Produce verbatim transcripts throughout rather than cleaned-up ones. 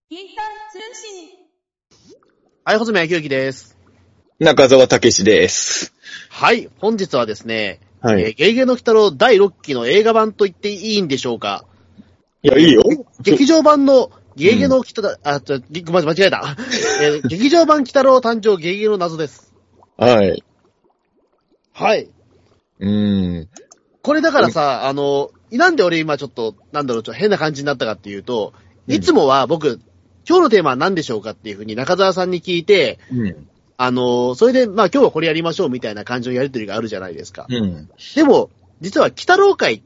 ピータン通信。 はい、細見明之です。 中澤武史です。 はい、本日はですね、 はい。 えー、ゲゲゲの鬼太郎だいろっきの映画版と言っていいんでしょうか。 いや、いいよ。 劇場版のゲゲゲの鬼太郎、うん、あ、ちょ、間違えた。えー、劇場版鬼太郎誕生ゲゲゲの謎です。 はい。 はい。 うーん。 これだからさ、あの、なんで俺今ちょっと、なんだろう、ちょっと変な感じになったかっていうと、いつもは僕、うん、今日のテーマは何でしょうかっていうふうに中澤さんに聞いて、うん、あの、それで、まあ今日はこれやりましょうみたいな感じのやりとりがあるじゃないですか。うん、でも、実は鬼太郎会って、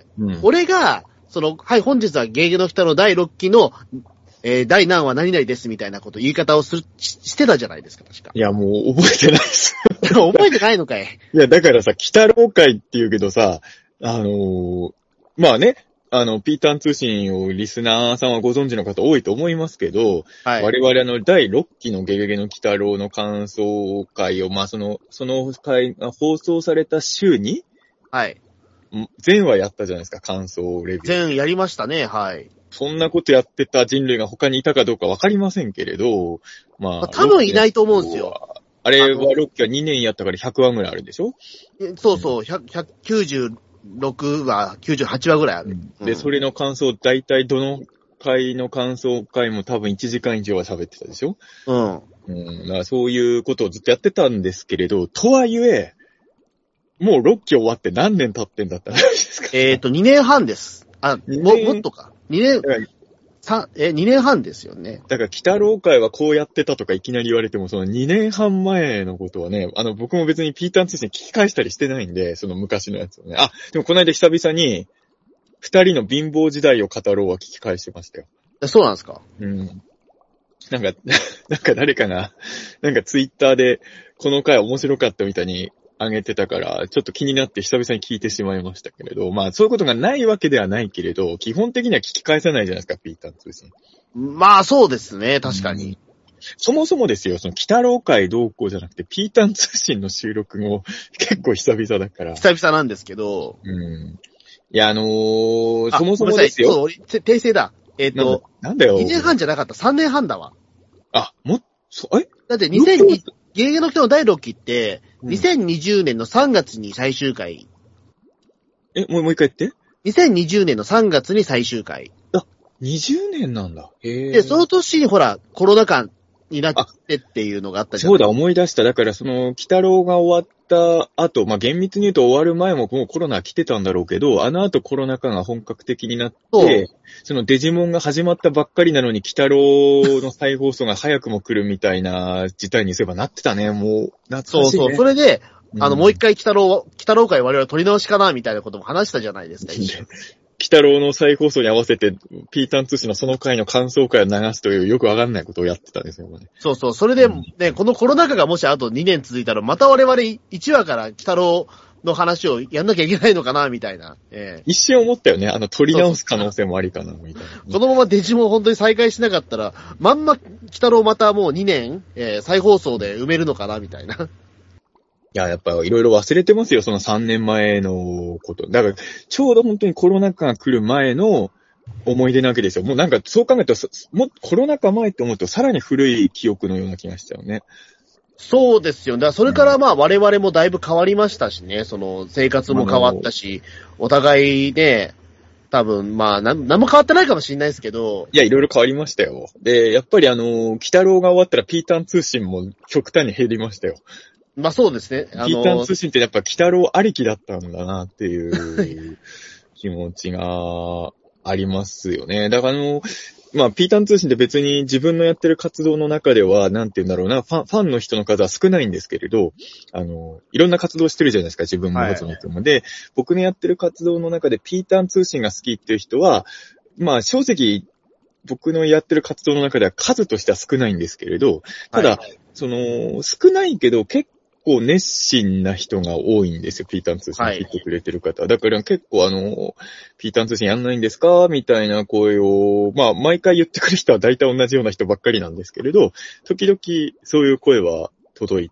うん、俺が、その、はい、本日はゲゲゲの鬼太郎だいろっきの、えー、第何話何々ですみたいなこと言い方をする、し, してたじゃないですか、確か。 いや、もう覚えてないです。 覚えてないのかい。 いや、だからさ、鬼太郎会って言うけどさ、あのー、まあね、あの、ピータン通信をリスナーさんはご存知の方多いと思いますけど、はい、我々あの、だいろっきのゲゲゲの鬼太郎の感想会を、まあその、その回が放送された週に、 はい。 全話やったじゃないですか、感想レビュー。 全やりましたね、はい。 そんなことやってた人類が他にいたかどうかわかりませんけれど、まあ。まあ、 多分いないと思うんですよ。 あれはろっきはにねんやったからひゃくわぐらいあるでしょ？ そうそう、ひゃくきゅうじゅうろくわ、きゅうじゅうはちわぐらいある。 うん、で、それの感想、だいたいどの回の感想回も多分いちじかん以上は喋ってたでしょ？うん。うん。だからそういうことをずっとやってたんですけれど、とはいえ、もうろっき終わって何年経ってんだったらですか？ えっと、にねんはんです。あ、も、もっとか。にねん、さ、え、にねんはんですよね。 だから、鬼太郎会はこうやってたとかいきなり言われても、そのにねんはん前のことはね、あの、僕も別にピータン通信聞き返したりしてないんで、その昔のやつをね。あ、でもこの間久々に、二人の貧乏時代を語ろうは聞き返してましたよ。 そうなんですか？ うん。なんか、なんか誰かが、なんかツイッターで、この回面白かったみたいに上げてたから、ちょっと気になって久々に聞いてしまいましたけれど、まあそういうことがないわけではないけれど、基本的には聞き返さないじゃないですか、ピータン通信。 まあそうですね、確かに。うん、 そもそもですよ、その鬼太郎会同行じゃなくて、ピータン通信の収録も結構久々だから。 久々なんですけど。 うん。いや、あのー、そもそもですよ。 そう、訂正だ。えっ、ー、とな、なんだよ。 にねんはんじゃなかった、さんねんはんだわ。 あ、も、そ、えだってにせんにじゅう、ゲゲゲの鬼太郎だいろっきって、にせんにじゅうねんのさんがつに最終回。 え、もう、もう一回言って。 にせんにじゅうねんのさんがつに最終回。 あ、にじゅうねんなんだ。へー。 で、その年にほら、コロナ禍になってっていうのがあったじゃん。 そうだ、思い出した。だから、その、鬼太郎が終わった後、まあ、厳密に言うと終わる前ももうコロナ来てたんだろうけど、あの後コロナ禍が本格的になって、そのデジモンが始まったばっかりなのに、鬼太郎の再放送が早くも来るみたいな事態にすればなってたね、もう。懐かしいね。 そうそう。それで、あの、うん、もう一回鬼太郎、鬼太郎会我々取り直しかなみたいなことも話したじゃないですか、一緒。 鬼太郎の再放送に合わせて、ピータン通信のその回の感想会を流すというよくわかんないことをやってたんですよね。 そうそう。それでね、うん、このコロナ禍がもしあとにねん続いたら、また我々いちわから鬼太郎の話をやんなきゃいけないのかな、みたいな。えー、 一瞬思ったよね。あの、取り直す可能性もありかな、みたいな。 このままデジモン本当に再開しなかったら、まんま鬼太郎またもうにねん、えー、再放送で埋めるのかな、みたいな。 いや、やっぱいろいろ忘れてますよ、そのさんねんまえのこと。だから、ちょうど本当にコロナ禍が来る前の思い出なわけですよ。もうなんか、そう考えると、もうコロナ禍前って思うと、さらに古い記憶のような気がしちゃうね。 そうですよ。だからそれからまあ我々もだいぶ変わりましたしね、その生活も変わったし、お互いね、多分まあ何も変わってないかもしれないですけど。 いや、いろいろ変わりましたよ。で、やっぱりあの、鬼太郎が終わったらピータン通信も極端に減りましたよ。 まあそうですね。 あのー、ピータン通信ってやっぱ鬼太郎ありきだったんだなっていう気持ちがありますよね。だからあの、まあピータン通信って別に自分のやってる活動の中では、なんて言うんだろうな、ファン、ファンの人の数は少ないんですけれど、あの、いろんな活動してるじゃないですか、自分もご存知も。で、僕のやってる活動の中でピータン通信が好きっていう人は、まあ正直、僕のやってる活動の中では数としては少ないんですけれど、ただ、はい、その、少ないけど結構結構熱心な人が多いんですよ、ピータン通信聞いてくれてる方。はい、だから結構あの、ピータン通信やんないんですかみたいな声を、まあ毎回言ってくる人は大体同じような人ばっかりなんですけれど、時々そういう声は届いて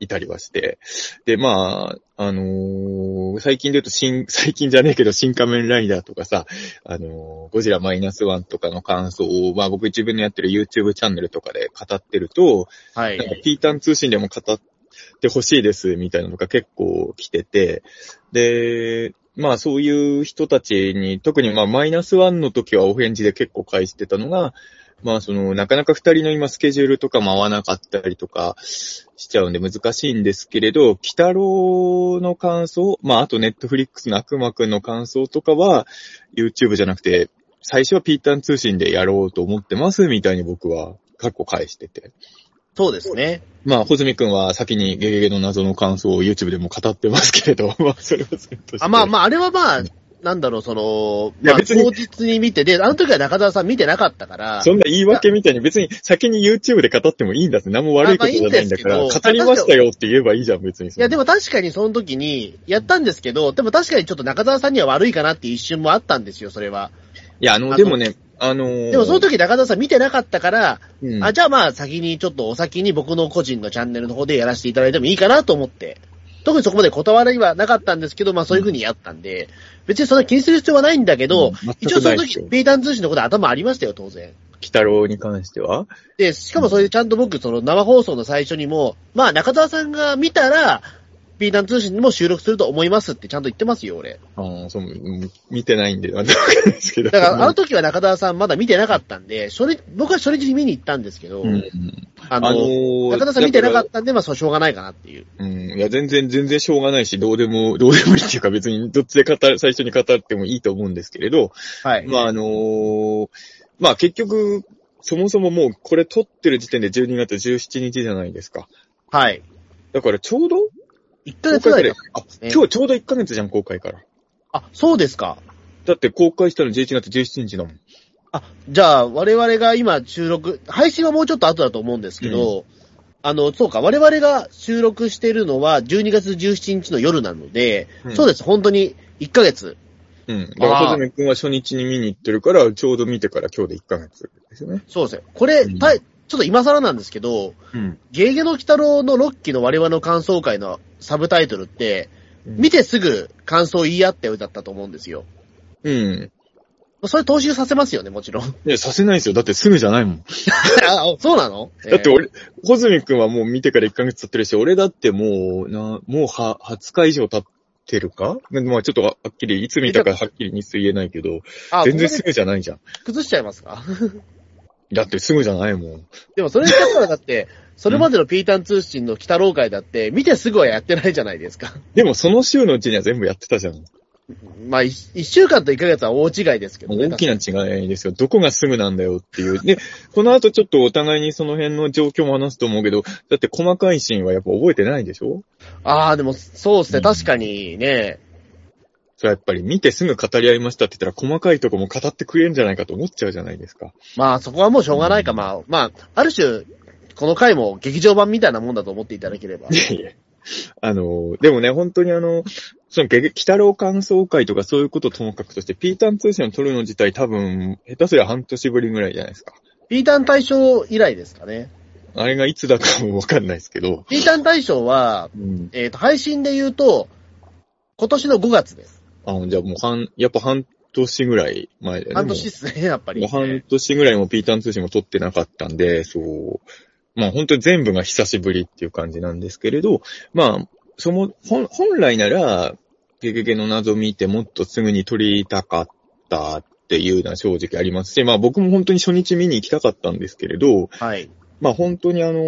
いたりはして。で、まあ、あのー、最近で言うと新、最近じゃねえけど、新仮面ライダーとかさ、あのー、ゴジラマイナスワンとかの感想を、まあ僕自分のやってる YouTube チャンネルとかで語ってると、 はい。 なんかピータン通信でも語ってほしいですみたいなのが結構来てて、で、まあそういう人たちに、特にまあマイナスワンの時はお返事で結構返してたのが、まあその、なかなか二人の今スケジュールとかも合わなかったりとかしちゃうんで難しいんですけれど、鬼太郎の感想、まああとネットフリックスの悪魔くんの感想とかは YouTube じゃなくて、最初はピータン通信でやろうと思ってますみたいに僕は過去返してて。 そうですね。 まあ、ホズミくんは先にゲゲゲの謎の感想を YouTube でも語ってますけれど、まあそれはそれとして。 あ、まあまあ、あれはまあ、なんだろう、その、まあ、 いや別に当日に見て、で、あの時は中澤さん見てなかったから、 そんな言い訳みたいに別に先に YouTube で語ってもいいんだって、何も悪いことじゃないんだから、 あまあいいんですけど語りましたよって言えばいいじゃん、別に。 いや、でも確かにその時にやったんですけど、でも確かにちょっと中澤さんには悪いかなっていう一瞬もあったんですよ、それは。 いや、あの、でもね、あのー、 でもその時中澤さん見てなかったから、 うん、 あ、じゃあまあ先にちょっとお先に僕の個人のチャンネルの方でやらせていただいてもいいかなと思って、特にそこまで断りはなかったんですけど、まあそういう風にやったんで、別にそんな気にする必要はないんだけど、 うん、 一応その時、ペータン通信のことは頭ありましたよ、当然。 鬼太郎に関してはで、しかもそれでちゃんと僕、その生放送の最初にも、まあ中澤さんが見たら、ピータン通信にも収録すると思いますってちゃんと言ってますよ、俺。 ああ、そう、見てないんで、なんとわかんないですけど。 だから、あの時は中澤さんまだ見てなかったんで、初日、僕は初日に見に行ったんですけど、うん、あの、あのー、中澤さん見てなかったんで、まあそう、しょうがないかなっていう。 うん、いや、全然、全然しょうがないし、どうでも、どうでもいいっていうか別に、どっちで語る、最初に語ってもいいと思うんですけれど、 はい。 まあ、あのー、まあ結局、そもそももうこれ撮ってる時点でじゅうにがつじゅうしちにちじゃないですか。 はい。 だからちょうどいっかげつぐらいか、 あ、今日ちょうどいっかげつじゃん、公開から。 あ、そうですか。 だって公開したのじゅういちがつじゅうしちにちだもん。 あ、じゃあ、我々が今収録、配信はもうちょっと後だと思うんですけど、うん、あの、そうか、我々が収録してるのはじゅうにがつじゅうしちにちの夜なので、うん、そうです、本当にいっかげつ。 うん。だから、はじめくんは初日に見に行ってるから、ちょうど見てから今日でいっかげつですよね。 そうですね。これ、うん、たちょっと今更なんですけど、うん、ゲーゲの鬼太郎のろっきの我々の感想会のサブタイトルって、うん、見てすぐ感想言い合ったようだったと思うんですよ。 うん。 それ踏襲させますよね、もちろん。いや、させないですよ。だってすぐじゃないもん。 あ、そうなの？ だって俺、ホズミくんはもう見てからいっかげつ経ってるし、俺だってもう、な、もうは、はつか以上経ってるか？まあちょっとはっきり、いつ見たかはっきり日数言えないけど、全然すぐじゃないじゃん。 崩しちゃいますか？ だってすぐじゃないもん。 でもそれ言ったらだって、それまでのピータン通信の鬼太郎会だって、見てすぐはやってないじゃないですか。 でもその週のうちには全部やってたじゃん。 まあ、一週間と一ヶ月は大違いですけどね。 大きな違いですよ。どこがすぐなんだよっていう。で、この後ちょっとお互いにその辺の状況も話すと思うけど、だって細かいシーンはやっぱ覚えてないでしょ？ ああ、でもそうですね、うん。確かにね。 それやっぱり見てすぐ語り合いましたって言ったら細かいとこも語ってくれるんじゃないかと思っちゃうじゃないですか。 まあそこはもうしょうがないか。うん、まあ、まあ、ある種、この回も劇場版みたいなもんだと思っていただければ。 いやいや。あの、でもね、本当にあの、その、鬼太郎感想会とかそういうことともかくとして、ピータン通信を撮るの自体多分、下手すりゃ半年ぶりぐらいじゃないですか。 ピータン大賞以来ですかね。 あれがいつだかもわかんないですけど。 ピータン大賞は、うん、えっと、配信で言うと、今年のごがつです。 あ、じゃあもう半、やっぱ半年ぐらい前だよね。 半年っすね、やっぱり、ね。 半年ぐらいもピータン通信も撮ってなかったんで、そう。まあ本当に全部が久しぶりっていう感じなんですけれど、まあ、その、本、本来なら、ゲゲゲの謎を見てもっとすぐに撮りたかったっていうのは正直ありますし、まあ僕も本当に初日見に行きたかったんですけれど、 はい。 まあ本当にあの、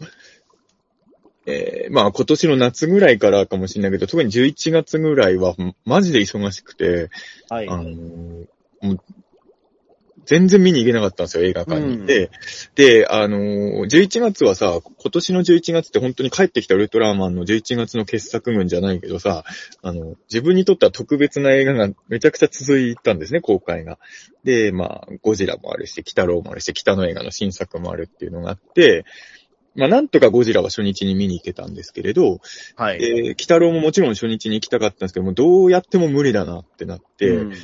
えー、まあ今年の夏ぐらいからかもしれないけど、特にじゅういちがつぐらいはマジで忙しくて、 はい。 あの、もう全然見に行けなかったんですよ、映画館に。うん、で、で、あのー、じゅういちがつはさ、今年のじゅういちがつって本当に帰ってきたウルトラマンのじゅういちがつの傑作群じゃないけどさ、あの、自分にとっては特別な映画がめちゃくちゃ続いたんですね、公開が。で、まあ、ゴジラもあるし、鬼太郎もあるし、北の映画の新作もあるっていうのがあって、まあ、なんとかゴジラは初日に見に行けたんですけれど、 はい。 で、鬼太郎ももちろん初日に行きたかったんですけども、どうやっても無理だなってなって、うん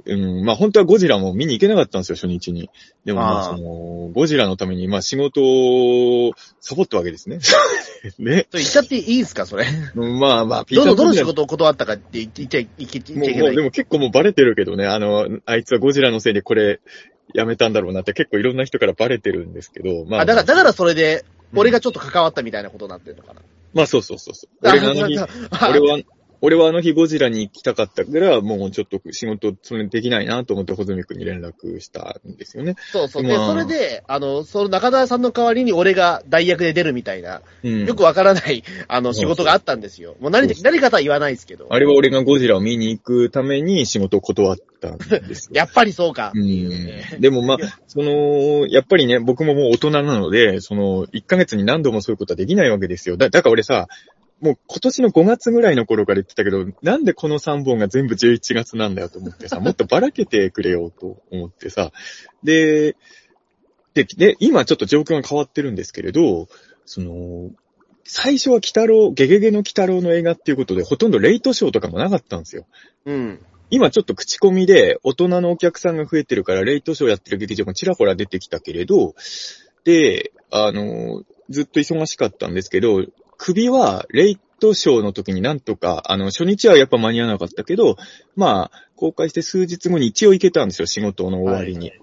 うん、まあ本当はゴジラも見に行けなかったんですよ、初日に。でもまあ、その、ゴジラのために、まあ仕事をサボったわけですね。ね。 それ言っちゃっていいですか、それ。 まあまあ、 ピーターどの、どの仕事を断ったかって言っちゃいけない。 もう、もうでも結構もうバレてるけどね、あの、あいつはゴジラのせいでこれ、やめたんだろうなって結構いろんな人からバレてるんですけど、まあ。 あ、だから、だからそれで、俺がちょっと関わったみたいなことになってるのかな。 まあそうそうそうそう。俺があの日、俺は、俺はあの日ゴジラに行きたかったから、もうちょっと仕事、それできないなと思って、穂積君に連絡したんですよね。 そうそう。で、それで、あの、その中澤さんの代わりに俺が代役で出るみたいな、うん、よくわからない、あの、仕事があったんですよ。もう何で、何かとは言わないですけど。 あれは俺がゴジラを見に行くために仕事を断ったんですよ。 やっぱりそうか。 うん。でもまあ、その、やっぱりね、僕ももう大人なので、その、いっかげつに何度もそういうことはできないわけですよ。だ、だから俺さ、もう今年のごがつぐらいの頃から言ってたけど、なんでこのさんぼんが全部じゅういちがつなんだよと思ってさ、もっとばらけてくれよと思ってさ。で、で、で、今ちょっと状況が変わってるんですけれど、その、最初は鬼太郎、ゲゲゲの鬼太郎の映画っていうことで、ほとんどレイトショーとかもなかったんですよ。 うん。 今ちょっと口コミで大人のお客さんが増えてるからレイトショーやってる劇場がちらほら出てきたけれど、で、あの、ずっと忙しかったんですけど、首はレイトショーの時になんとか、あの、初日はやっぱ間に合わなかったけど、まあ、公開して数日後に一応行けたんですよ、仕事の終わりに。はい、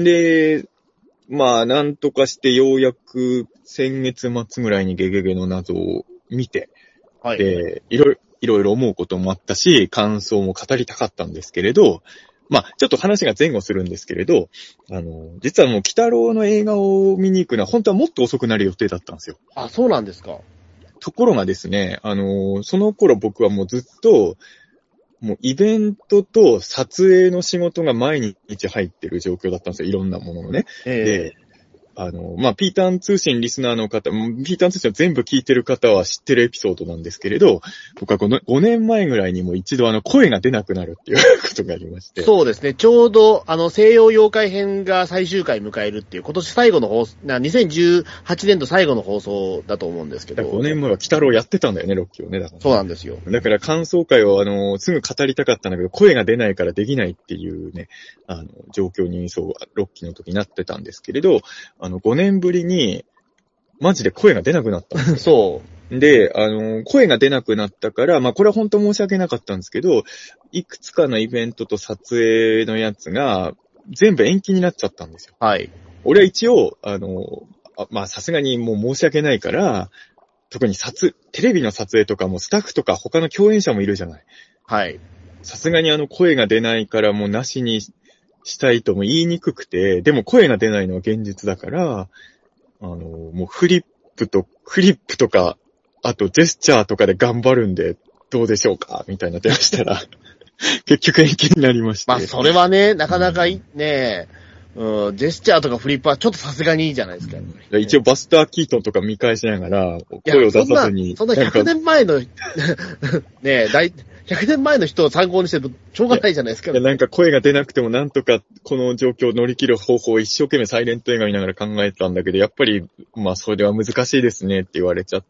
で、まあ、なんとかしてようやく先月末ぐらいにゲゲゲの謎を見て、はい、で、いろいろ、いろいろ思うこともあったし、感想も語りたかったんですけれど、まあ、ちょっと話が前後するんですけれど、あの、実はもう、鬼太郎の映画を見に行くのは本当はもっと遅くなる予定だったんですよ。 あ、そうなんですか。 ところがですね、あの、その頃僕はもうずっと、もうイベントと撮影の仕事が毎日入ってる状況だったんですよ。いろんなもののね。えー、で、あの、まあ、ピーターン通信リスナーの方、ピーターン通信を全部聞いてる方は知ってるエピソードなんですけれど、僕はこのごねんまえぐらいにも一度あの声が出なくなるっていうことがありまして。 そうですね。ちょうどあの西洋妖怪編が最終回迎えるっていう今年最後の放送、にせんじゅうはちねんど最後の放送だと思うんですけど。 ごねんまえは鬼太郎やってたんだよね、ロッキーをね。だからそうなんですよ。 だから感想会をあの、すぐ語りたかったんだけど、声が出ないからできないっていうね、あの、状況にそう、ロッキーの時になってたんですけれど、あの、ごねんぶりに、マジで声が出なくなったんですよ。 そう。 で、あの、声が出なくなったから、まあ、これは本当申し訳なかったんですけど、いくつかのイベントと撮影のやつが、全部延期になっちゃったんですよ。 はい。 俺は一応、あの、あまあ、さすがにもう申し訳ないから、特に撮、テレビの撮影とかもスタッフとか他の共演者もいるじゃない。 はい。 さすがにあの声が出ないからもうなしにしたいとも言いにくくて、でも声が出ないのは現実だから、あの、もうフリップと、フリップとか、あとジェスチャーとかで頑張るんでどうでしょうかみたいな電話したら、結局延期になりました。 まあそれはね、なかなかいい、ねうん、ジェスチャーとかフリップはちょっとさすがにいいじゃないですか。 うん、一応バスター・キートンとか見返しながら、声を出さずに。 そんな、そんなひゃくねんまえの、ねえ、大、ひゃくねんまえの人を参考にしてもしょうがないじゃないですか。 いや、なんか声が出なくてもなんとかこの状況を乗り切る方法を一生懸命サイレント映画見ながら考えたんだけど、やっぱり、まあそれは難しいですねって言われちゃって、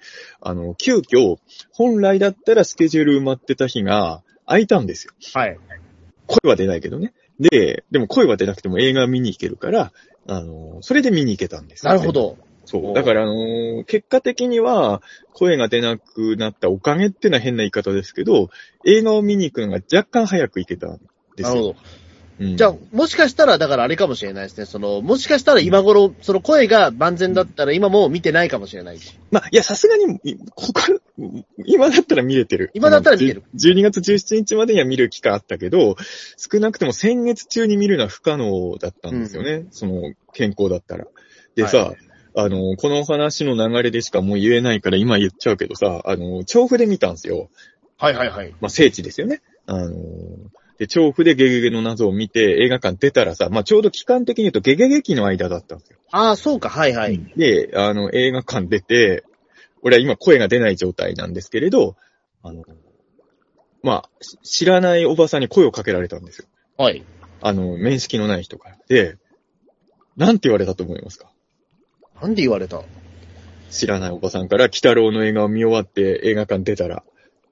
あの、急遽、本来だったらスケジュール埋まってた日が空いたんですよ。 はい。 声は出ないけどね。で、でも声は出なくても映画見に行けるから、あの、それで見に行けたんです、 ね。なるほど。 そう。だから、あのー、結果的には、声が出なくなったおかげってのは変な言い方ですけど、映画を見に行くのが若干早く行けたんですよ。 なるほど。うん、じゃあ、もしかしたら、だからあれかもしれないですね。その、もしかしたら今頃、その声が万全だったら今も見てないかもしれない。 まあ、いや、さすがに、ここ、今だったら見れてる。 今だったら見れる。 じゅうにがつじゅうしちにちまでには見る期間あったけど、少なくとも先月中に見るのは不可能だったんですよね。うん、その、健康だったら。でさ、はい、あの、この話の流れでしかもう言えないから今言っちゃうけどさ、あの、調布で見たんですよ。 はいはいはい。 まあ、聖地ですよね。あの、で、調布でゲゲゲの謎を見て映画館出たらさ、まあ、ちょうど期間的に言うとゲゲゲ期の間だったんですよ。 ああ、そうか、はいはい。 で、あの、映画館出て、俺は今声が出ない状態なんですけれど、あの、まあ、知らないおばさんに声をかけられたんですよ。 はい。 あの、面識のない人から。で、なんて言われたと思いますか？ なんで言われた？ 知らないおばさんから、鬼太郎の映画を見終わって映画館出たら、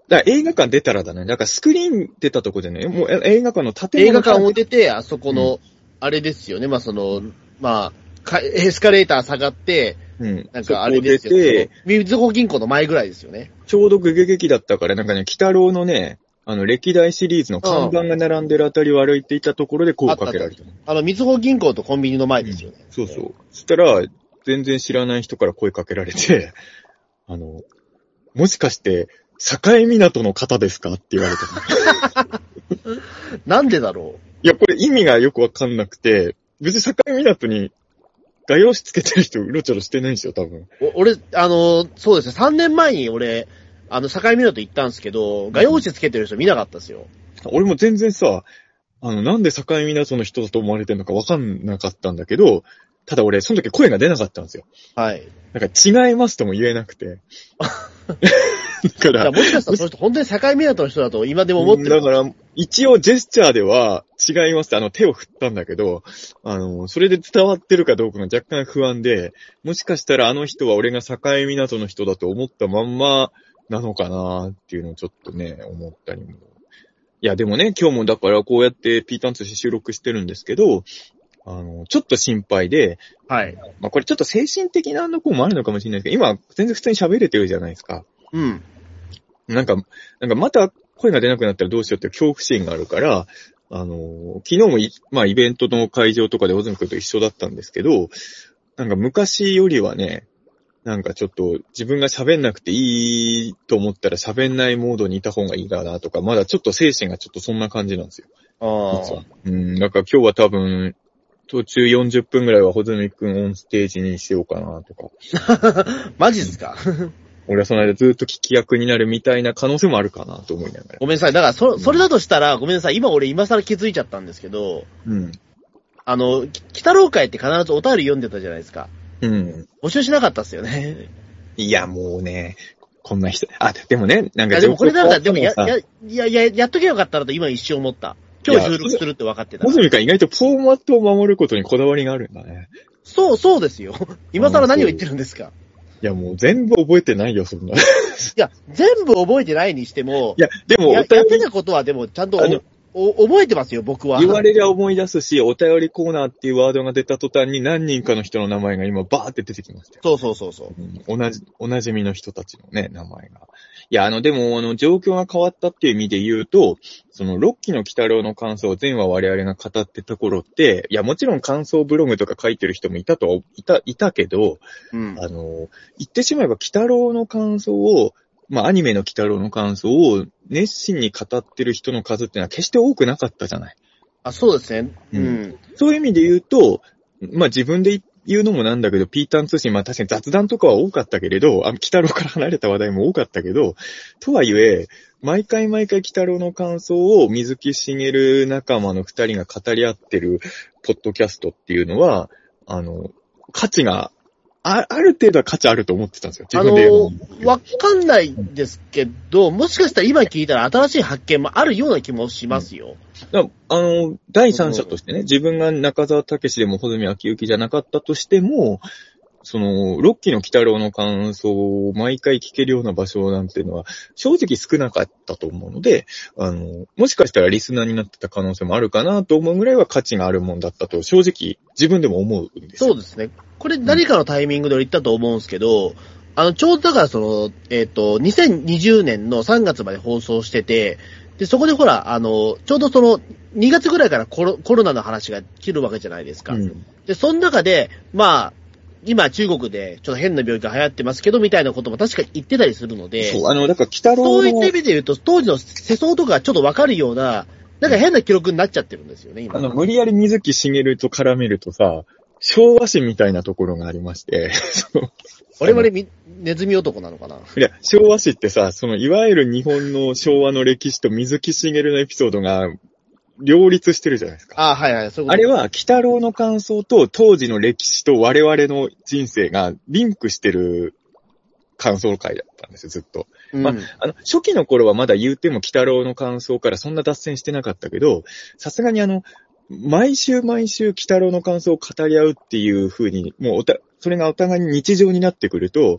だから映画館出たらだね。だからスクリーン出たとこでね、もう映画館の建物。 映画館を出て、あそこの、うん、あれですよね。まあその、まあ、エスカレーター下がって、うん。なんかあれですよね。みずほ銀行の前ぐらいですよね。 ちょうどグゲ劇だったから、なんかね、鬼太郎のね、あの、歴代シリーズの看板が並んでるあたりを歩いていたところで声をかけられた。 あの、みずほ銀行とコンビニの前ですよね。 うん、そうそう。そしたら、全然知らない人から声かけられて、あの、もしかして、境港の方ですかって言われた。 なんでだろう。いや、これ意味がよくわかんなくて、別に境港に画用紙つけてる人うろちょろしてないんですよ、多分。 俺、あの、そうですね、さんねんまえに俺、あの、境港行ったんですけど、画用紙つけてる人見なかったですよ。 俺も全然さ、あの、なんで境港の人だと思われてるのかわかんなかったんだけど、ただ俺、その時声が出なかったんですよ。 はい。 なんか違いますとも言えなくて。 だから。もしかしたらその人本当に境港の人だと今でも思ってる。 だから、一応ジェスチャーでは違いますってあの手を振ったんだけど、あの、それで伝わってるかどうかが若干不安で、もしかしたらあの人は俺が境港の人だと思ったまんまなのかなっていうのをちょっとね、思ったりも。いや、でもね、今日もだからこうやってピータン通信収録してるんですけど、あの、ちょっと心配で、 はい。 まあこれちょっと精神的なのもあるのかもしれないですけど、今全然普通に喋れてるじゃないですか。 うん。 なんか、なんかまた声が出なくなったらどうしようっていう恐怖心があるから、あの、昨日もい、まあイベントの会場とかで小泉君と一緒だったんですけど、なんか昔よりはね、なんかちょっと自分が喋んなくていいと思ったら喋んないモードにいた方がいいかなとか、まだちょっと精神がちょっとそんな感じなんですよ。 ああ。 うん、だから今日は多分、途中よんじゅっぷんぐらいは穂積くんオンステージにしようかなとか。 マジっすか俺はその間ずっと聞き役になるみたいな可能性もあるかなと思いながら。 ごめんなさい。だからそ、それだとしたら、ごめんなさい。今俺今更気づいちゃったんですけど、 うん。 あの、北郎会って必ずお便り読んでたじゃないですか。 うん。 募集しなかったっすよね。 いや、もうね、こんな人、あ、でもね、なんか、 いや、でもこれだったら、でもや、や、いや、や、やっとけばよかったなと今一瞬思った。今日収録するって分かってた。 穂積君意外とフォーマットを守ることにこだわりがあるんだね。 そう、そうですよ。今更何を言ってるんですか。 いや、もう全部覚えてないよ、そんな。いや、全部覚えてないにしても、 いや、でも、 や、やってたことはでも、ちゃんとお、お、覚えてますよ、僕は。 言われりゃ思い出すし、お便りコーナーっていうワードが出た途端に何人かの人の名前が今バーって出てきましたよ。 そうそうそうそう、 うん。同じ、おなじみの人たちのね、名前が。いや、あの、でも、あの、状況が変わったっていう意味で言うと、その、ろっきの鬼太郎の感想を前話我々が語ってた頃って、いや、もちろん感想ブログとか書いてる人もいたと、いた、いたけど、うん、あの、言ってしまえば鬼太郎の感想を、まあ、アニメの鬼太郎の感想を熱心に語ってる人の数っていうのは決して多くなかったじゃない。 あ、そうですね。うん。うん、 そういう意味で言うと、まあ、自分で言うのもなんだけど、ピータン通信、まあ、確かに雑談とかは多かったけれど、あ、鬼太郎から離れた話題も多かったけど、とはいえ、毎回毎回鬼太郎の感想を水木しげる仲間の二人が語り合ってるポッドキャストっていうのは、あの、価値があ, ある程度は価値あると思ってたんですよ。自分で。あのー、わかんないですけど、もしかしたら今聞いたら新しい発見もあるような気もしますよ。 うん、あの、第三者としてね、自分が中澤武史でも穂積昭之じゃなかったとしても、その、ろっきの鬼太郎の感想を毎回聞けるような場所なんていうのは、正直少なかったと思うので、あの、もしかしたらリスナーになってた可能性もあるかなと思うぐらいは価値があるもんだったと、正直自分でも思うんですよ。 そうですね。これ何かのタイミングで言ったと思うんですけど、うん、あの、ちょうどだからその、えっと、にせんにじゅうねんのさんがつまで放送してて、で、そこでほら、あの、ちょうどその、にがつぐらいからコロ、コロナの話が来るわけじゃないですか。うん、で、その中で、まあ、今中国でちょっと変な病気が流行ってますけど、みたいなことも確か言ってたりするので、 そう、あの、だから北郎のそういった意味で言うと、当時の世相とかちょっとわかるような、なんか変な記録になっちゃってるんですよね、今。 あの、無理やり水木しげると絡めるとさ、昭和史みたいなところがありまして、 我々み、ネズミ男なのかな。 いや、昭和史ってさ、その、いわゆる日本の昭和の歴史と水木しげるのエピソードが、両立してるじゃないですか。 ああ、はいはい。そういうこと。 あれは、鬼太郎の感想と当時の歴史と我々の人生がリンクしてる感想会だったんですよ、ずっと。うん、まあ、あの、初期の頃はまだ言うても鬼太郎の感想からそんな脱線してなかったけど、さすがにあの、毎週毎週鬼太郎の感想を語り合うっていう風に、もうおた、それがお互いに日常になってくると、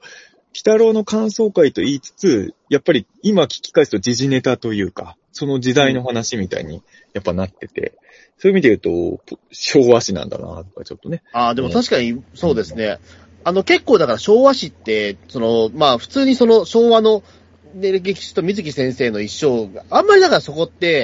北郎の感想会と言いつつ、やっぱり今聞き返すと時事ネタというか、その時代の話みたいにやっぱなってて、そういう意味で言うと、昭和史なんだな、とかちょっとね。 ああ、でも確かにそうですね。あの結構だから昭和史って、その、まあ普通にその昭和の歴史と水木先生の一生が、あんまりだからそこって、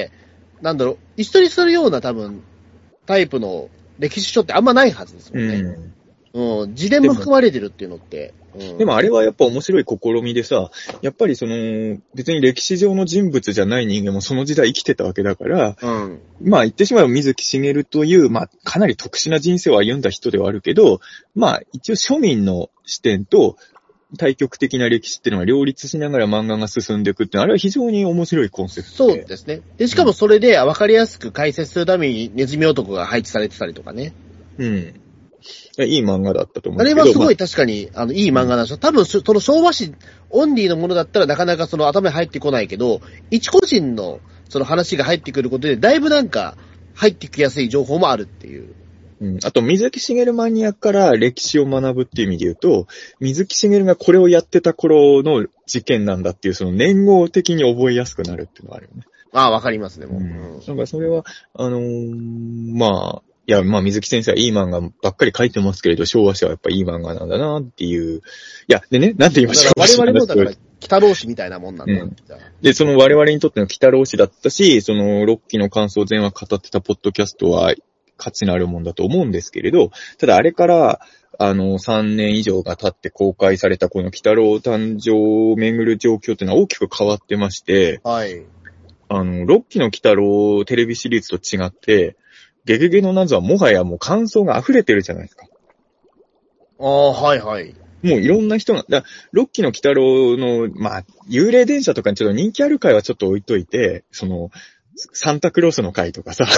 なんだろう、一緒にするような多分、タイプの歴史書ってあんまないはずですもんね。うん。うん、自伝も含まれてるっていうのって。うん、 でもあれはやっぱ面白い試みでさ、やっぱりその、別に歴史上の人物じゃない人間もその時代生きてたわけだから、 うん、 まあ言ってしまえば水木しげるという、まあかなり特殊な人生を歩んだ人ではあるけど、まあ一応庶民の視点と対極的な歴史っていうのが両立しながら漫画が進んでいくっていうのは、あれは非常に面白いコンセプトで。そうですね。で、しかもそれで分かりやすく解説するためにネズミ男が配置されてたりとかね。 うん。いい漫画だったと思うんですけど。あれはすごい確かに、まあ、あの、いい漫画なんですよ。多分、その昭和史オンリーのものだったらなかなかその頭に入ってこないけど、一個人のその話が入ってくることで、だいぶなんか入ってきやすい情報もあるっていう。 うん。あと、水木しげるマニアから歴史を学ぶっていう意味で言うと、水木しげるがこれをやってた頃の事件なんだっていう、その年号的に覚えやすくなるっていうのがあるよね。 ああ、わかりますね、もう。うん。 なんかそれは、あのー、まあ、いや、まあ、水木先生はいい漫画ばっかり書いてますけれど、昭和史はやっぱいい漫画なんだなっていう。いや、でね、なんて言いました我々もだから、北郎史みたいなもんなんだ、うん。 で、その我々にとっての北郎史だったし、そのろっきの感想前話語ってたポッドキャストは価値のあるもんだと思うんですけれど、ただあれから、あの、さんねん以上が経って公開されたこの北郎誕生をめぐる状況っていうのは大きく変わってまして、 はい。 あの、ろっきの北郎テレビシリーズと違って、ゲゲゲの謎はもはやもう感想が溢れてるじゃないですか。 ああ、はいはい。 もういろんな人が、だろっきの北郎の、まあ、幽霊電車とかにちょっと人気ある回はちょっと置いといて、その、サンタクロースの回とかさ。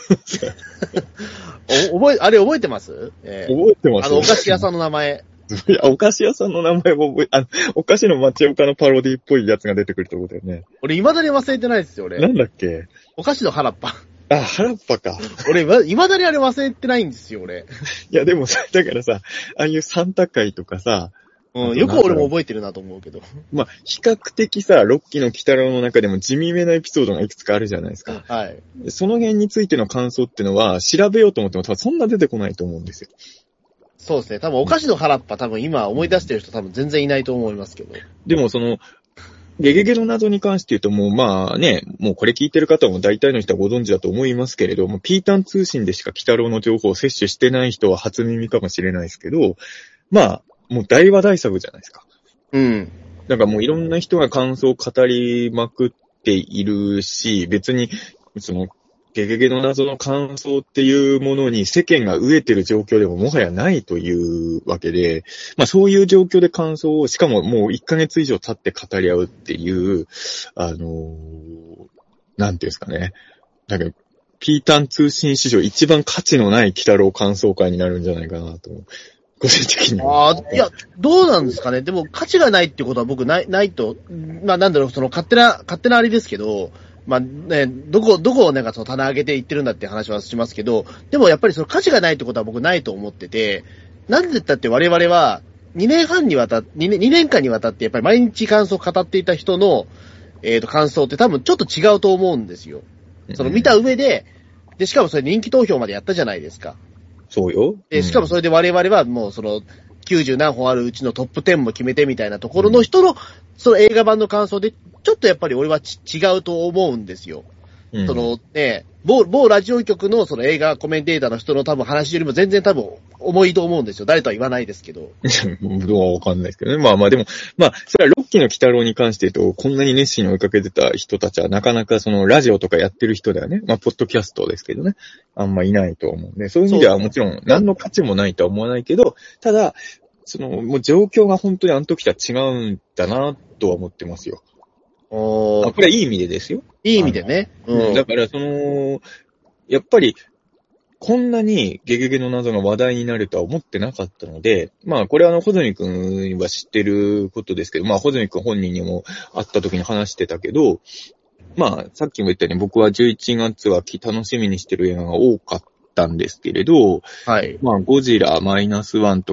お覚え、あれ覚えてます、えー、覚えてます。 あの、お菓子屋さんの名前。 いや、お菓子屋さんの名前も覚え、あの、お菓子の町岡のパロディっぽいやつが出てくるとこだよね。 俺、未だに忘れてないですよ、俺。 なんだっけ？ お菓子の原っぱ。 あ、原っぱか。 俺、未だにあれ忘れてないんですよ、俺。 いや、でもさ、だからさ、ああいうサンタ会とかさ、 うん、よく俺も覚えてるなと思うけど。 まあ、比較的さ、ろっきの鬼太郎の中でも地味めなエピソードがいくつかあるじゃないですか。 はい。 その辺についての感想ってのは、調べようと思っても多分そんな出てこないと思うんですよ。 そうですね。多分お菓子の原っぱ多分今思い出してる人多分全然いないと思いますけど。 でもその、ゲゲゲの謎に関して言うともうまあね、もうこれ聞いてる方も大体の人はご存知だと思いますけれども、ピータン通信でしか鬼太郎の情報を摂取してない人は初耳かもしれないですけど、まあ、もう大話題作じゃないですか。 うん。 だからもういろんな人が感想を語りまくっているし、別に、その、ゲゲゲの謎の感想っていうものに世間が飢えてる状況でももはやないというわけで、まあそういう状況で感想を、しかももういっかげつ以上経って語り合うっていう、あのー、なんていうんですかね。だけど、ピータン通信史上一番価値のない鬼太郎感想会になるんじゃないかなと。個人的には。ああ、いや、どうなんですかね。でも価値がないってことは僕ない、ないと、まあなんだろう、その勝手な、勝手なあれですけど、まあね、どこ、どこをなんかその棚上げていってるんだって話はしますけど、でもやっぱりその価値がないってことは僕ないと思ってて、なんで言ったって我々はにねんはんにわたって、にねん、にねんかんにわたってやっぱり毎日感想を語っていた人の、えっと、感想って多分ちょっと違うと思うんですよ。その見た上で、で、しかもそれ人気投票までやったじゃないですか。 そうよ。 で、しかもそれで我々はもうそのきゅうじゅうなんほんあるうちのトップじゅうも決めてみたいなところの人の、その映画版の感想で、ちょっとやっぱり俺はち違うと思うんですよ。うん、そのね、某、某ラジオ局のその映画コメンテーターの人の多分話よりも全然多分重いと思うんですよ。誰とは言わないですけど。 どうはわかんないですけどね。まあまあでも、まあ、それはロッキーの鬼太郎に関して言うと、こんなに熱心に追いかけてた人たちはなかなかそのラジオとかやってる人ではね、まあ、ポッドキャストですけどね、あんまいないと思うんで、そういう意味ではもちろん何の価値もないとは思わないけど、ただ、その、もう状況が本当にあの時とは違うんだなとは思ってますよ。 おこれはいい意味でですよ。 いい意味でね。 うん、だからその、やっぱり、こんなにゲゲゲの謎が話題になるとは思ってなかったので、まあこれはあの、ホズミ君は知ってることですけど、まあホズミ君本人にも会った時に話してたけど、まあさっきも言ったように僕はじゅういちがつは楽しみにしてる映画が多かったんですけれど、 はい。 まあゴジラマイナスワンとか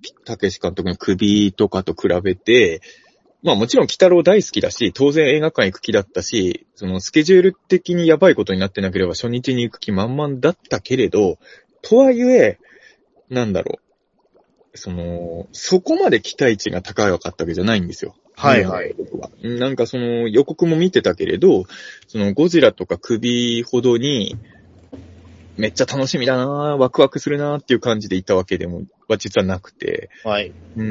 たけし監督の首とかと比べて、まあもちろん鬼太郎大好きだし、当然映画館行く気だったし、そのスケジュール的にやばいことになってなければ初日に行く気満々だったけれど、とはいえ、なんだろう、その、そこまで期待値が高かったわけじゃないんですよ。 はいはい。 なんかその予告も見てたけれど、そのゴジラとか首ほどに、めっちゃ楽しみだなぁ、ワクワクするなぁっていう感じでいたわけでも、は実はなくて。 はい。 うん。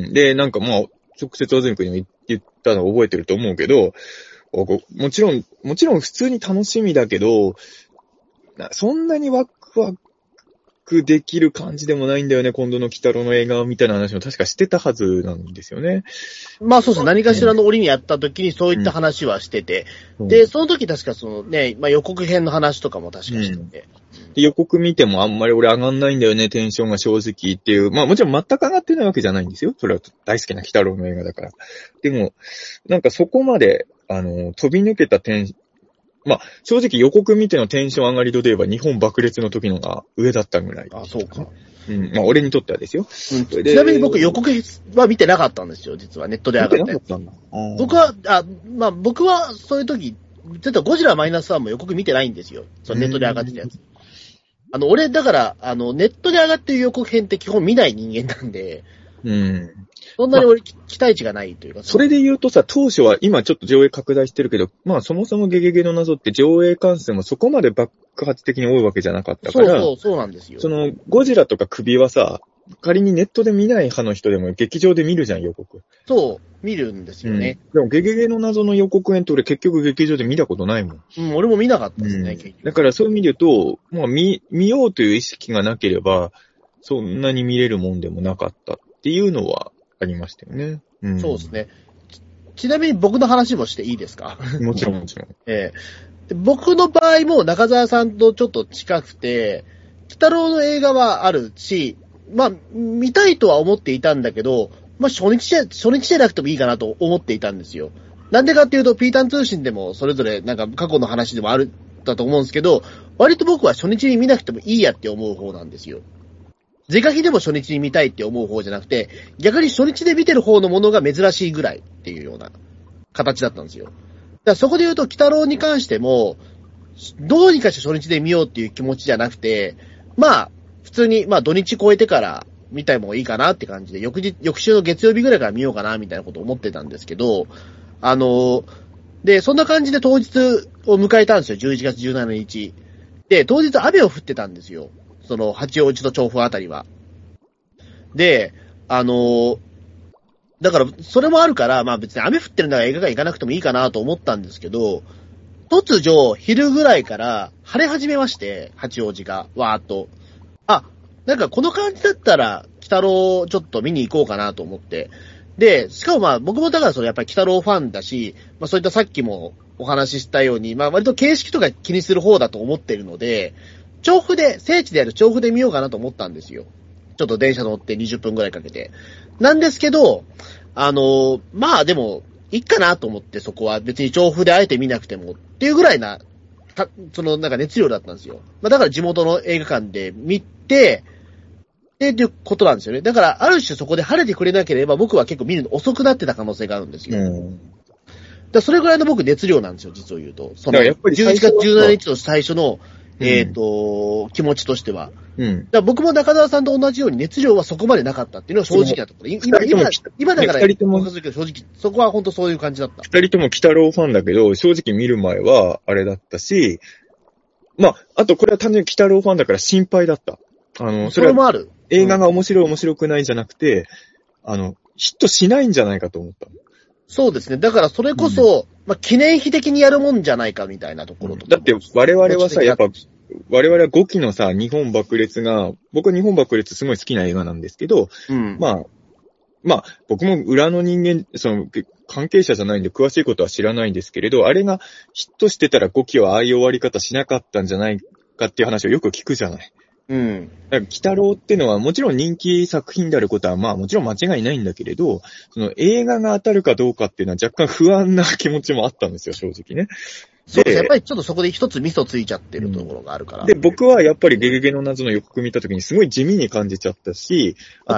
で、なんかまあ、直接安住君にも言ったのを覚えてると思うけど、もちろん、もちろん普通に楽しみだけど、そんなにワクワクできる感じでもないんだよね、今度の鬼太郎の映画みたいな話も確かしてたはずなんですよね。 まあそうですね。何かしらの折にやった時にそういった話はしてて、うん、で、その時確かそのね、まあ予告編の話とかも確かしてて。うんで予告見てもあんまり俺上がんないんだよね、テンションが正直っていう。まあもちろん全く上がってないわけじゃないんですよ。それは大好きな鬼太郎の映画だから。でも、なんかそこまで、あの、飛び抜けたテン、まあ正直予告見てのテンション上がり度で言えば日本爆裂の時のが上だったぐらい。 あ、そうか。 うん。まあ俺にとってはですよ。 うん、ちなみに僕予告は見てなかったんですよ、実はネットで上がって。 見てなかったんだ。 僕は、あ、まあ僕はそういう時、ちょっとゴジラマイナスワンも予告見てないんですよ。そのネットで上がってたやつ。あの、俺、だから、あの、ネットで上がってる予告編って基本見ない人間なんで、 うん。 そんなに俺、ま、期待値がないというか。 それで言うとさ、当初は今ちょっと上映拡大してるけど、まあそもそもゲゲゲの謎って上映関数もそこまで爆発的に多いわけじゃなかったから。 そうそう、そうなんですよ。 その、ゴジラとか首はさ、仮にネットで見ない派の人でも劇場で見るじゃん、予告。 そう、見るんですよね。 うん、でもゲゲゲの謎の予告編って俺結局劇場で見たことないもん。 うん、俺も見なかったですね、 うん、結局。だからそういう意味で言うと、まあ見、見ようという意識がなければ、そんなに見れるもんでもなかったっていうのはありましたよね。 うん、そうですね。ち、ちなみに僕の話もしていいですか？ もちろんもちろん。 ええー、僕の場合も中澤さんとちょっと近くて、鬼太郎の映画はあるし、まあ、見たいとは思っていたんだけど、まあ、初日じゃ、初日じゃなくてもいいかなと思っていたんですよ。なんでかっていうと、ピータン通信でもそれぞれなんか過去の話でもある、だと思うんですけど、割と僕は初日に見なくてもいいやって思う方なんですよ。是が非でも初日に見たいって思う方じゃなくて、逆に初日で見てる方のものが珍しいぐらいっていうような形だったんですよ。だからそこで言うと、鬼太郎に関しても、どうにかして初日で見ようっていう気持ちじゃなくて、まあ、普通に、まあ土日超えてから見たいもんいいかなって感じで、翌日、翌週の月曜日ぐらいから見ようかなみたいなことを思ってたんですけど、あの、で、そんな感じで当日を迎えたんですよ、じゅういちがつじゅうしちにち。で、当日雨を降ってたんですよ。その、八王子と調布あたりは。で、あの、だから、それもあるから、まあ別に雨降ってるんだから映画館行かなくてもいいかなと思ったんですけど、突如、昼ぐらいから晴れ始めまして、八王子が、わーっと。あ、なんかこの感じだったら、鬼太郎ちょっと見に行こうかなと思って。で、しかもまあ僕もだからそれやっぱり鬼太郎ファンだし、まあそういったさっきもお話ししたように、まあ割と形式とか気にする方だと思ってるので、調布で、聖地である調布で見ようかなと思ったんですよ。ちょっと電車乗ってにじゅっぷんぐらいかけて。なんですけど、あの、まあでも、いいかなと思ってそこは別に調布であえて見なくてもっていうぐらいな、たそのなんか熱量だったんですよ。まあだから地元の映画館で見て、で、っていうことなんですよね。だから、ある種そこで晴れてくれなければ僕は結構見るの遅くなってた可能性があるんですよ。うん、だそれぐらいの僕熱量なんですよ、実を言うと。その、じゅういちがつじゅうしちにちの最初の、えっ、ー、と、気持ちとしては。うん。だから僕も中澤さんと同じように熱量はそこまでなかったっていうのは正直なところ。今、今、今だから、二人とも、正直、そこは本当そういう感じだった。 二人とも鬼太郎ファンだけど、正直見る前はあれだったし、まあ、あとこれは単純に鬼太郎ファンだから心配だった。あの、 それもある。 映画が面白い面白くないじゃなくて、あの、ヒットしないんじゃないかと思った。 そうですね。だからそれこそ、うん、まあ、記念碑的にやるもんじゃないかみたいなところとか、 うん。だって我々はさ、やっぱ、我々はごきのさ、日本爆裂が、僕は日本爆裂すごい好きな映画なんですけど、うん、まあ、まあ、僕も裏の人間、その、関係者じゃないんで詳しいことは知らないんですけれど、あれがヒットしてたらごきはああいう終わり方しなかったんじゃないかっていう話をよく聞くじゃない。うん。だから鬼太郎ってのはもちろん人気作品であることはまあもちろん間違いないんだけれど、その映画が当たるかどうかっていうのは若干不安な気持ちもあったんですよ、正直ね。 そうです。やっぱりちょっとそこで一つミソついちゃってるところがあるから。 で、僕はやっぱりゲゲゲの謎の予告見た時にすごい地味に感じちゃったし、あと、はい、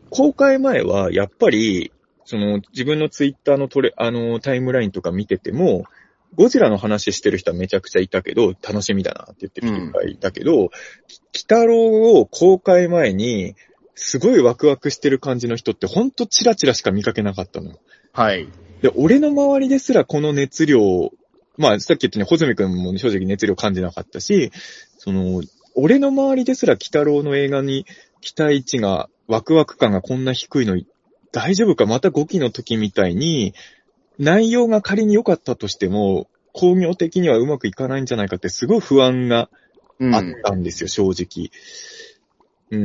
公開前は、やっぱり、その、自分のツイッターのトレ、あの、タイムラインとか見てても、ゴジラの話してる人はめちゃくちゃいたけど、楽しみだなって言ってる人いっぱいいたけど、うん、鬼太郎を公開前に、すごいワクワクしてる感じの人ってほんとチラチラしか見かけなかったの。 はい。 で、俺の周りですらこの熱量、まあさっき言ったように、穂積くんも正直熱量感じなかったし、その、俺の周りですら鬼太郎の映画に期待値が、ワクワク感がこんな低いの大丈夫か、またごきの時みたいに、内容が仮に良かったとしても、工業的にはうまくいかないんじゃないかってすごい不安があったんですよ、うん、正直。うん。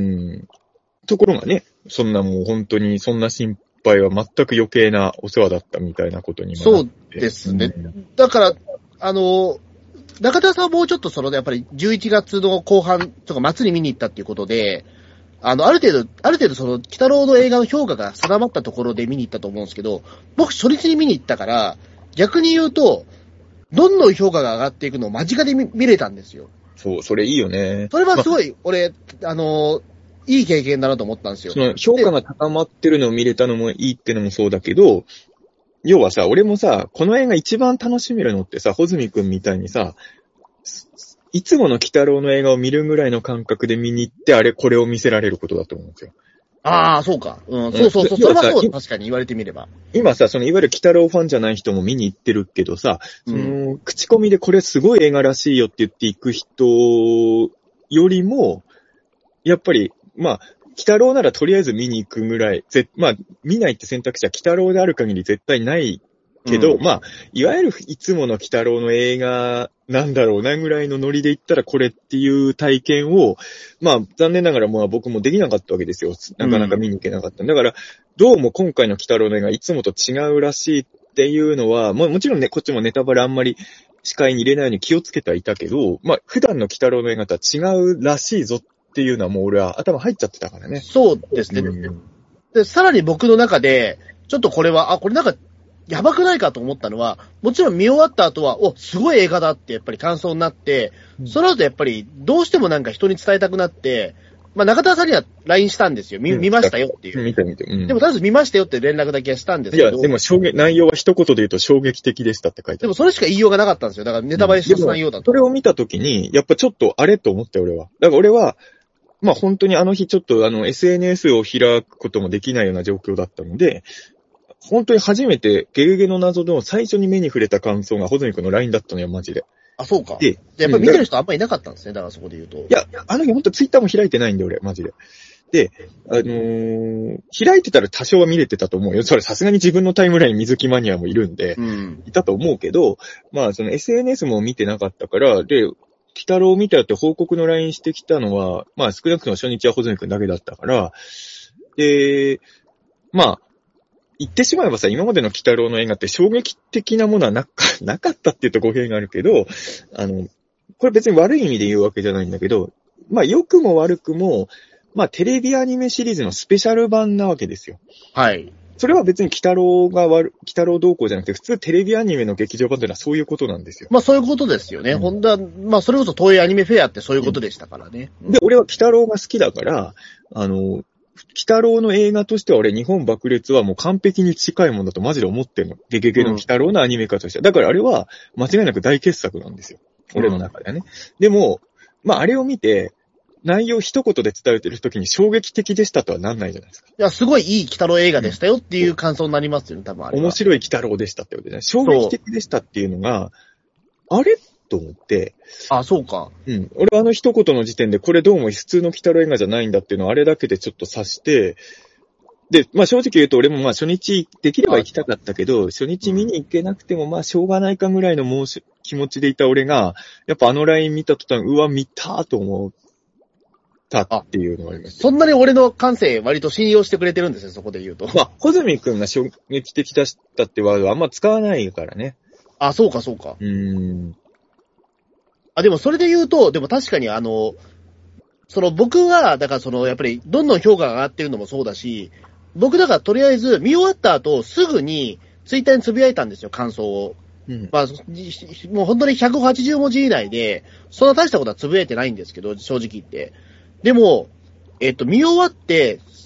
ところがね、そんなもう本当にそんな心配は全く余計なお世話だったみたいなことにもなって。 そうですね。うん、だから、あの、中田さんはもうちょっとその、やっぱりじゅういちがつの後半とか末に見に行ったっていうことで、あの、ある程度、ある程度その、鬼太郎の映画の評価が定まったところで見に行ったと思うんですけど、僕初日に見に行ったから、逆に言うと、どんどん評価が上がっていくのを間近で 見, 見れたんですよ。 そう、それいいよね。 それはすごい、ま、俺、あの、いい経験だなと思ったんですよ。 その評価が高まってるのを見れたのもいいってのもそうだけど、要はさ、俺もさ、この映画一番楽しめるのってさ、穂積くんみたいにさ、いつもの鬼太郎の映画を見るぐらいの感覚で見に行って、あれ、これを見せられることだと思うんですよ。 ああ、そうか。うん、そうそうそう。それはそう、確かに言われてみれば。 今さ、そのいわゆる鬼太郎ファンじゃない人も見に行ってるけどさ、その、うん、口コミでこれすごい映画らしいよって言っていく人よりも、やっぱり、まあ、鬼太郎ならとりあえず見に行くぐらい、ぜまあ、見ないって選択肢は鬼太郎である限り絶対ないけど、うん、まあ、いわゆるいつもの鬼太郎の映画なんだろうなぐらいのノリで言ったらこれっていう体験を、まあ、残念ながらまあ僕もできなかったわけですよ。なかなか見に行けなかった。うん、だから、どうも今回の鬼太郎の映画いつもと違うらしいっていうのは、も, もちろんね、こっちもネタバレあんまり視界に入れないように気をつけてはいたけど、まあ、普段の鬼太郎の映画とは違うらしいぞっていうのはもう俺は頭入っちゃってたからね。 そうですね。うん、で、さらに僕の中で、ちょっとこれは、あ、これなんか、やばくないかと思ったのは、もちろん見終わった後は、お、すごい映画だってやっぱり感想になって、うん、その後やっぱりどうしてもなんか人に伝えたくなって、まあ中田さんには ライン したんですよ。見、うん、見ましたよっていう。 見て見て。うん、 でもとりあえず見ましたよって連絡だけはしたんですけど。 いや、でも衝撃、内容は一言で言うと衝撃的でしたって書いてある。 でもそれしか言いようがなかったんですよ。だからネタバレしないようだと、 うん。それを見たときに、やっぱちょっとあれと思って俺は。だから俺は、まあ本当にあの日ちょっとあの エスエヌエス を開くこともできないような状況だったので、本当に初めてゲゲゲの謎の最初に目に触れた感想が穂積くんの ライン だったのよ、マジで。 あ、そうか。で、やっぱり見てる人あんまりいなかったんですね、だからそこで言うと。いや、あの日本当ツイッターも開いてないんで俺、マジで。で、あのー、開いてたら多少は見れてたと思うよ。それさすがに自分のタイムライン水木マニアもいるんで、うん、いたと思うけど、まあその エスエヌエス も見てなかったから、で、鬼太郎を見たよって報告の ライン してきたのは、まあ少なくとも初日は穂積くんだけだったから、で、まあ、言ってしまえばさ、今までの鬼太郎の映画って衝撃的なものはなか、なかったって言うと語弊があるけど、あの、これ別に悪い意味で言うわけじゃないんだけど、まあ良くも悪くも、まあテレビアニメシリーズのスペシャル版なわけですよ。 はい。 それは別に鬼太郎が悪、鬼太郎同行じゃなくて、普通テレビアニメの劇場版というのはそういうことなんですよ。 まあそういうことですよね。うん、ほんだ、まあそれこそ東映アニメフェアってそういうことでしたからね。 うん、で、俺は鬼太郎が好きだから、あの、鬼太郎の映画としては俺日本爆裂はもう完璧に近いものだとマジで思ってるの。ゲゲゲの鬼太郎のアニメ化としては。だからあれは間違いなく大傑作なんですよ。俺の中ではね。うん、でも、まああれを見て、内容一言で伝えてるときに衝撃的でしたとはなんないじゃないですか。 いや、すごいいい鬼太郎映画でしたよっていう感想になりますよね、多分あれは。 面白い鬼太郎でしたってことでね。衝撃的でしたっていうのが、あれと思って。 あ、そうか。 うん。俺はあの一言の時点でこれどうも普通の鬼太郎映画じゃないんだっていうのをあれだけでちょっと察して、で、まあ正直言うと俺もまあ初日できれば行きたかったけど、初日見に行けなくてもまあしょうがないかぐらいの申し気持ちでいた俺が、やっぱあのライン見た途端、うわ、見たーと思ったっていうのがありました。 そんなに俺の感性割と信用してくれてるんですよ、そこで言うと。 まあ、穂積くんが衝撃的だったってワードはあんま使わないからね。 あ、そうかそうか。 うーん。 あ、でもそれで言うと、でも確かにあの、その僕が、だからその、やっぱりどんどん評価が上がってるのもそうだし、僕だからとりあえず見終わった後すぐにツイッターにつぶやいたんですよ、感想を。うん、まあ、もう本当にひゃくはちじゅうもじ以内で、そんな大したことはつぶやいてないんですけど、正直言って。でも、えっと、見終わって、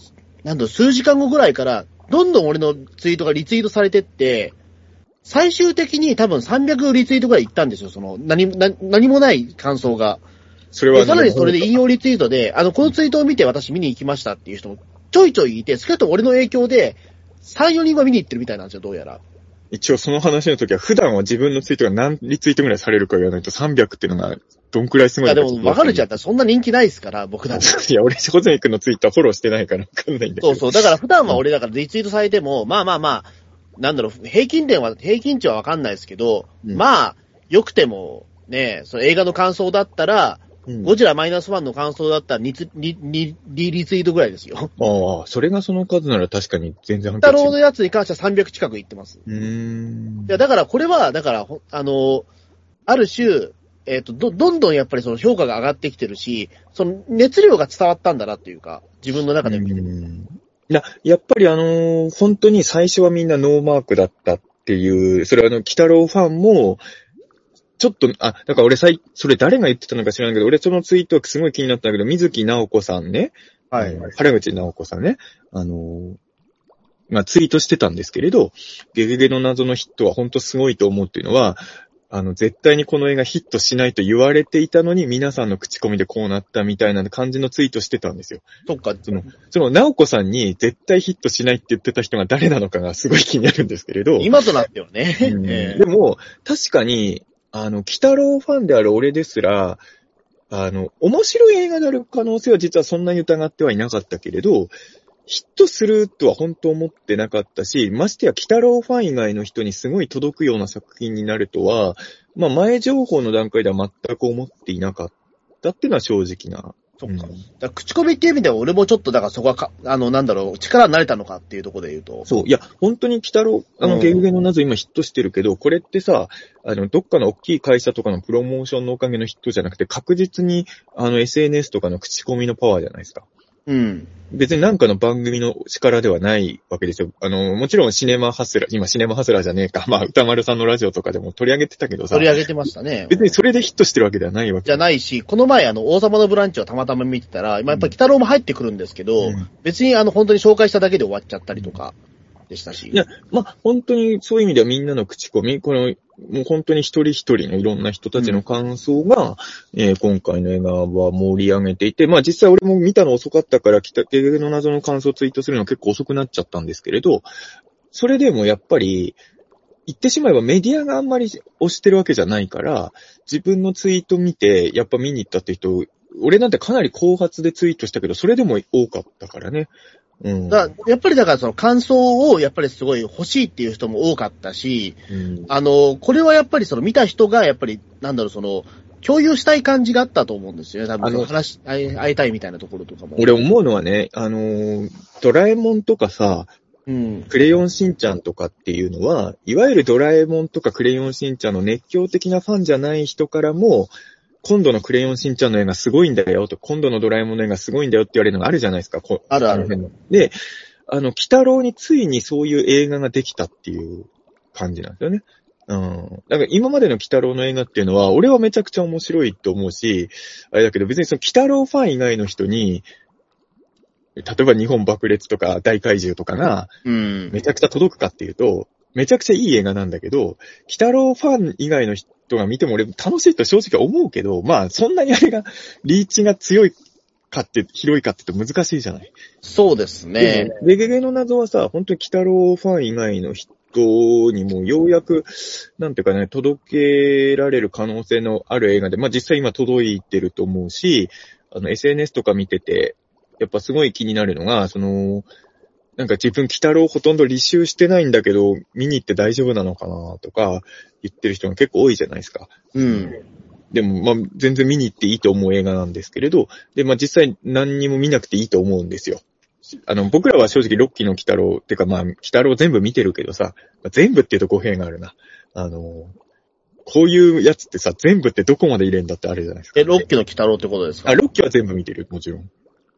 なんだろう、数時間後ぐらいから、どんどん俺のツイートがリツイートされてって、最終的に多分さんびゃくリツイートぐらいいったんですよ、その、何、何何もない感想が。それはさらにそれで引用リツイートで、あの、このツイートを見て私見に行きましたっていう人もちょいちょいいて、少なくとも俺の影響で、さん、よにんは見に行ってるみたいなんですよ、どうやら。 一応その話の時は、普段は自分のツイートが何リツイートぐらいされるか言わないとさんびゃくっていうのが、どんくらいすごいか。いや、でも分かれちゃったらそんな人気ないですから、僕だって。 いや、俺、ホズミ君のツイッターフォローしてないから分かんないんだけど。 そうそう。だから普段は俺だからリツイートされても、まあまあまあ、なんだろう、平均点は、平均値は分かんないですけど、うん、まあ、良くても、ね、その映画の感想だったら、うん、ゴジラマイナスワンの感想だったら 2, 2, 2, 2リツイートぐらいですよ。 ああ、それがその数なら確かに全然反響。太郎のやつに関してはさんびゃく近くいってます。 うーん。 いや、だからこれは、だから、あの、ある種、えっと、ど、どんどんやっぱりその評価が上がってきてるし、その熱量が伝わったんだなっていうか、自分の中で見てる。 や、やっぱりあのー、本当に最初はみんなノーマークだったっていう、それはあの、鬼太郎ファンも、ちょっと、あ、だから俺最、それ誰が言ってたのか知らないけど、俺そのツイートはすごい気になったんだけど、水木直子さんね。 はい。 原口直子さんね。あのー、まあ、ツイートしてたんですけれど、ゲゲゲの謎のヒットは本当すごいと思うっていうのは、あの、絶対にこの映画ヒットしないと言われていたのに、皆さんの口コミでこうなったみたいな感じのツイートしてたんですよ。 そっか。 その、その、直子さんに絶対ヒットしないって言ってた人が誰なのかがすごい気になるんですけれど。 今となってはね。 うんえー、でも、確かに、あの、鬼太郎ファンである俺ですら、あの、面白い映画である可能性は実はそんなに疑ってはいなかったけれど、ヒットするとは本当思ってなかったし、ましてや鬼太郎ファン以外の人にすごい届くような作品になるとは、まあ前情報の段階では全く思っていなかったっていうのは正直な。 そっか。うん、だから口コミっていう意味では俺もちょっとだからそこはか、あのなんだろう、力になれたのかっていうところで言うと。 そう。いや、本当に鬼太郎、あのゲゲゲの謎今ヒットしてるけど、うん、これってさ、あの、どっかの大きい会社とかのプロモーションのおかげのヒットじゃなくて、確実にあの エスエヌエス とかの口コミのパワーじゃないですか。 うん。 別になんかの番組の力ではないわけですよ。あの、もちろんシネマハスラー、今シネマハスラーじゃねえか。まあ、歌丸さんのラジオとかでも取り上げてたけどさ。 取り上げてましたね。 別にそれでヒットしてるわけではないわけじゃないし、この前あの、王様のブランチをたまたま見てたら、今やっぱり鬼太郎も入ってくるんですけど、うん、別にあの、本当に紹介しただけで終わっちゃったりとかでしたし。 いや、まあ、本当にそういう意味ではみんなの口コミ、この、もう本当に一人一人のいろんな人たちの感想が、うん、えー、今回の映画は盛り上げていて、まあ実際俺も見たの遅かったから、ゲゲゲの謎の感想をツイートするの結構遅くなっちゃったんですけれど、それでもやっぱり、言ってしまえばメディアがあんまり推してるわけじゃないから、自分のツイート見て、やっぱ見に行ったって人、俺なんてかなり後発でツイートしたけど、それでも多かったからね。うん、 だやっぱりだからその感想をやっぱりすごい欲しいっていう人も多かったし、うん、あの、これはやっぱりその見た人がやっぱりなんだろうその、共有したい感じがあったと思うんですよね。多分その話し、会いたいみたいなところとかも。 俺思うのはね、あの、ドラえもんとかさ、うん、クレヨンしんちゃんとかっていうのは、いわゆるドラえもんとかクレヨンしんちゃんの熱狂的なファンじゃない人からも、今度のクレヨンしんちゃんの映画すごいんだよと、今度のドラえもんの映画すごいんだよって言われるのがあるじゃないですか。 あるある。 で、あの、鬼太郎についにそういう映画ができたっていう感じなんですよね。うん。だから今までの鬼太郎の映画っていうのは、俺はめちゃくちゃ面白いと思うし、あれだけど別にその鬼太郎ファン以外の人に、例えば日本爆裂とか大怪獣とかが、めちゃくちゃ届くかっていうと、めちゃくちゃいい映画なんだけど、鬼太郎ファン以外の人が見ても俺楽しいと正直思うけど、まあそんなにあれが、リーチが強いかって、広いかって言って難しいじゃない。 そうですね。 ゲゲゲの謎はさ、本当に鬼太郎ファン以外の人にもようやく、なんていうかね、届けられる可能性のある映画で、まあ実際今届いてると思うし、あの エスエヌエス とか見てて、やっぱすごい気になるのが、その、なんか自分鬼太郎ほとんど履修してないんだけど、見に行って大丈夫なのかなとか言ってる人が結構多いじゃないですか。 うん。 でも、まあ、全然見に行っていいと思う映画なんですけれど、で、まあ実際何にも見なくていいと思うんですよ。あの、僕らは正直ロッキーの鬼太郎、ってかまあ、鬼太郎全部見てるけどさ、まあ、全部って言うと語弊があるな。あの、こういうやつってさ、全部ってどこまで入れんだってあるじゃないですか。 え、ロッキーの鬼太郎ってことですか？ あ、ロッキーは全部見てる、もちろん。鬼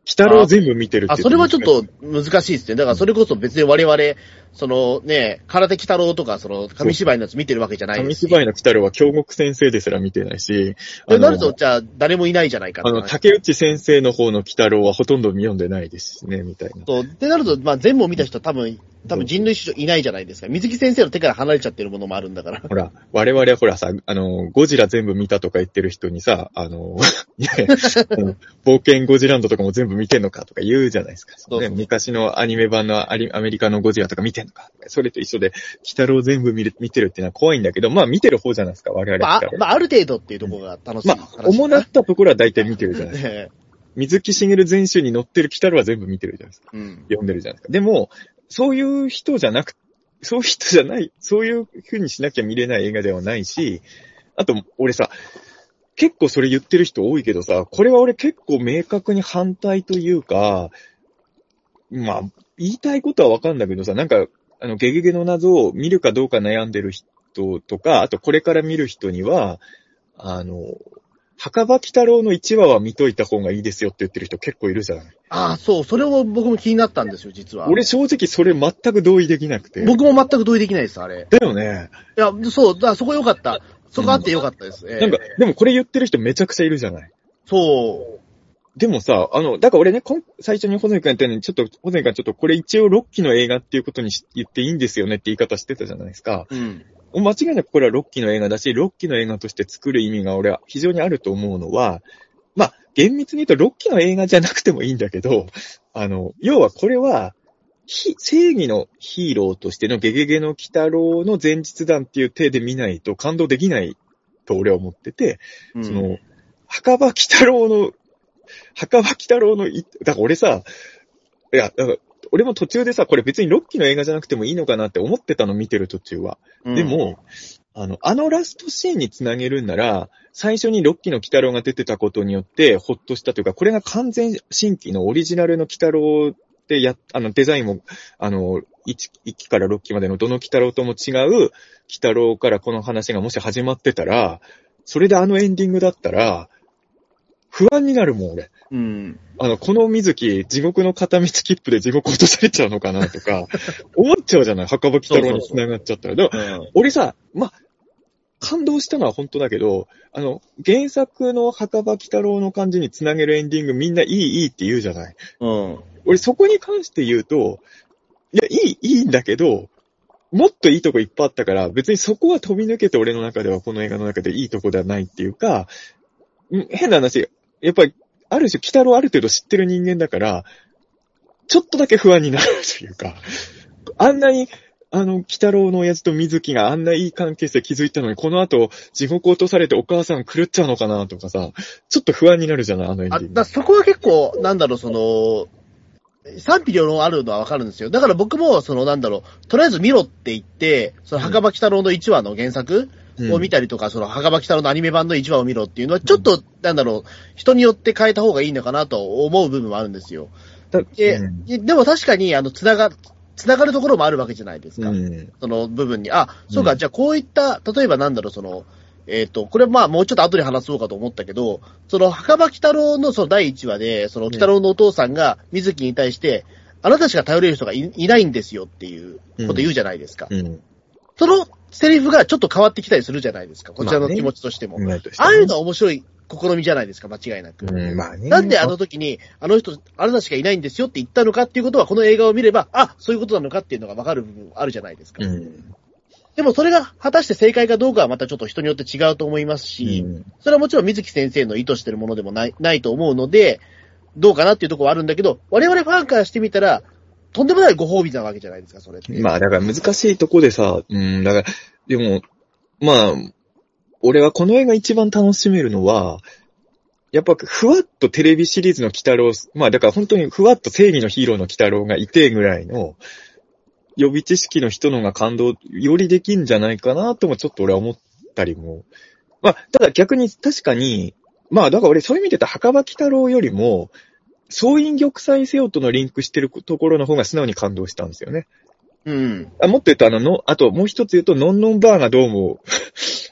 北郎全部見てるってあ、それはちょっと難しいですね。だからそれこそ別に我々、そのね、空手北郎とか、その、紙芝居のやつ見てるわけじゃないですし。 紙芝居の北郎は京極先生ですら見てないし。 で、なると、じゃあ、誰もいないじゃないかあの、竹内先生の方の北郎はほとんど読んでないですしね、みたいな。 そう。でなると、まあ、全部を見た人は多分、多分人類史上いないじゃないですか。水木先生の手から離れちゃってるものもあるんだから。 ほら、我々はほらさ、あの、ゴジラ全部見たとか言ってる人にさ、あの、ね、冒険ゴジランドとかも全部見てんのかとか言うじゃないですか。そうそう、ね、昔のアニメ版のアメリカのゴジラとか見てんのか。それと一緒で、鬼太郎全部見る、見てるっていうのは怖いんだけど、まあ見てる方じゃないですか、我々は。 まあ、まあ、ある程度っていうところが楽しい。 まあ、主なったところは大体見てるじゃないですか。ね、水木しげる全集に載ってる鬼太郎は全部見てるじゃないですか。うん、読んでるじゃないですか。でも、そういう人じゃなく、そういう人じゃない、そういう風にしなきゃ見れない映画ではないし、あと、俺さ、結構それ言ってる人多いけどさ、これは俺結構明確に反対というか、まあ、言いたいことはわかんないけどさ、なんか、あの、ゲゲゲの謎を見るかどうか悩んでる人とか、あとこれから見る人には、あの、墓場鬼太郎のいちわは見といた方がいいですよって言ってる人結構いるじゃない。 ああ、そう。それを僕も気になったんですよ、実は。 俺正直それ全く同意できなくて。 僕も全く同意できないです、あれ。 だよね。 いや、そう。だからそこ良かった。そこあって良かったです。うん、 えー、なんか、でもこれ言ってる人めちゃくちゃいるじゃない。 そう。 でもさ、あの、だから俺ね、最初にホゼミ君言ったように、ちょっと、ホゼミ君ちょっとこれ一応ろっきの映画っていうことに言っていいんですよねって言い方してたじゃないですか。うん。間違いなくこれはろっきの映画だし、ろっきの映画として作る意味が俺は非常にあると思うのは、まあ、厳密に言うとろっきの映画じゃなくてもいいんだけど、あの、要はこれは、正義のヒーローとしてのゲゲゲの鬼太郎の前日談っていう体で見ないと感動できないと俺は思ってて、うん、その、墓場鬼太郎の、墓場鬼太郎の、だから俺さ、いや、だから俺も途中でさ、これ別にろっきの映画じゃなくてもいいのかなって思ってたの見てる途中は。うん、でも、あの、あのラストシーンにつなげるんなら、最初にろっきの鬼太郎が出てたことによってほっとしたというか、これが完全新規のオリジナルの鬼太郎でや、あの、デザインも、あの、いちきからろっきまでのどの鬼太郎とも違う鬼太郎からこの話がもし始まってたら、それであのエンディングだったら、不安になるもん、俺。うん。あの、この水木、地獄の片道切符で地獄落とされちゃうのかなとか、思っちゃうじゃない、墓場鬼太郎に繋がっちゃったら。そうそうそう、うん、俺さ、ま、感動したのは本当だけど、あの、原作の墓場鬼太郎の感じに繋げるエンディングみんないいいいって言うじゃない。うん。俺そこに関して言うと、いや、いい、いいんだけど、もっといいとこいっぱいあったから、別にそこは飛び抜けて俺の中ではこの映画の中でいいとこではないっていうか、変な話、やっぱり、ある種、鬼太郎ある程度知ってる人間だから、ちょっとだけ不安になるというか、あんなに、あの、鬼太郎の親父と水木があんないい関係性築いたのに、この後、地獄落とされてお母さん狂っちゃうのかなとかさ、ちょっと不安になるじゃない、あのエンディング。 あ、だそこは結構、なんだろう、その、賛否両論あるのはわかるんですよ。だから僕も、その、なんだろう、とりあえず見ろって言って、その、墓場鬼太郎のいちわの原作、うん、を見たりとか、その、墓場鬼太郎のアニメ版のいちわを見ろっていうのは、ちょっと、うん、なんだろう、人によって変えた方がいいのかなと思う部分もあるんですよ。で、うん、でも確かに、あの、つなが、つながるところもあるわけじゃないですか。うん、その部分に。あ、そうか、うん、じゃあこういった、例えばなんだろう、その、えっと、これまあもうちょっと後で話そうかと思ったけど、その、墓場鬼太郎のそのだいいちわで、その、鬼太郎のお父さんが水木に対して、うん、あなたしか頼れる人が い, いないんですよっていうこと言うじゃないですか。うんうん、そのセリフがちょっと変わってきたりするじゃないですか。こちらの気持ちとしても。まあね、ああいうのは面白い試みじゃないですか、間違いなく。うんまあね、なんであの時に、あの人、あなたしかいないんですよって言ったのかっていうことは、この映画を見れば、あ、そういうことなのかっていうのが分かる部分あるじゃないですか。うん、でもそれが果たして正解かどうかはまたちょっと人によって違うと思いますし、うん、それはもちろん水木先生の意図してるものでもない、ないと思うので、どうかなっていうところはあるんだけど、我々ファンからしてみたら、とんでもないご褒美なわけじゃないですか、それって。 まあ、だから難しいとこでさ、うん、だから、でも、まあ、俺はこの映画一番楽しめるのは、やっぱふわっとテレビシリーズの鬼太郎、まあだから本当にふわっと正義のヒーローの鬼太郎がいてぐらいの予備知識の人のが感動よりできんじゃないかなともちょっと俺は思ったりも。まあ、ただ逆に確かに、まあだから俺そういう意味で言ったら墓場鬼太郎よりも、総員玉砕せよとのリンクしてるところの方が素直に感動したんですよね。うん。あもっと言うと、あの、の、あともう一つ言うと、ノンノンバーがどうも、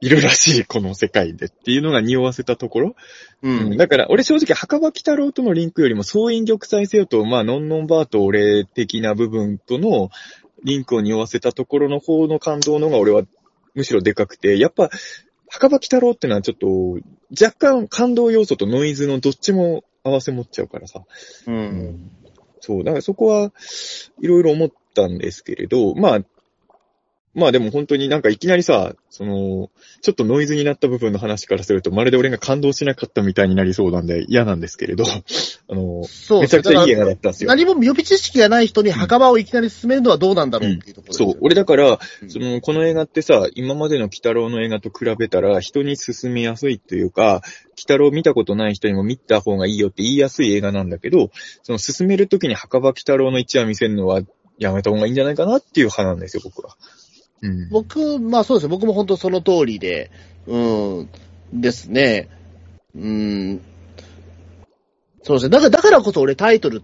いるらしい、この世界でっていうのが匂わせたところ。 うん。 うん、だから、俺正直、墓場鬼太郎とのリンクよりも、総員玉砕せよと、まあ、ノンノンバーと俺的な部分とのリンクを匂わせたところの方の感動の方が俺はむしろでかくて、やっぱ、墓場鬼太郎ってのはちょっと、若干感動要素とノイズのどっちも合わせ持っちゃうからさ。 うん。うんうんそう、だからそこはいろいろ思ったんですけれど、まあ、まあでも本当になんかいきなりさ、その、ちょっとノイズになった部分の話からすると、まるで俺が感動しなかったみたいになりそうなんで嫌なんですけれど、あの、 そうめちゃくちゃいい映画だったんですよ。 何も予備知識がない人に墓場をいきなり進めるのはどうなんだろうっていうところですよ、 うんうん、そう、俺だから、 うん、 その、この映画ってさ、今までの鬼太郎の映画と比べたら人に進めやすいというか、鬼太郎見たことない人にも見た方がいいよって言いやすい映画なんだけど、その進めるときに墓場鬼太郎の一話見せるのはやめた方がいいんじゃないかなっていう派なんですよ、僕は。うん、 僕、まあそうですね。僕も本当その通りで、うん、ですね。うん。そうですね。だから、だからこそ俺タイトルって、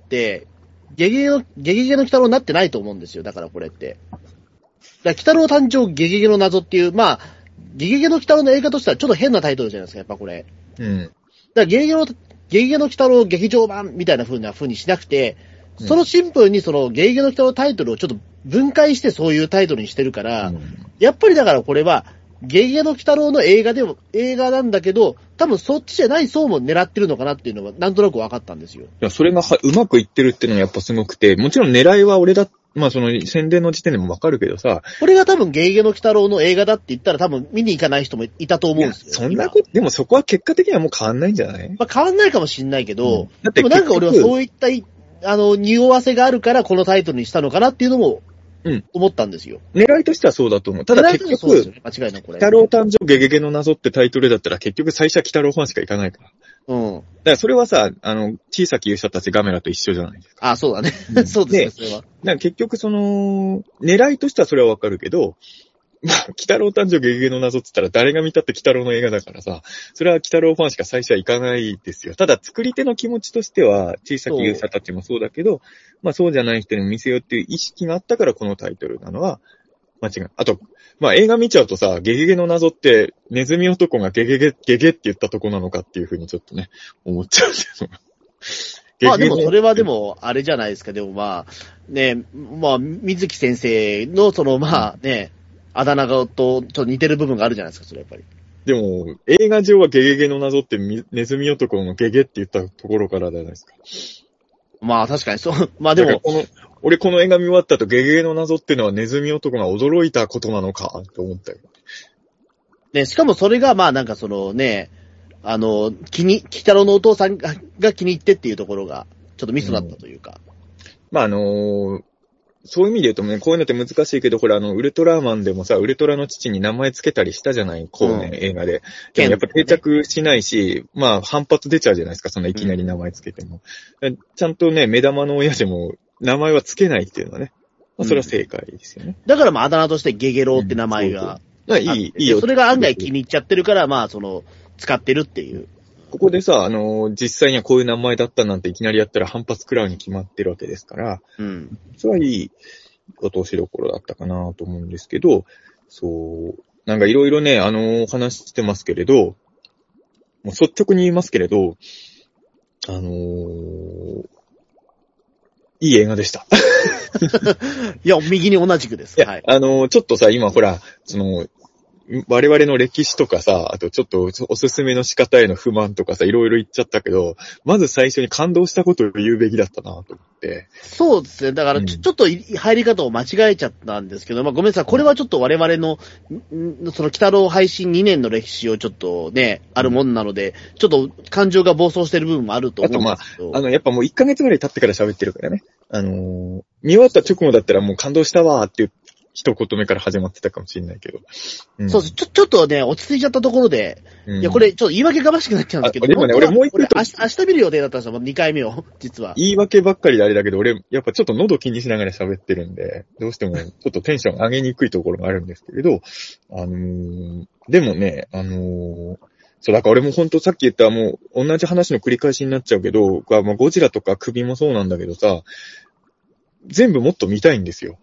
ゲゲゲの、ゲゲゲの鬼太郎になってないと思うんですよ。だからこれって。だから鬼太郎誕生ゲゲゲの謎っていう、まあ、ゲゲゲの鬼太郎の映画としてはちょっと変なタイトルじゃないですか、やっぱこれ。 うん。 だからゲゲゲの、ゲゲゲの鬼太郎劇場版みたいな風な風にしなくて、そのシンプルにそのゲゲゲの鬼太郎タイトルをちょっと分解してそういうタイトルにしてるから、うん、やっぱりだからこれは、ゲゲゲの鬼太郎の映画でも、映画なんだけど、多分そっちじゃない層も狙ってるのかなっていうのがなんとなく分かったんですよ。いや、それがはうまくいってるっていうのがやっぱすごくて、もちろん狙いは俺だ、まあその宣伝の時点でも分かるけどさ。 これが多分ゲゲゲの鬼太郎の映画だって言ったら多分見に行かない人もいたと思うんですよ。 そんなこと、でもそこは結果的にはもう変わんないんじゃない？ まあ変わんないかもしんないけど、うん、 だってでもなんか俺はそういった、あの、匂わせがあるからこのタイトルにしたのかなっていうのも、うん。思ったんですよ。 狙いとしてはそうだと思う。ただ結局、ね、 間違いなくこれ。 鬼太郎誕生ゲゲゲの謎ってタイトルだったら結局最初は鬼太郎ファンしか行かないから。 うん。 だからそれはさ、あの、小さき勇者たちガメラと一緒じゃないですか。 あ、そうだね。うん、そうですね、それは。だから結局その、狙いとしてはそれはわかるけど、まあ、鬼太郎誕生ゲゲゲの謎って言ったら誰が見たって鬼太郎の映画だからさ、それは鬼太郎ファンしか最初は行かないですよ。ただ作り手の気持ちとしては、小さき勇者たちもそうだけど、まあそうじゃない人にも見せようっていう意識があったからこのタイトルなのは間違いない。あと、まあ映画見ちゃうとさ、ゲゲゲの謎ってネズミ男がゲゲゲ、ゲゲって言ったとこなのかっていうふうにちょっとね、思っちゃうけど。 まあでもそれはでも、あれじゃないですか。でもまあ、ね、まあ、水木先生のそのまあね、あだ名がとちょっと似てる部分があるじゃないですか、それやっぱり。 でも、映画上はゲゲゲの謎ってネズミ男のゲゲって言ったところからじゃないですか。 まあ確かにそう。まあでも。 この俺この映画見終わった後ゲゲゲの謎っていうのはネズミ男が驚いたことなのかと思ったよ。 ね、しかもそれがまあなんかそのね、あの、気に、鬼太郎のお父さんがが気に入ってっていうところが、ちょっとミスだったというか。うん、 まああのー、そういう意味で言うとね、こういうのって難しいけど、ほら、あの、ウルトラマンでもさ、ウルトラの父に名前つけたりしたじゃない、こうね、うん、映画で。でもやっぱ定着しないし、ね、まあ、反発出ちゃうじゃないですか、そんないきなり名前つけても。うん、ちゃんとね、目玉の親でも、名前はつけないっていうのはね、まあ、それは正解ですよね。 うん、だからまあ、あだ名としてゲゲロウって名前が、 うん。そうそう。いい、いいよ。 それが案外気に入っちゃってるから、まあ、その、使ってるっていう。 ここでさ、あのー、実際にはこういう名前だったなんていきなりやったら反発食らうに決まってるわけですから、 うん。 それはいい落としどころだったかなと思うんですけど、そう、なんかいろいろね、あのー、話してますけれど、もう率直に言いますけれど、あのー、いい映画でした。 いや、右に同じくです。 はい。あのー、ちょっとさ、今ほら、その、我々の歴史とかさ、あとちょっとおすすめの仕方への不満とかさ、いろいろ言っちゃったけど、まず最初に感動したことを言うべきだったなと思って。 そうですね。だからちょ、うん、ちょっと入り方を間違えちゃったんですけど、まあごめんなさい。これはちょっと我々の、んその鬼太郎配信にねんの歴史をちょっとね、あるもんなので、ちょっと感情が暴走してる部分もあると思うんですけど。 あとまあ、あの、やっぱもういっかげつぐらい経ってから喋ってるからね。あのー、見終わった直後だったらもう感動したわーって言って、一言目から始まってたかもしれないけど。 うん、そうです。ちょ、ちょっとね、落ち着いちゃったところで、うん、いや、これ、ちょっと言い訳がましくなっちゃうんですけど、 でもね、俺もう一回。 明日、明日見る予定だったんですよ、にかいめを、実は。 言い訳ばっかりであれだけど、俺、やっぱちょっと喉気にしながら喋ってるんで、どうしてもちょっとテンション上げにくいところがあるんですけれど、あのー、でもね、あのー、そう、だから俺もほんとさっき言ったもう、同じ話の繰り返しになっちゃうけど、まあ、ゴジラとか首もそうなんだけどさ、全部もっと見たいんですよ。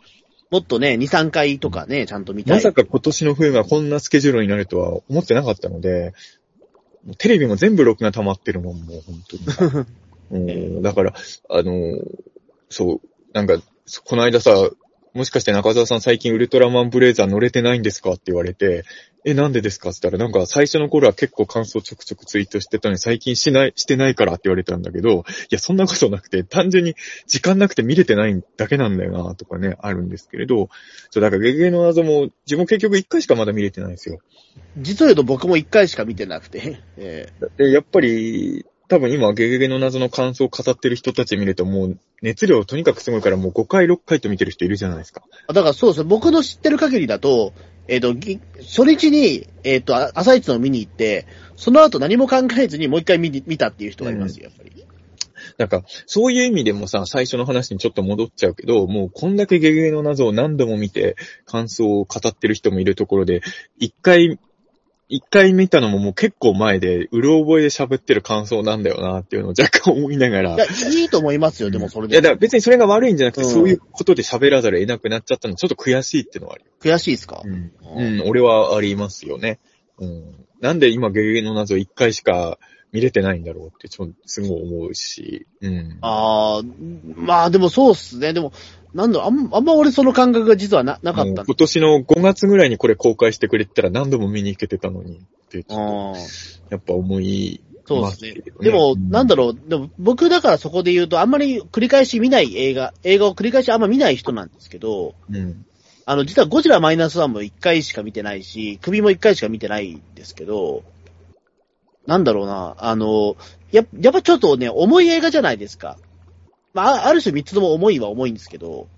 もっとね、に、さんかいとかね、ちゃんと見たい。 まさか今年の冬がこんなスケジュールになるとは思ってなかったので、テレビも全部録画溜まってるもん、もう本当に。うん、だから、あのー、そう、なんか、この間さ、もしかして中澤さん最近ウルトラマンブレイザー乗れてないんですかって言われて、え、なんでですかって言ったら、なんか最初の頃は結構感想ちょくちょくツイートしてたのに最近しない、してないからって言われたんだけど、いや、そんなことなくて、単純に時間なくて見れてないだけなんだよな、とかね、あるんですけれど、そう、だからゲゲゲの謎も、自分結局いっかいしかまだ見れてないんですよ。 実を言うと僕もいっかいしか見てなくて。えー、で、やっぱり、多分今、ゲゲゲの謎の感想を語ってる人たち見るともう、熱量とにかくすごいからもうごかい、ろっかいと見てる人いるじゃないですか。 だからそうですね、僕の知ってる限りだと、えっ、ー、と、初日に、えっ、ー、と、朝一の見に行って、その後何も考えずにもう一回見見たっていう人がいますよ、やっぱり。 なんか、そういう意味でもさ、最初の話にちょっと戻っちゃうけど、もうこんだけゲゲゲの謎を何度も見て、感想を語ってる人もいるところで、一回、一回見たのももう結構前で、うろ覚えで喋ってる感想なんだよなっていうのを若干思いながら。 いや、いいと思いますよ、でもそれで。 いや、だから別にそれが悪いんじゃなくて、うん、そういうことで喋らざるを得なくなっちゃったのちょっと悔しいっていうのはある。 悔しいですか？ うん。うん、俺はありますよね。うん。なんで今ゲゲゲの謎一回しか見れてないんだろうってちょっとすごい思うし。うん。 ああ、まあでもそうっすね。でも、なんだろう、あん、あんま俺その感覚が実はな、なかった。 今年のごがつぐらいにこれ公開してくれてたら何度も見に行けてたのにって、ちょっと、やっぱ思い、 そうですね。でも、うん、なんだろう、でも僕だからそこで言うと、あんまり繰り返し見ない映画、映画を繰り返しあんま見ない人なんですけど、 うん、 あの、実はゴジラマイナスワンもいっかいしか見てないし、首もいっかいしか見てないんですけど、なんだろうな、あの、や、やっぱちょっとね、重い映画じゃないですか。まあ、ある種三つとも重いは重いんですけど、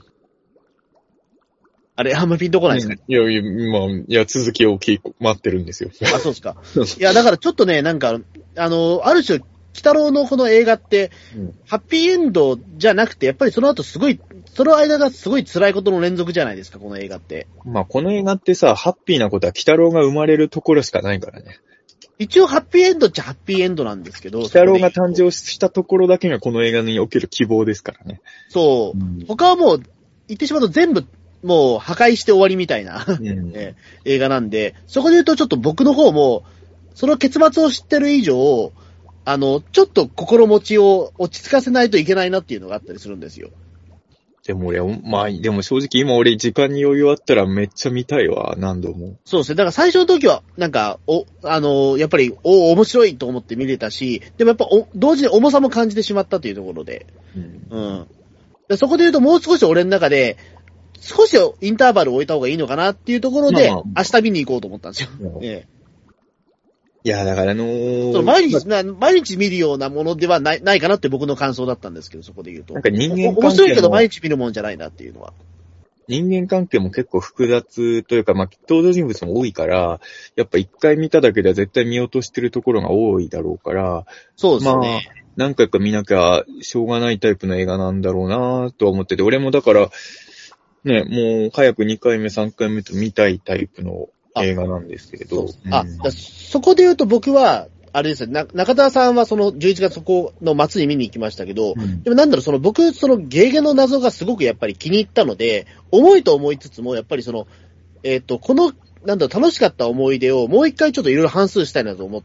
あれ、あんまピンとこないですか、ねうん、いや、いや、まあ、いや、続きを聞い待ってるんですよ。 あ、そうですか。いや、だからちょっとね、なんか、あの、ある種、鬼太郎のこの映画って、うん、ハッピーエンドじゃなくて、やっぱりその後すごい、その間がすごい辛いことの連続じゃないですか、この映画って。 まあ、この映画ってさ、ハッピーなことは鬼太郎が生まれるところしかないからね。 一応ハッピーエンドっちゃハッピーエンドなんですけど。 鬼太郎が誕生したところだけがこの映画における希望ですからね。 そう。うん、他はもう、言ってしまうと全部、もう破壊して終わりみたいな、うんね、映画なんで、そこで言うとちょっと僕の方も、その結末を知ってる以上、あの、ちょっと心持ちを落ち着かせないといけないなっていうのがあったりするんですよ。 でも俺、まあ、でも正直今俺時間に余裕あったらめっちゃ見たいわ、何度も。 そうですね。だから最初の時は、なんか、お、あの、やっぱり、お、面白いと思って見れたし、でもやっぱお、同時に重さも感じてしまったというところで。うん。うん。でそこで言うともう少し俺の中で、少しインターバルを置いた方がいいのかなっていうところで、まあまあ、明日見に行こうと思ったんですよ。ええ、 いや、だからあのー、 その毎日、まあ、毎日見るようなものではない、ないかなって僕の感想だったんですけど、そこで言うと。 なんか人間関係も面白いけど毎日見るもんじゃないなっていうのは。 人間関係も結構複雑というか、まあ、登場人物も多いから、やっぱ一回見ただけでは絶対見落としてるところが多いだろうから、 そうですね。 まあ、何回か見なきゃしょうがないタイプの映画なんだろうなと思ってて、俺もだから、ね、もう早くにかいめ、さんかいめと見たいタイプの映画なんですけれど。 あ、うん、あそこで言うと僕は、あれですね、中田さんはそのじゅういちがつそこの末に見に行きましたけど、うん、でもなんだろう、その僕、そのゲーゲの謎がすごくやっぱり気に入ったので、重いと思いつつも、やっぱりその、えっと、この、なんだろう、楽しかった思い出をもう一回ちょっといろいろ反芻したいなと思って、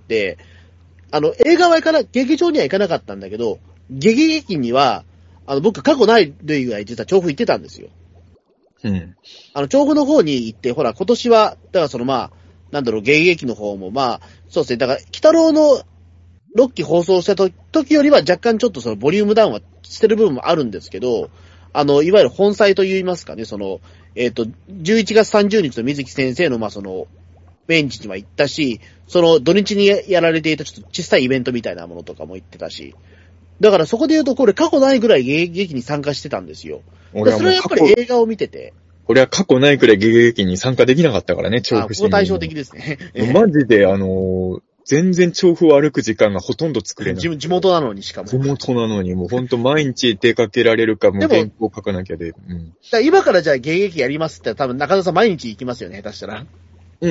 あの、映画は行かな、劇場には行かなかったんだけど、劇劇には、あの、僕過去ない類ぐらい実は調布行ってたんですよ。 うん。 あの、調布の方に行って、ほら、今年は、だからそのまあ、なんだろう、芸劇の方も、まあ、そうですね、だから、鬼太郎のろっき放送した時よりは若干ちょっとそのボリュームダウンはしてる部分もあるんですけど、あの、いわゆる本祭と言いますかね、その、えっと、じゅういちがつさんじゅうにちの水木先生の、まあ、その、ベンチには行ったし、その土日にやられていたちょっと小さいイベントみたいなものとかも行ってたし、だからそこで言うとこれ過去ないぐらい芸劇に参加してたんですよ。俺はもうそれはやっぱり映画を見てて。 俺は過去ないくらいゲゲゲに参加できなかったからね、調布市に。 あ、ここ対照的ですね。 マジで、あのー、全然調布を歩く時間がほとんど作れない。 地元なのにしかも。 地元なのに、もうほんと毎日出かけられるか、もう原稿書かなきゃで。うん。 だ今からじゃあゲゲゲやりますって多分中田さん毎日行きますよね、下手したら。 うん。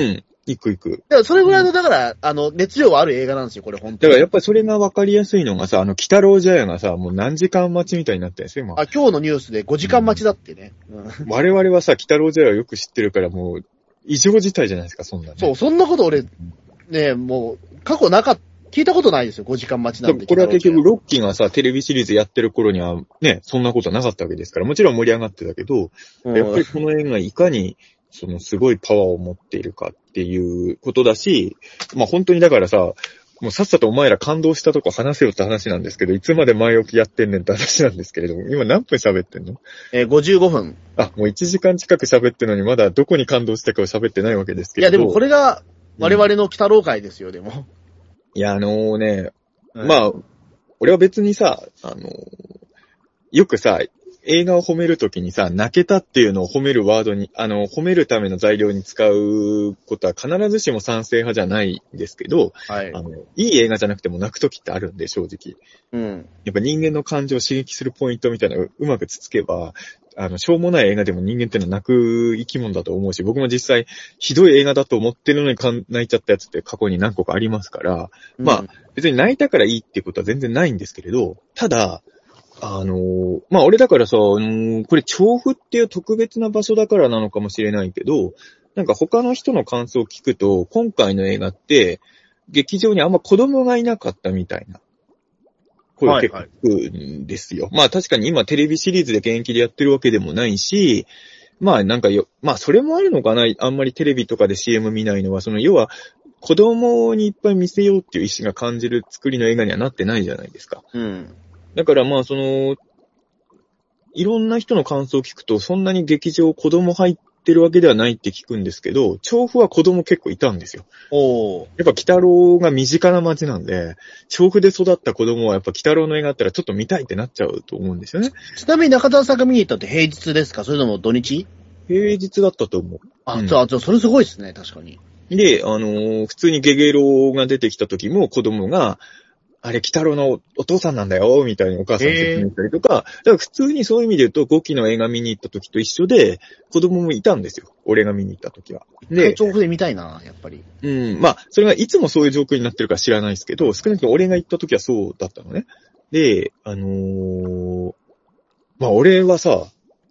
行く行く。 だからそれぐらいの、だから、あの、熱量はある映画なんですよ、これ、本当に。 だからやっぱりそれが分かりやすいのがさ、あの、北郎茶屋がさ、もう何時間待ちみたいになってるんですよ、今。 あ、今日のニュースでごじかん待ちだってね。 うん、我々はさ、北郎茶屋をよく知ってるから、もう、異常事態じゃないですか、そんな、ね。 そう、そんなこと俺、ね、もう、過去なかった。聞いたことないですよ、ごじかん待ちなんで。 これは結局、ロッキーがさ、テレビシリーズやってる頃には、ね、そんなことなかったわけですから、もちろん盛り上がってたけど、うん、やっぱりこの映画いかに、そのすごいパワーを持っているかっていうことだし、まあ本当にだからさ、もうさっさとお前ら感動したとこ話せよって話なんですけど、いつまで前置きやってんねんって話なんですけれども、今何分喋ってんの？ えー、ごじゅうごふん。 あ、もういちじかん近く喋ってるのにまだどこに感動したかを喋ってないわけですけど。 いやでもこれが我々の北郎会ですよ、うん、でも。 いや、あのー、ね、うん、まあ、俺は別にさ、あのー、よくさ、映画を褒めるときにさ、泣けたっていうのを褒めるワードに、あの、褒めるための材料に使うことは必ずしも賛成派じゃないんですけど、はい。あの、いい映画じゃなくても泣くときってあるんで、正直。うん。やっぱ人間の感情を刺激するポイントみたいなのをうまくつつけば、あの、しょうもない映画でも人間ってのは泣く生き物だと思うし、僕も実際、ひどい映画だと思ってるのに泣いちゃったやつって過去に何個かありますから、うん、まあ、別に泣いたからいいっていうことは全然ないんですけれど、ただ、あのー、まあ、俺だからさ、あのー、これ調布っていう特別な場所だからなのかもしれないけど、なんか他の人の感想を聞くと、今回の映画って、劇場にあんま子供がいなかったみたいな。声を結構聞くんですよ。はいはい、まあ確かに今テレビシリーズで現役でやってるわけでもないし、まあなんかよ、まあそれもあるのかな、あんまりテレビとかで シーエム 見ないのは、その要は子供にいっぱい見せようっていう意思が感じる作りの映画にはなってないじゃないですか。うん。だからまあその、いろんな人の感想を聞くと、そんなに劇場子供入ってるわけではないって聞くんですけど、調布は子供結構いたんですよ。おー。やっぱ北郎が身近な街なんで、調布で育った子供はやっぱ北郎の映画あったらちょっと見たいってなっちゃうと思うんですよね。 ちなみに中田さんが見に行ったって平日ですか？それとも土日？ 平日だったと思う。 あ、うん、じゃあ、じゃあそれすごいですね、確かに。 で、あのー、普通にゲゲロが出てきた時も子供が、あれ、北郎のお父さんなんだよ、みたいにお母さんに説明したりとか、だから普通にそういう意味で言うと、ごきの映画見に行った時と一緒で、子供もいたんですよ。俺が見に行った時は。 で、調布で見たいな、やっぱり。 うん、まあ、それがいつもそういう状況になってるか知らないですけど、少なくとも俺が行った時はそうだったのね。で、あのー、まあ俺はさ、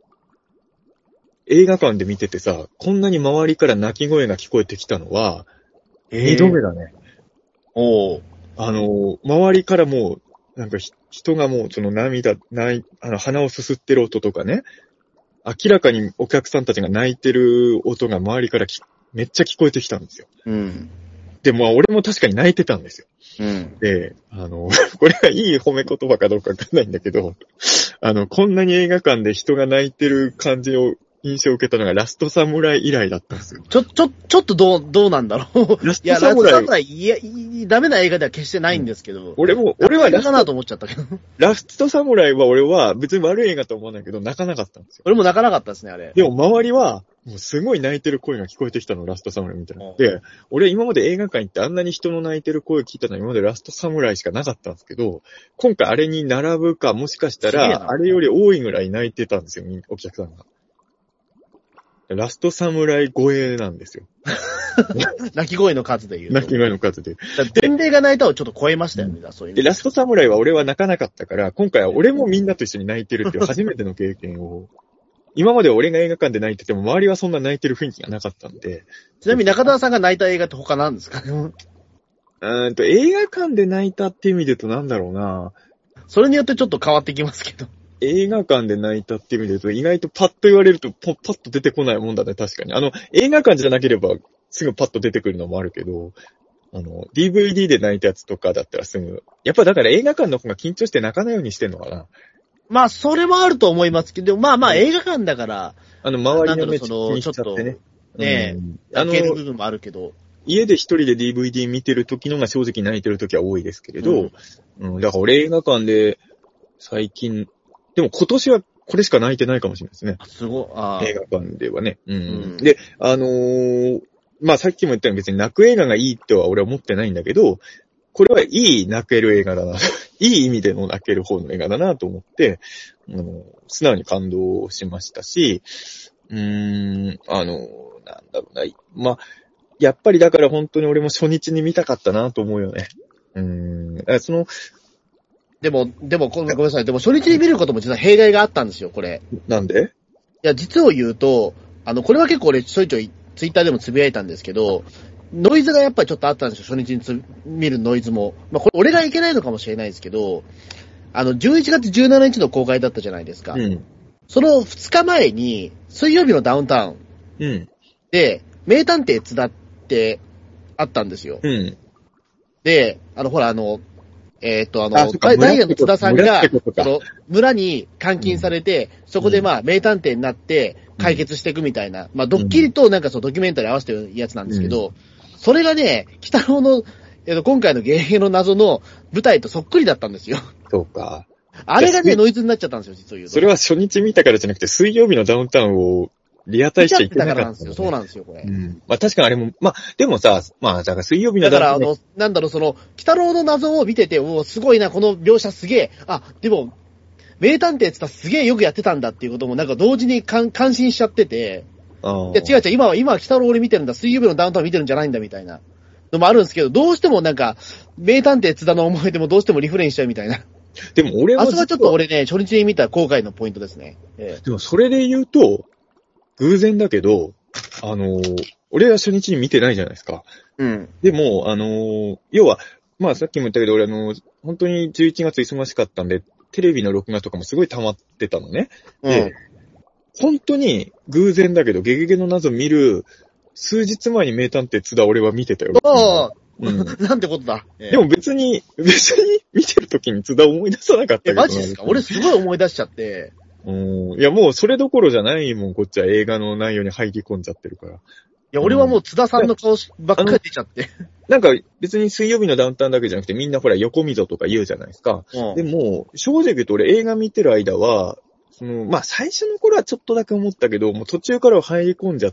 映画館で見ててさ、こんなに周りから泣き声が聞こえてきたのは、二度目だね。おー。あの、周りからもう、なんか人がもうその涙、ない、あの鼻をすすってる音とかね、明らかにお客さんたちが泣いてる音が周りからきめっちゃ聞こえてきたんですよ。うん。で、まあ俺も確かに泣いてたんですよ。うん。で、あの、これがいい褒め言葉かどうかわかんないんだけど、あの、こんなに映画館で人が泣いてる感じを印象を受けたのがラストサムライ以来だったんですよ。 ちょ、ちょ、ちょっとどう、どうなんだろう。ラストサムライ。いや、ラストサムライ、いや、いダメな映画では決してないんですけど。うん、 俺も、俺はラストかなと思っちゃったけど。 ラストサムライは俺は別に悪い映画とは思わないけど、泣かなかったんですよ。 俺も泣かなかったですね、あれ。 でも周りは、もうすごい泣いてる声が聞こえてきたの、ラストサムライみたいな。で、俺今まで映画館行ってあんなに人の泣いてる声聞いたのは今までラストサムライしかなかったんですけど、今回あれに並ぶか、もしかしたら、あれより多いぐらい泣いてたんですよ、お客さんが。ラストサムライ超えなんですよ。 泣き声の数で言うと。 泣き声の数で。 伝令が泣いたをちょっと超えましたよね、うん、そういう。 で、ラストサムライは俺は泣かなかったから、今回は俺もみんなと一緒に泣いてるっていう初めての経験を。今まで俺が映画館で泣いてても、周りはそんな泣いてる雰囲気がなかったんで。 ちなみに中田さんが泣いた映画って他なんですか？ うーんと、映画館で泣いたっていう意味で言うとなんだろうな。 それによってちょっと変わってきますけど。 映画館で泣いたっていう意味で言うと、意外とパッと言われるとパッと出てこないもんだね、確かに。あの、映画館じゃなければすぐパッと出てくるのもあるけど、あの、ディーブイディー で泣いたやつとかだったらすぐ、やっぱだから映画館の方が緊張して泣かないようにしてんのかな。 まあ、それもあると思いますけど、まあまあ映画館だから、 あの、周りの目気にしちゃってね。ねえ、 あの、 泣ける部分もあるけど。 家で一人で ディーブイディー 見てる時のが正直泣いてる時は多いですけれど、うん、うん、だから俺映画館で最近、でも今年はこれしか泣いてないかもしれないですね。 すごい。あ映画館ではね。うんうん、で、あのー、まあさっきも言ったように別に泣く映画がいいとは俺は思ってないんだけど、これはいい泣ける映画だな。いい意味での泣ける方の映画だなと思って、あの、素直に感動しましたし、うーん、あの、なんだろうな。まあ、 やっぱりだから本当に俺も初日に見たかったなと思うよね。うーん。その、 でも、でも、ごめんなさい。でも初日に見ることも実は弊害があったんですよ、これ。 なんで？ いや、実を言うと、あの、これは結構俺ちょいちょいツイッターでもつぶやいたんですけど、ノイズがやっぱりちょっとあったんですよ、初日につ見るノイズも。まあ、これ俺がいけないのかもしれないですけど、あの、じゅういちがつじゅうしちにちの公開だったじゃないですか。 うん。 そのふつかまえに、水曜日のダウンタウンうん。 で、名探偵津田ってあったんですよ。 うん。 で、あの、ほら、あの、えっ、と、あの、 あそっかダイダイヤの津田さんが、 村ってことかその、村に監禁されて、そこでまあ、名探偵になって解決していくみたいな、まあ、ドッキリとなんかそう、ドキュメンタリー合わせてるやつなんですけど、それがね、北郎の、えっ、と、今回の芸芸の謎の舞台とそっくりだったんですよ。 そうか。 あれがね、ノイズになっちゃったんですよ、実を言うと。 それは初日見たからじゃなくて、水曜日のダウンタウンをリアタイしちゃいけなかった、ね。 なんですよ。そうなんですよ、これ。 うん。まあ確かにあれも、まあ、でもさ、まあ、だから水曜日のダウンタウン。だから、あの、なんだろう、その、北郎の謎を見てて、おすごいな、この描写すげえ。あ、でも、名探偵って言ったらすげえよくやってたんだっていうことも、なんか同時に感心しちゃってて。 あいや、違う違う、今は、今は北郎俺見てるんだ、水曜日のダウンタウン見てるんじゃないんだ、みたいなのもあるんですけど、どうしてもなんか、名探偵津田の思い出もどうしてもリフレインしちゃうみたいな。 でも俺は。 あそこはちょっと俺ね、初日に見た後悔のポイントですね。ええ、 でもそれで言うと、偶然だけど、あのー、俺は初日に見てないじゃないですか。 うん。 でも、あのー、要は、まあさっきも言ったけど、俺あのー、本当にじゅういちがつ忙しかったんで、テレビの録画とかもすごい溜まってたのね。 うん。 で、本当に偶然だけど、ゲゲゲの謎見る、数日前に名探偵津田俺は見てたよ。 ああ、 うん、 なんてことだ。ええ、 でも別に、別に見てる時に津田思い出さなかったけど。 マジですか？俺すごい思い出しちゃって。 うん。いやもうそれどころじゃないもん、こっちは映画の内容に入り込んじゃってるから。いや、俺はもう津田さんの顔ばっかり出ちゃって。 なんか別に水曜日のダウンタウンだけじゃなくてみんなほら横溝とか言うじゃないですか。うん、でも、正直言うと俺映画見てる間は、その、まあ最初の頃はちょっとだけ思ったけど、もう途中からは入り込んじゃって、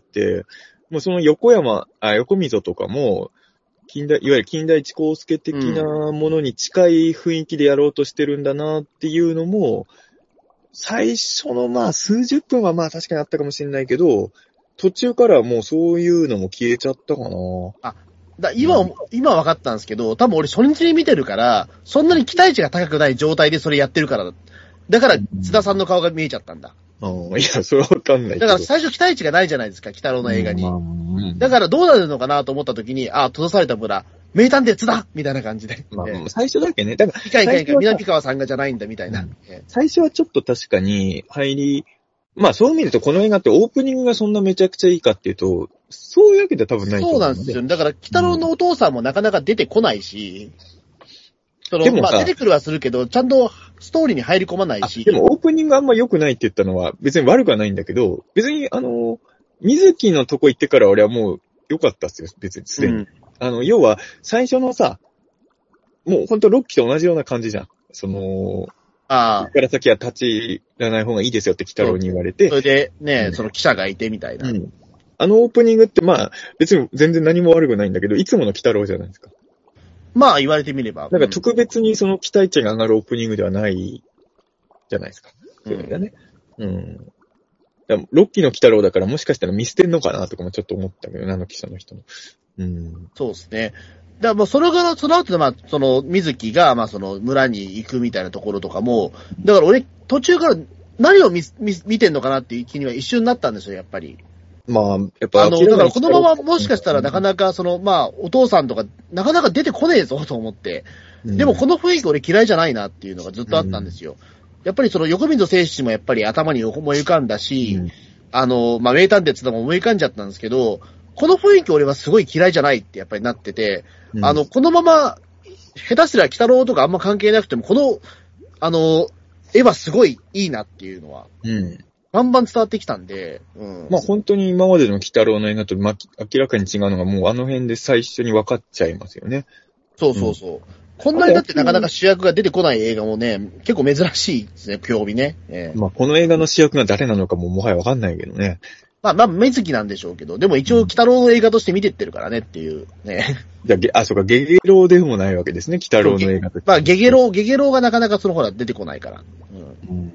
もうその横山、あ、横溝とかも、近代、いわゆる近代一光介的なものに近い雰囲気でやろうとしてるんだなっていうのも、最初のまあ数十分はまあ確かにあったかもしれないけど、途中からもうそういうのも消えちゃったかな。 あ、だ今、うん、今分かったんですけど、多分俺初日に見てるから、そんなに期待値が高くない状態でそれやってるから、だから津田さんの顔が見えちゃったんだ。 ああ、いや、それはわかんないけど。 だから最初期待値がないじゃないですか、北郎の映画に。 うんうん、 だからどうなるのかなと思った時に、あ、閉ざされた村、名探偵津田みたいな感じで。 まあ、最初だけね。だから、 いかいかいか、南川さんがじゃないんだみたいな。うん、 最初はちょっと確かに入り、まあそう見るとこの映画ってオープニングがそんなめちゃくちゃいいかっていうと、そういうわけでは多分ないと思う。 そうなんですよ。だから、北郎のお父さんもなかなか出てこないし、その、まあ出てくるはするけど、ちゃんとストーリーに入り込まないし。 でもオープニングあんま良くないって言ったのは別に悪くはないんだけど、別にあの、水木のとこ行ってから俺はもう良かったっすよ、別にすでに。うん、あの、要は最初のさ、もうほんとロッキーと同じような感じじゃん。その、ああ。ここから先は立ちらない方がいいですよって北郎に言われて。 それでね、うん、その記者がいてみたいな。うん。 あのオープニングってまあ、別に全然何も悪くないんだけど、いつもの北郎じゃないですか。 まあ言われてみれば。 なんか特別にその期待値が上がるオープニングではないじゃないですか。そういうのがね。うん。うん、ロッキーの北郎だからもしかしたら見捨てんのかなとかもちょっと思ったけど、あの記者の人も。うん。 そうですね。だからもうそれから、その後でまあ、その、水木が、まあその、村に行くみたいなところとかも、だから俺、途中から何を見、見、見てんのかなっていう気には一瞬になったんですよ、やっぱり。 まあ、やっぱ。 あの、だからこのままもしかしたらなかなか、その、まあ、お父さんとか、なかなか出てこねえぞと思って。でもこの雰囲気俺嫌いじゃないなっていうのがずっとあったんですよ。うん、やっぱりその、横溝正史もやっぱり頭に思い浮かんだし、うん、あの、まあ、名探偵ってのも思い浮かんじゃったんですけど、この雰囲気俺はすごい嫌いじゃないってやっぱりなってて、うん、あの、このまま、下手すりゃ北郎とかあんま関係なくても、この、あの、絵はすごいいいなっていうのは、うん、バンバン伝わってきたんで、うん、 まあ本当に今までの北郎の映画と、ま、明らかに違うのがもうあの辺で最初に分かっちゃいますよね。 そうそうそう。うん、こんなにだってなかなか主役が出てこない映画もね、結構珍しいですね、興味ね。えー、 まあこの映画の主役が誰なのかももはや分かんないけどね。 まあ、まあ、目つきなんでしょうけど、でも一応、北郎の映画として見てってるからねっていうね。 じゃあ、あ、そうか、ゲゲロウでもないわけですね、北郎の映画として。 まあ、ゲゲロウ、ゲゲロウがなかなかそのほら出てこないから。 うん。うん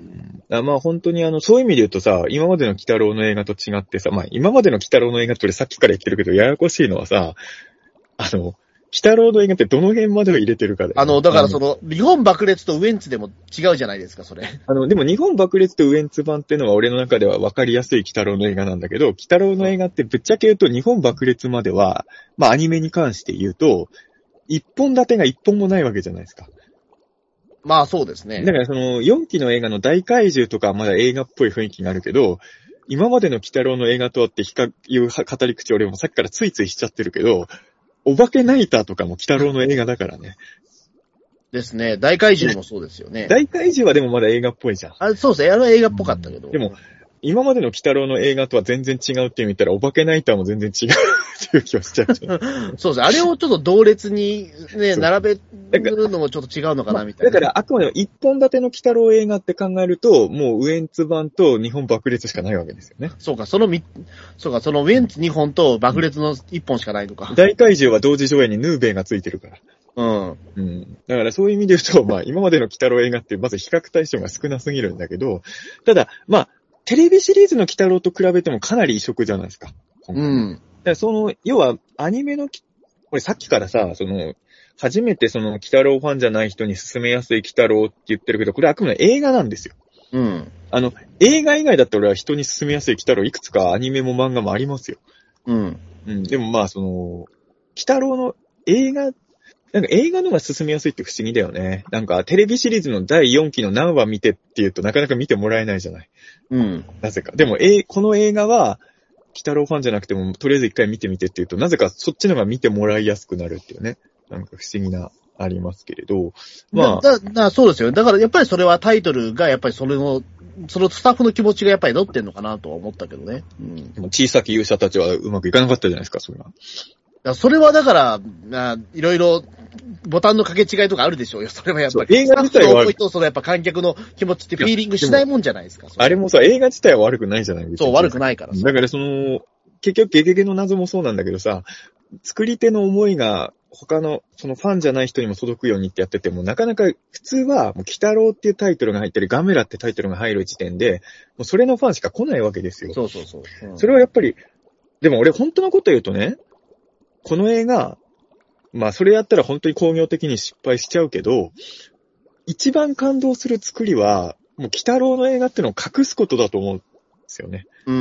まあ本当にあの、そういう意味で言うとさ、今までの鬼太郎の映画と違ってさ、まあ今までの鬼太郎の映画って俺さっきから言ってるけど、ややこしいのはさ、あの、鬼太郎の映画ってどの辺までを入れてるかで、ね。 あの、だからその、日本爆裂とウエンツでも違うじゃないですか、それ。 あの、でも日本爆裂とウエンツ版っていうのは俺の中では分かりやすい鬼太郎の映画なんだけど、鬼太郎の映画ってぶっちゃけ言うと日本爆裂までは、まあアニメに関して言うと、一本立てが一本もないわけじゃないですか。 まあそうですね。 だからそのよんきの映画の大怪獣とかはまだ映画っぽい雰囲気があるけど、今までの鬼太郎の映画とはっていう語り口俺もさっきからついついしちゃってるけど、お化けナイターとかも鬼太郎の映画だからね。 ですね。大怪獣もそうですよね。 大怪獣はでもまだ映画っぽいじゃん。 あ、そうですね。あれは映画っぽかったけど。 でも、今までの鬼太郎の映画とは全然違うって意味言ったら、お化けナイターも全然違うっていう気はしちゃう。 そうですね。あれをちょっと同列にね、並べるのもちょっと違うのかなみたいな。 だから、あくまでも一本立ての鬼太郎映画って考えると、もうウエンツ版と日本爆裂しかないわけですよね。 そうか、そのみ、そうか、そのウエンツにほんと爆裂のいっぽんしかないのか。 大怪獣は同時上映にヌーベイがついてるから。 うん。 うん。だからそういう意味で言うと、まあ今までの鬼太郎映画ってまず比較対象が少なすぎるんだけど、ただ、まあ、テレビシリーズの鬼太郎と比べてもかなり異色じゃないですか。 うん。 だからその、要はアニメの、これさっきからさ、その、初めてその鬼太郎ファンじゃない人に勧めやすい鬼太郎って言ってるけど、これあくまで映画なんですよ。 うん。 あの、映画以外だったら俺は人に勧めやすい鬼太郎いくつかアニメも漫画もありますよ。 うん。 うん。でもまあその、鬼太郎の映画、なんか映画のが進みやすいって不思議だよね。なんかテレビシリーズのだいよんきの何話見てって言うとなかなか見てもらえないじゃない。 うん。 なぜか。でも、え、この映画は、鬼太郎ファンじゃなくても、とりあえず一回見てみてって言うと、なぜかそっちのが見てもらいやすくなるっていうね。なんか不思議な、ありますけれど。まあ。 だ、だ、だそうですよね。だからやっぱりそれはタイトルが、やっぱりそれの、そのスタッフの気持ちがやっぱり乗ってんのかなとは思ったけどね。うん。 でも小さき勇者たちはうまくいかなかったじゃないですか、それは。 それはだから、あいろいろ、ボタンの掛け違いとかあるでしょうよ。それはやっぱり。 映画自体は。 スタッフとそのやっぱ観客の気持ちってフィーリングしないもんじゃないですか。 あれもさ、映画自体は悪くないじゃないですか。 そう、悪くないからだからその、結局ゲゲゲの謎もそうなんだけどさ、作り手の思いが他の、そのファンじゃない人にも届くようにってやってても、なかなか普通は、もう鬼太郎っていうタイトルが入ってる、ガメラってタイトルが入る時点で、もうそれのファンしか来ないわけですよ。 そうそうそう。 うん、それはやっぱり、でも俺本当のこと言うとね、この映画、まあそれやったら本当に工業的に失敗しちゃうけど、一番感動する作りは、もう鬼太郎の映画ってのを隠すことだと思うんですよね。 うん。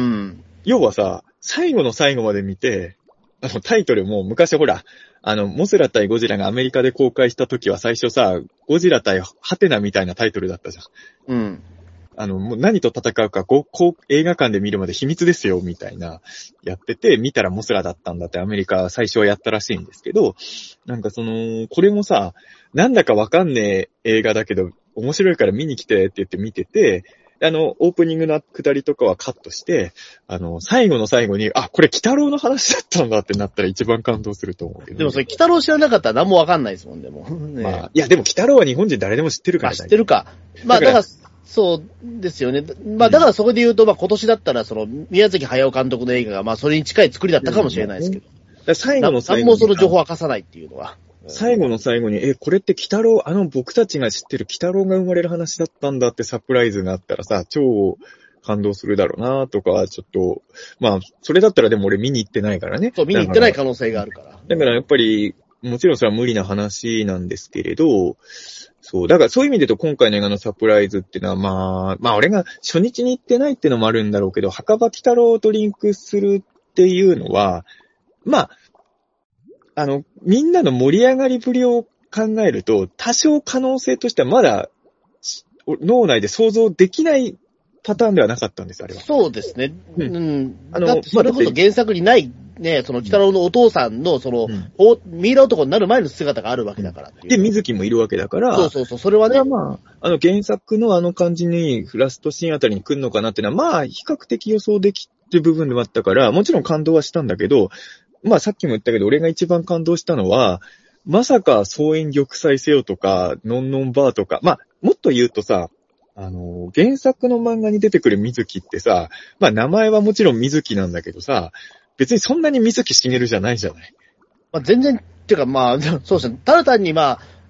要はさ、最後の最後まで見て、あのタイトルも昔ほら、あの、モスラ対ゴジラがアメリカで公開した時は最初さ、ゴジラ対ハテナみたいなタイトルだったじゃん。 うん。 あの、もう何と戦うか、こう、こう、映画館で見るまで秘密ですよ、みたいな、やってて、見たらモスラだったんだってアメリカ最初はやったらしいんですけど、なんかその、これもさ、なんだかわかんねえ映画だけど、面白いから見に来てって言って見てて、あの、オープニングの下りとかはカットして、あの、最後の最後に、あ、これ鬼太郎の話だったんだってなったら一番感動すると思うけど。 でもそれ鬼太郎知らなかったら何もわかんないですもん、でも。ね、 まあ、いやでも鬼太郎は日本人誰でも知ってるからね。 まあ知ってるか。まあだから、そうですよね。まあだからそこで言うと、まあ今年だったら、その、宮崎駿監督の映画が、まあそれに近い作りだったかもしれないですけど。 うん、最後の最後に。 何もその情報を明かさないっていうのは。 最後の最後に、え、これって鬼太郎、あの僕たちが知ってる鬼太郎が生まれる話だったんだってサプライズがあったらさ、超感動するだろうなとか、ちょっと、まあ、それだったらでも俺見に行ってないからね。 そう、見に行ってない可能性があるから。 だからやっぱり、もちろんそれは無理な話なんですけれど、そう、だからそういう意味で言うと今回の映画のサプライズっていうのはまあ、まあ俺が初日に行ってないっていうのもあるんだろうけど、墓場鬼太郎とリンクするっていうのは、まあ、あの、みんなの盛り上がりぶりを考えると、多少可能性としてはまだ、脳内で想像できないパターンではなかったんです、あれは。 そうですね。 うん。 うん、あの、だってそれこそ原作にない、ね、その、鬼太郎のお父さんの、その、うん、ミイラ男になる前の姿があるわけだからっていう。 で、水木もいるわけだから。 そうそうそう、それはね。 まあ、あの、原作のあの感じに、ラストシーンあたりに来るのかなっていうのは、まあ、比較的予想できる部分でもあったから、もちろん感動はしたんだけど、まあさっきも言ったけど、俺が一番感動したのは、まさか総演玉砕せよとか、ノンノンバーとか、まあ、もっと言うとさ、あの、原作の漫画に出てくる水木ってさ、まあ名前はもちろん水木なんだけどさ、別にそんなに水木しげるじゃないじゃない。 まあ全然、っていうかまあ、そうですね、ただ単にまあ、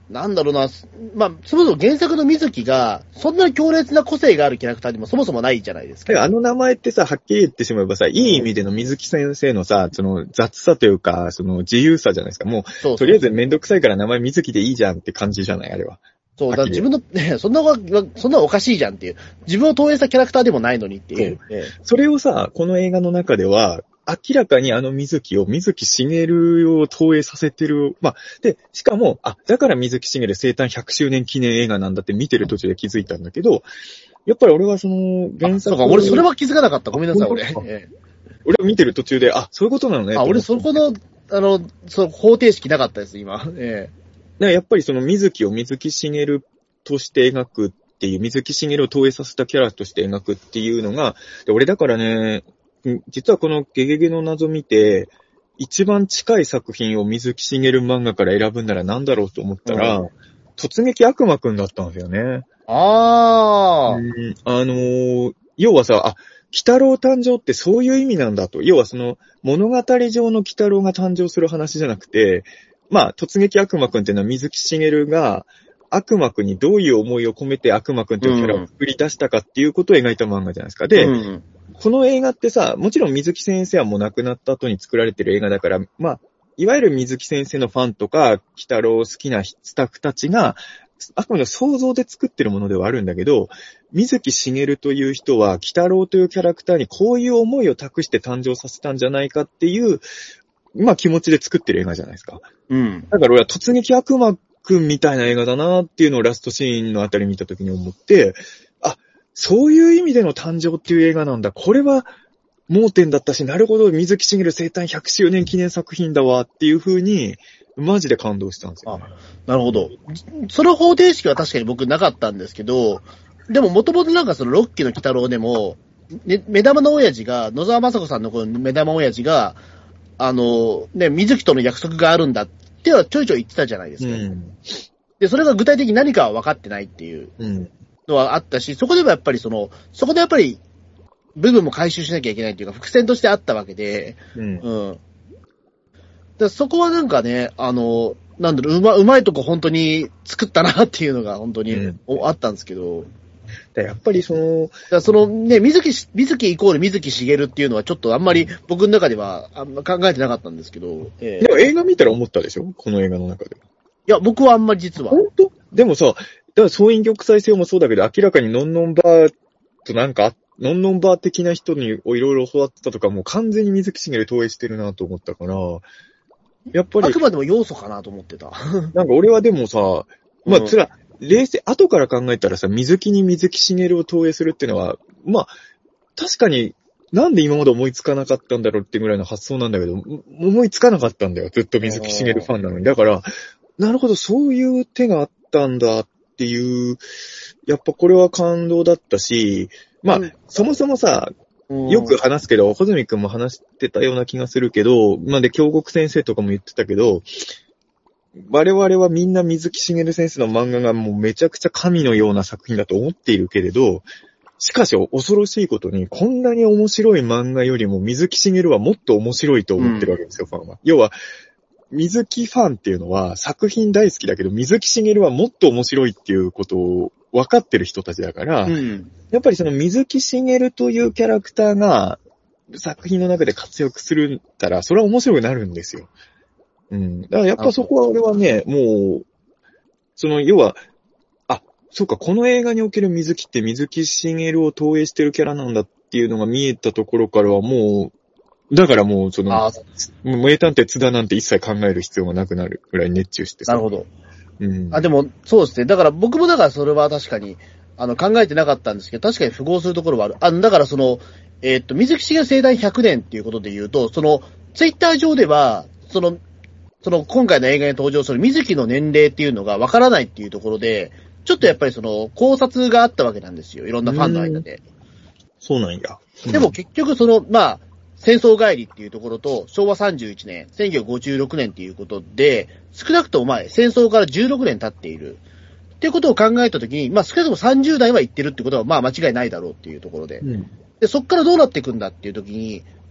なんだろうな、まあ、そもそも原作の水木が、そんなに強烈な個性があるキャラクターにもそもそもないじゃないですか。 あの名前ってさ、はっきり言ってしまえばさ、いい意味での水木先生のさ、その雑さというか、その自由さじゃないですか。もう、そうそうとりあえずめんどくさいから名前水木でいいじゃんって感じじゃない、あれは。 そう、だから自分の、ね、そんな、そんなおかしいじゃんっていう。自分を投影したキャラクターでもないのにっていう。 そう、それをさ、この映画の中では、明らかにあの水木を、水木しげるを投影させてる。まあ、で、しかも、あ、だから水木しげる生誕ひゃくしゅうねん記念映画なんだって見てる途中で気づいたんだけど、やっぱり俺はその、原作。 そうか、俺それは気づかなかった。ごめんなさい、俺。 俺は見てる途中で、あ、そういうことなのね。 あ、俺そこの、あの、その方程式なかったです、今。ええ。やっぱりその水木を水木しげるとして描くっていう、水木しげるを投影させたキャラとして描くっていうのが、で俺だからね、実はこのゲゲゲの謎見て、一番近い作品を水木しげる漫画から選ぶなら何だろうと思ったら、うん、突撃悪魔くんだったんですよね。 ああ、うん。 あのー、要はさ、あ、鬼太郎誕生ってそういう意味なんだと。要はその物語上の鬼太郎が誕生する話じゃなくて、まあ、突撃悪魔くんっていうのは水木しげるが悪魔くんにどういう思いを込めて悪魔くんというキャラを作り出したかっていうことを描いた漫画じゃないですか。で、うん、この映画ってさ、もちろん水木先生はもう亡くなった後に作られてる映画だから、まあ、いわゆる水木先生のファンとか、鬼太郎好きなスタッフたちが、あくまで想像で作ってるものではあるんだけど、水木しげるという人は、鬼太郎というキャラクターにこういう思いを託して誕生させたんじゃないかっていう、まあ気持ちで作ってる映画じゃないですか。 うん。 だから俺は突撃悪魔くんみたいな映画だなっていうのをラストシーンのあたり見たときに思って、あ、そういう意味での誕生っていう映画なんだ。これは盲点だったし、なるほど、水木しげる生誕ひゃくしゅうねん記念作品だわっていう風に、マジで感動したんですよ、ね。 あ、なるほど。その方程式は確かに僕なかったんですけど、でももともとなんかそのロッキーの鬼太郎でも、ね、目玉の親父が、野沢雅子さんのこの目玉親父が、あの、ね、水木との約束があるんだってはちょいちょい言ってたじゃないですか。うん、で、それが具体的に何かは分かってないっていうのはあったし、そこでもやっぱりその、そこでやっぱり部分も回収しなきゃいけないっていうか、伏線としてあったわけで、うん。うん、でそこはなんかね、あの、なんだろう、うま、うまいとこ本当に作ったなっていうのが本当に、うん、あったんですけど、 やっぱりその、 だそのね、水木、水木イコール水木しげるっていうのはちょっとあんまり僕の中ではあんま考えてなかったんですけど。 えー、でも映画見たら思ったでしょこの映画の中で。 いや、僕はあんまり実は。 本当でもさ、だから総員玉砕性もそうだけど、明らかにノンノンバーとなんか、ノンノンバー的な人にいろいろ教わってたとか、もう完全に水木しげる投影してるなと思ったから、やっぱり。 あくまでも要素かなと思ってた。 なんか俺はでもさ、まあ、つら、うん、冷静、後から考えたらさ、水木に水木しげるを投影するっていうのは、まあ、確かになんで今まで思いつかなかったんだろうってぐらいの発想なんだけど、思いつかなかったんだよ。ずっと水木しげるファンなのに。だから、なるほど、そういう手があったんだっていう、やっぱこれは感動だったし、まあ、うん、そもそもさ、よく話すけど、穂積くんも話してたような気がするけど、まあで、京極先生とかも言ってたけど、我々はみんな水木しげる先生の漫画がもうめちゃくちゃ神のような作品だと思っているけれど、しかし恐ろしいことに、こんなに面白い漫画よりも水木しげるはもっと面白いと思ってるわけですよ、うん、ファンは。要は、水木ファンっていうのは作品大好きだけど、水木しげるはもっと面白いっていうことを分かってる人たちだから、うん、やっぱりその水木しげるというキャラクターが作品の中で活躍するったら、それは面白くなるんですよ。うん。だからやっぱそこは俺はね、もう、その要は、あ、そうか、この映画における水木って水木しげるを投影してるキャラなんだっていうのが見えたところからはもう、だからもうその、名探偵津田なんて一切考える必要がなくなるぐらい熱中してさ。 なるほど。 うん。 あ、でも、そうですね。だから僕もだからそれは確かに、あの、考えてなかったんですけど、確かに符合するところはある。あの、だからその、えー、っと、水木しげる生誕ひゃくねんっていうことで言うと、その、ツイッター上では、その、その、今回の映画に登場する水木の年齢っていうのがわからないっていうところで、ちょっとやっぱりその、考察があったわけなんですよ。いろんなファンの間で。 そうなんや。 うん、でも結局その、まあ、戦争帰りっていうところと、昭和さんじゅういちねん、せんきゅうひゃくごじゅうろくねんっていうことで、少なくとも前、戦争からじゅうろくねん経っている。っていうことを考えたときに、まあ少なくともさんじゅう代は行ってるってことは、まあ間違いないだろうっていうところで。うん、で、そっからどうなっていくんだっていうときに、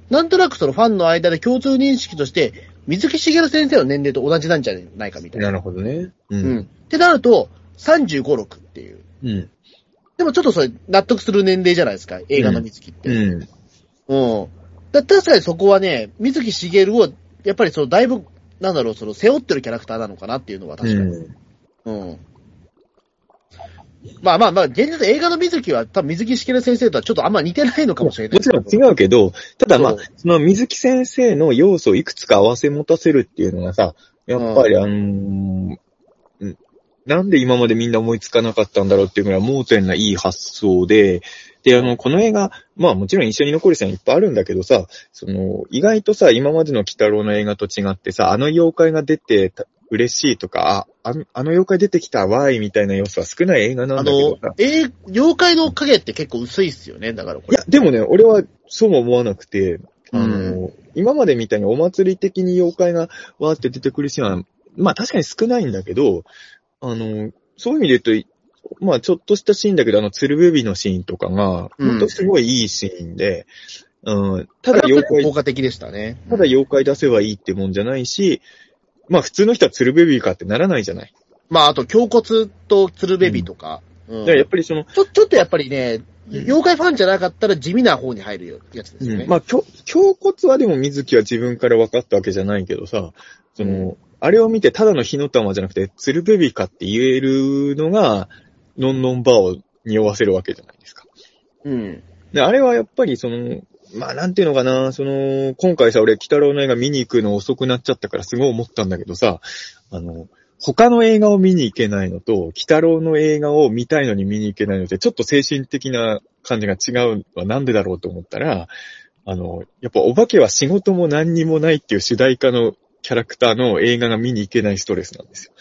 なんとなくそのファンの間で共通認識として、水木しげる先生の年齢と同じなんじゃないかみたいな。 なるほどね。 うん。うん。ってなると、さんじゅうご、ろくっていう。 うん。 でもちょっとそれ納得する年齢じゃないですか、映画の水木って。うん。うん。だ確かにそこはね、水木しげるを、やっぱりそのだいぶ、なんだろう、その背負ってるキャラクターなのかなっていうのは確かに。うん。うん、まあまあまあ、現実映画の水木は多分水木しげる先生とはちょっとあんま似てないのかもしれない。 もちろん違うけど、ただまあ、その水木先生の要素をいくつか合わせ持たせるっていうのがさ、やっぱり、うん、あのー、なんで今までみんな思いつかなかったんだろうっていうぐらい盲点ないい発想で、で、あの、この映画、まあもちろん一緒に残る人はいっぱいあるんだけどさ、その、意外とさ、今までの鬼太郎の映画と違ってさ、あの妖怪が出て嬉しいとか、あ、あの妖怪出てきたわーいみたいな要素は少ない映画なんだけどさ。 あの、えー、妖怪の影って結構薄いっすよね、だからこれ。 いや、でもね、俺はそうも思わなくて、あの、うん、今までみたいにお祭り的に妖怪がわーって出てくるシーンは、まあ確かに少ないんだけど、あの、そういう意味で言うと、まあちょっとしたシーンだけど、あの、鶴瓶のシーンとかが、本当すごいいいシーンで、うん、ただ妖怪、 効果的でしたね。 ただ妖怪出せばいいってもんじゃないし、まあ普通の人は鶴瓶かってならないじゃない。 まああと、胸骨と鶴瓶とか。 うん。うん、だからやっぱりその、 ちょ、ちょっとやっぱりね、うん、妖怪ファンじゃなかったら地味な方に入るやつですよね。 うん、まあ、胸骨はでも水木は自分から分かったわけじゃないけどさ、その、うん、あれを見てただの火の玉じゃなくて、鶴瓶かって言えるのが、のんのんばを匂わせるわけじゃないですか。 うん。 で、あれはやっぱりその、まあなんていうのかな、その、今回さ、俺、鬼太郎の映画見に行くの遅くなっちゃったからすごい思ったんだけどさ、あの、他の映画を見に行けないのと、鬼太郎の映画を見たいのに見に行けないのって、ちょっと精神的な感じが違うのはなんでだろうと思ったら、あの、やっぱお化けは仕事も何にもないっていう主題歌のキャラクターの映画が見に行けないストレスなんですよ。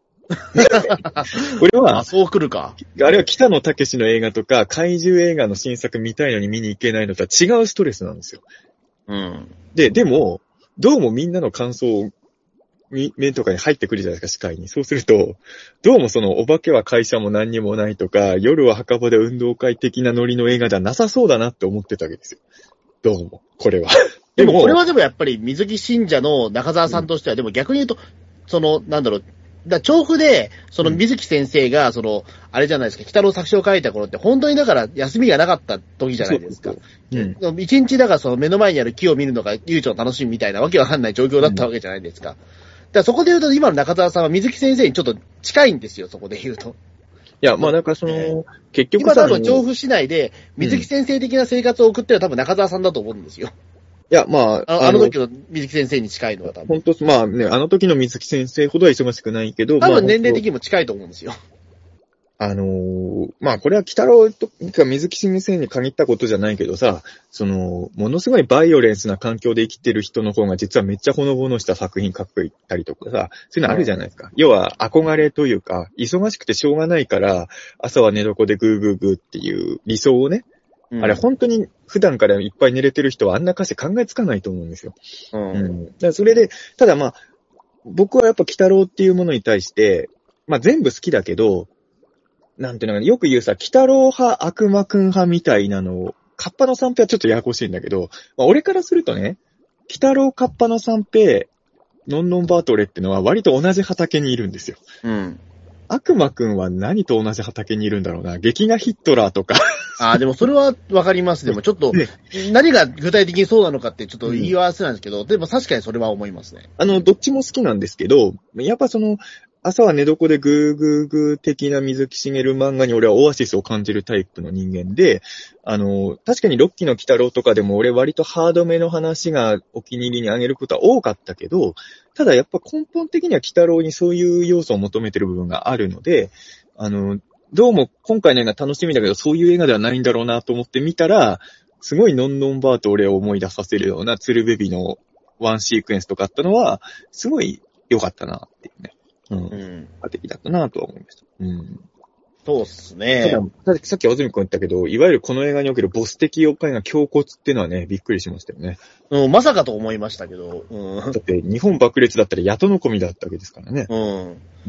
俺は、 あ、そう来るか。 あれは北野武の映画とか、怪獣映画の新作見たいのに見に行けないのとは違うストレスなんですよ。 うん。 で、でも、どうもみんなの感想を、目とかに入ってくるじゃないですか、視界に。そうすると、どうもそのお化けは会社も何にもないとか、夜は墓場で運動会的なノリの映画じゃなさそうだなって思ってたわけですよ。どうも、これは。 でもこれはでもやっぱり水木信者の中澤さんとしては、うん、でも逆に言うと、その、なんだろう、だ調布で、その水木先生が、その、あれじゃないですか、北郎作詞を書いた頃って、本当にだから休みがなかった時じゃないですか。うん。一日だからその目の前にある木を見るのが悠長楽しみみたいなわけわかんない状況だったわけじゃないですか。うん、だからそこで言うと、今の中澤さんは水木先生にちょっと近いんですよ、そこで言うと。 いや、まあだからその、えー、結局今多分調布市内で、水木先生的な生活を送ってるのは多分中澤さんだと思うんですよ。 いや、まあ、 あの、あの時の水木先生に近いのは多分。 本当、まあね、あの時の水木先生ほどは忙しくないけど、 多分年齢的にも近いと思うんですよ。 あのー、まあこれは鬼太郎とか水木先生に限ったことじゃないけどさ、その、ものすごいバイオレンスな環境で生きてる人の方が実はめっちゃほのぼのした作品書いたりとかさ、そういうのあるじゃないですか。うん、要は憧れというか、忙しくてしょうがないから、朝は寝床でグーグーグーっていう理想をね、うん、あれ本当に普段からいっぱい寝れてる人はあんな歌詞考えつかないと思うんですよ。うん。うん、だからそれで、ただまあ、僕はやっぱ鬼太郎っていうものに対して、まあ全部好きだけど、なんていうのかな、よく言うさ、鬼太郎派、悪魔くん派みたいなのを、カッパの三平はちょっとややこしいんだけど、まあ俺からするとね、鬼太郎、カッパの三平、ノンノンバートレってのは割と同じ畑にいるんですよ。 うん。 悪魔くんは何と同じ畑にいるんだろうな。劇画ヒットラーとか。 ああ、でもそれはわかります。でもちょっと、何が具体的にそうなのかってちょっと言い合わせなんですけど、うん、でも確かにそれは思いますね。 あの、どっちも好きなんですけど、やっぱその、朝は寝床でグーグーグー的な水木しげる漫画に俺はオアシスを感じるタイプの人間で、あの、確かにロッキーの鬼太郎とかでも俺割とハードめの話がお気に入りにあげることは多かったけど、ただやっぱ根本的には鬼太郎にそういう要素を求めてる部分があるので、あの、どうも今回の映画楽しみだけどそういう映画ではないんだろうなと思って見たら、すごいノンノンバーと俺を思い出させるような鶴瓶のワンシークエンスとかあったのは、すごい良かったなっていうね。うん。うん。果的だったなとは思いました。うん。 そうっすね。 ただ、さっき青住君言ったけど、いわゆるこの映画におけるボス的妖怪が胸骨っていうのはね、びっくりしましたよね。 うん、まさかと思いましたけど。うん。 だって、日本爆裂だったらヤトノコミだったわけですからね。 うん。うん。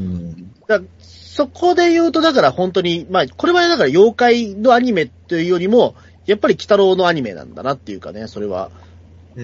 だそこで言うと、だから本当に、まあ、これはだから妖怪のアニメというよりも、やっぱり鬼太郎のアニメなんだなっていうかね、それは。 うん。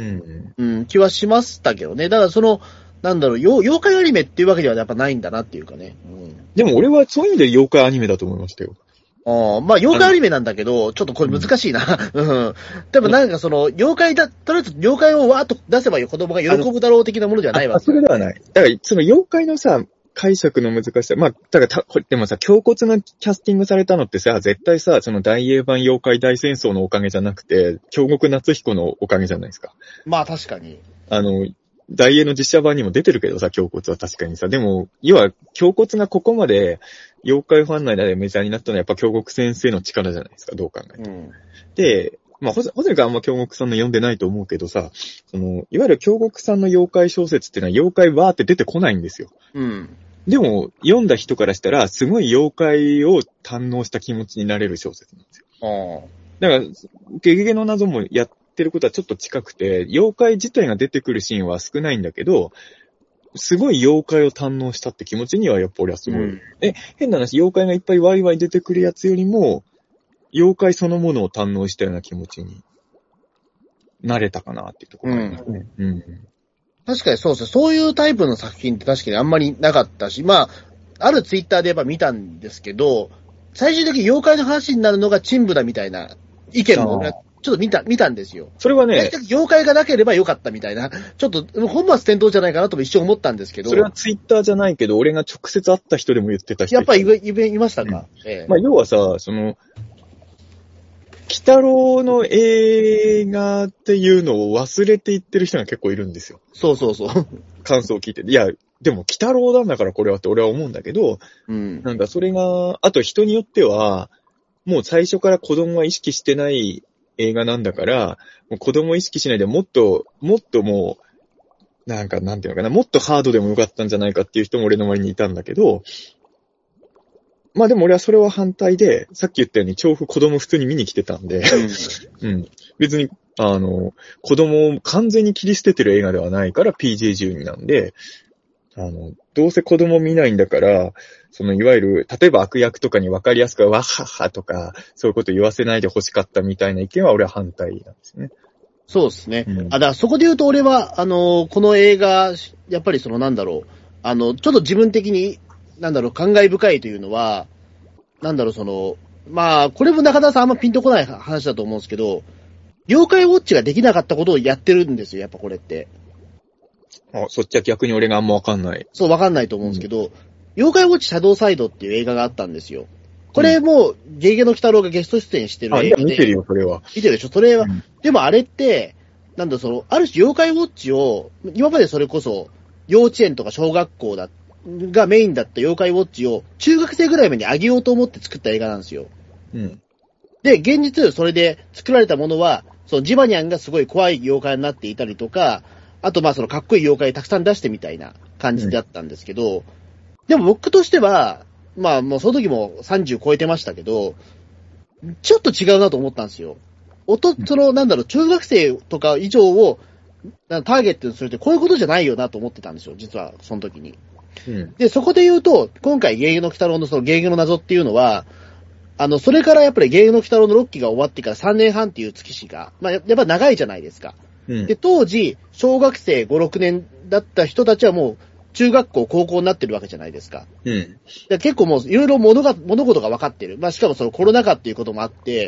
うん、気はしましたけどね。だからその、なんだろう、妖怪アニメっていうわけではやっぱないんだなっていうかね。うん、 でも俺はそういう意味で妖怪アニメだと思いましたよ。 ああ、まあ、妖怪アニメなんだけど、ちょっとこれ難しいな。うん。でもなんかその、妖怪だ、とりあえず妖怪をわーっと出せば子供が喜ぶだろう的なものではないわけ。 それではない。だから、その妖怪のさ、解釈の難しさ。まあ、だからた、でもさ、強骨なキャスティングされたのってさ、絶対さ、その大英版妖怪大戦争のおかげじゃなくて、京極夏彦のおかげじゃないですか。 まあ確かに。 あの、大英の実写版にも出てるけどさ、胸骨は確かにさ。でも、要は、胸骨がここまで、妖怪ファン内でメジャーになったのはやっぱ京極先生の力じゃないですか、どう考えても。うん、で、まあ、ほぜ、ほぜがあんま京極さんの読んでないと思うけどさ、その、いわゆる京極さんの妖怪小説っていうのは妖怪わーって出てこないんですよ。 うん。 でも、読んだ人からしたら、すごい妖怪を堪能した気持ちになれる小説なんですよ。 ああ。 だから、ゲゲゲの謎もやってることはちょっと近くて、妖怪自体が出てくるシーンは少ないんだけど、すごい妖怪を堪能したって気持ちにはやっぱ俺はすごい。うん、え、変な話、妖怪がいっぱいワイワイ出てくるやつよりも、妖怪そのものを堪能したような気持ちになれたかなっていうところがありますね。うん。うん、 確かにそうですね。そういうタイプの作品って確かにあんまりなかったし、まあ、あるツイッターでやっぱ見たんですけど、最終的に妖怪の話になるのが陳腐だみたいな意見も俺はちょっと見た、見たんですよ。 それはね、 妖怪がなければよかったみたいな、ちょっと本末転倒じゃないかなとも一瞬思ったんですけど。 それはツイッターじゃないけど、俺が直接会った人でも言ってた人。 やっぱり言え、言いましたか、 うん、ええ、まあ要はさ、その、鬼太郎の映画っていうのを忘れていってる人が結構いるんですよ。 そうそうそう。 感想を聞いて。いや、でも鬼太郎なんだからこれはって俺は思うんだけど、 うん、 なんかそれが、あと人によっては、もう最初から子供は意識してない映画なんだから、もう子供意識しないでもっと、もっともう、なんかなんていうのかな、もっとハードでもよかったんじゃないかっていう人も俺の周りにいたんだけど、まあでも俺はそれは反対で、さっき言ったように調布子供普通に見に来てたんで、うん、うん。別に、あの、子供を完全に切り捨ててる映画ではないから ピージェーじゅうに なんで、あの、どうせ子供見ないんだから、そのいわゆる、例えば悪役とかに分かりやすくわははとか、そういうこと言わせないで欲しかったみたいな意見は俺は反対なんですね。 そうですね。うん、あ、だからそこで言うと俺は、あの、この映画、やっぱりそのなんだろう、あの、ちょっと自分的に、なんだろう、感慨深いというのは、なんだろう、その、まあ、これも中田さんあんまピンとこない話だと思うんですけど、妖怪ウォッチができなかったことをやってるんですよ、やっぱこれって。 あ、そっちは逆に俺があんまわかんない。 そう、わかんないと思うんですけど、うん、妖怪ウォッチシャドウサイドっていう映画があったんですよ。これも、ゲゲの鬼太郎がゲスト出演してる映画で。 あ、見てるよ、それは。 見てるでしょ、それは。うん、でもあれって、なんだ、その、ある種妖怪ウォッチを、今までそれこそ、幼稚園とか小学校だ、がメインだった妖怪ウォッチを、中学生ぐらいまでに上げようと思って作った映画なんですよ。 うん。 で、現実、それで作られたものは、そのジバニャンがすごい怖い妖怪になっていたりとか、あとまあそのかっこいい妖怪たくさん出してみたいな感じだったんですけど、うん、でも僕としては、まあもうその時もさんじゅう超えてましたけど、ちょっと違うなと思ったんですよ。音、そのなんだろう、中学生とか以上をターゲットにするってこういうことじゃないよなと思ってたんですよ、実はその時に。うん、で、そこで言うと、今回ゲゲの鬼太郎のそのゲゲの謎っていうのは、あの、それからやっぱりゲゲの鬼太郎のろっきが終わってからさんねんはんっていう月日が、まあやっぱ長いじゃないですか。うん、で、当時、小学生ご、ろくねんだった人たちはもう、中学校、高校になってるわけじゃないですか。 うん。 で結構もう、いろいろ物が、物事が分かってる。まあ、しかもそのコロナ禍っていうこともあって、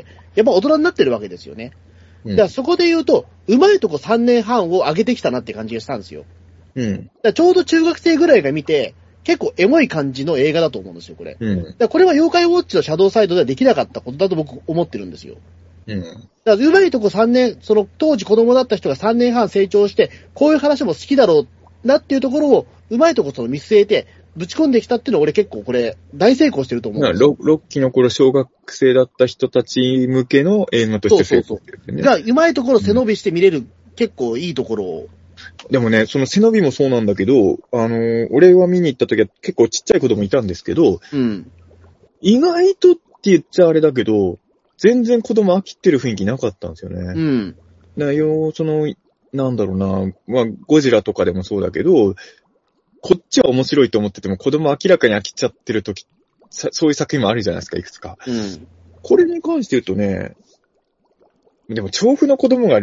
やっぱ大人になってるわけですよね。うん、だからそこで言うと、うまいとこさんねんはんを上げてきたなって感じがしたんですよ。 うん。だからちょうど中学生ぐらいが見て、結構エモい感じの映画だと思うんですよ、これ。 うん。 だからこれは妖怪ウォッチのシャドウサイドではできなかったことだと僕思ってるんですよ。 うん。 だからうまいとこさんねん、その当時子供だった人がさんねんはん成長して、こういう話も好きだろうなっていうところを、うまいとこその見据えて、ぶち込んできたっていうのは俺結構これ、大成功してると思うんですよ。 ロッキーの頃小学生だった人たち向けの映画として成功してる、ね。 そうそうそう。が、うまいところ背伸びして見れる、うん、結構いいところを。 でもね、その背伸びもそうなんだけど、あのー、俺は見に行った時は結構ちっちゃい子供いたんですけど、 うん。 意外とって言っちゃあれだけど、全然子供飽きてる雰囲気なかったんですよね。 うん。 だよ、その、なんだろうな、まあ、ゴジラとかでもそうだけど、こっちは面白いと思ってても子供明らかに飽きちゃってる時、そういう作品もあるじゃないですか、いくつか。 うん。 これに関して言うとね、でも調布の子供が